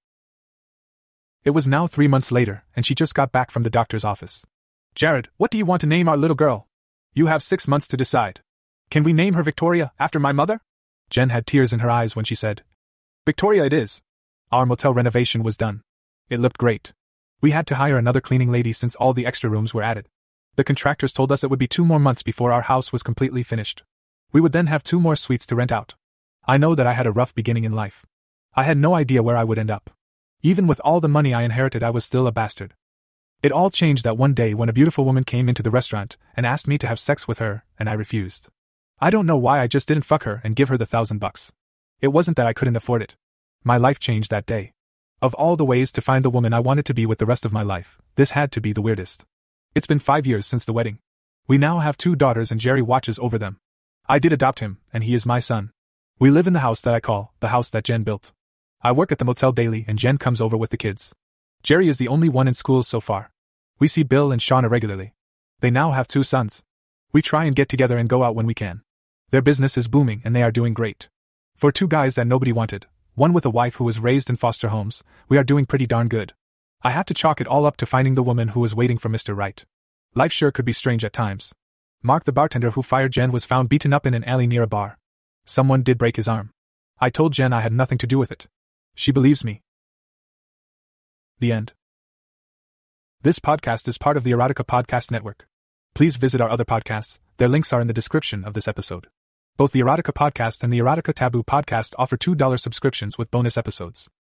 It was now three months later, and she just got back from the doctor's office. Jared, what do you want to name our little girl? You have six months to decide. Can we name her Victoria, after my mother? Jen had tears in her eyes when she said, Victoria it is. Our motel renovation was done. It looked great. We had to hire another cleaning lady since all the extra rooms were added. The contractors told us it would be two more months before our house was completely finished. We would then have two more suites to rent out. I know that I had a rough beginning in life. I had no idea where I would end up. Even with all the money I inherited, I was still a bastard. It all changed that one day when a beautiful woman came into the restaurant and asked me to have sex with her, and I refused. I don't know why, I just didn't fuck her and give her the thousand bucks. It wasn't that I couldn't afford it. My life changed that day. Of all the ways to find the woman I wanted to be with the rest of my life, this had to be the weirdest. It's been five years since the wedding. We now have two daughters and Jerry watches over them. I did adopt him, and he is my son. We live in the house that I call the house that Jen built. I work at the motel daily and Jen comes over with the kids. Jerry is the only one in school so far. We see Bill and Shauna regularly. They now have two sons. We try and get together and go out when we can. Their business is booming and they are doing great. For two guys that nobody wanted, one with a wife who was raised in foster homes, we are doing pretty darn good. I have to chalk it all up to finding the woman who was waiting for Mister Right. Life sure could be strange at times. Mark, the bartender who fired Jen, was found beaten up in an alley near a bar. Someone did break his arm. I told Jen I had nothing to do with it. She believes me. The end. This podcast is part of the Erotica Podcast Network. Please visit our other podcasts. Their links are in the description of this episode. Both the Erotica Podcast and the Erotica Taboo Podcast offer two dollars subscriptions with bonus episodes.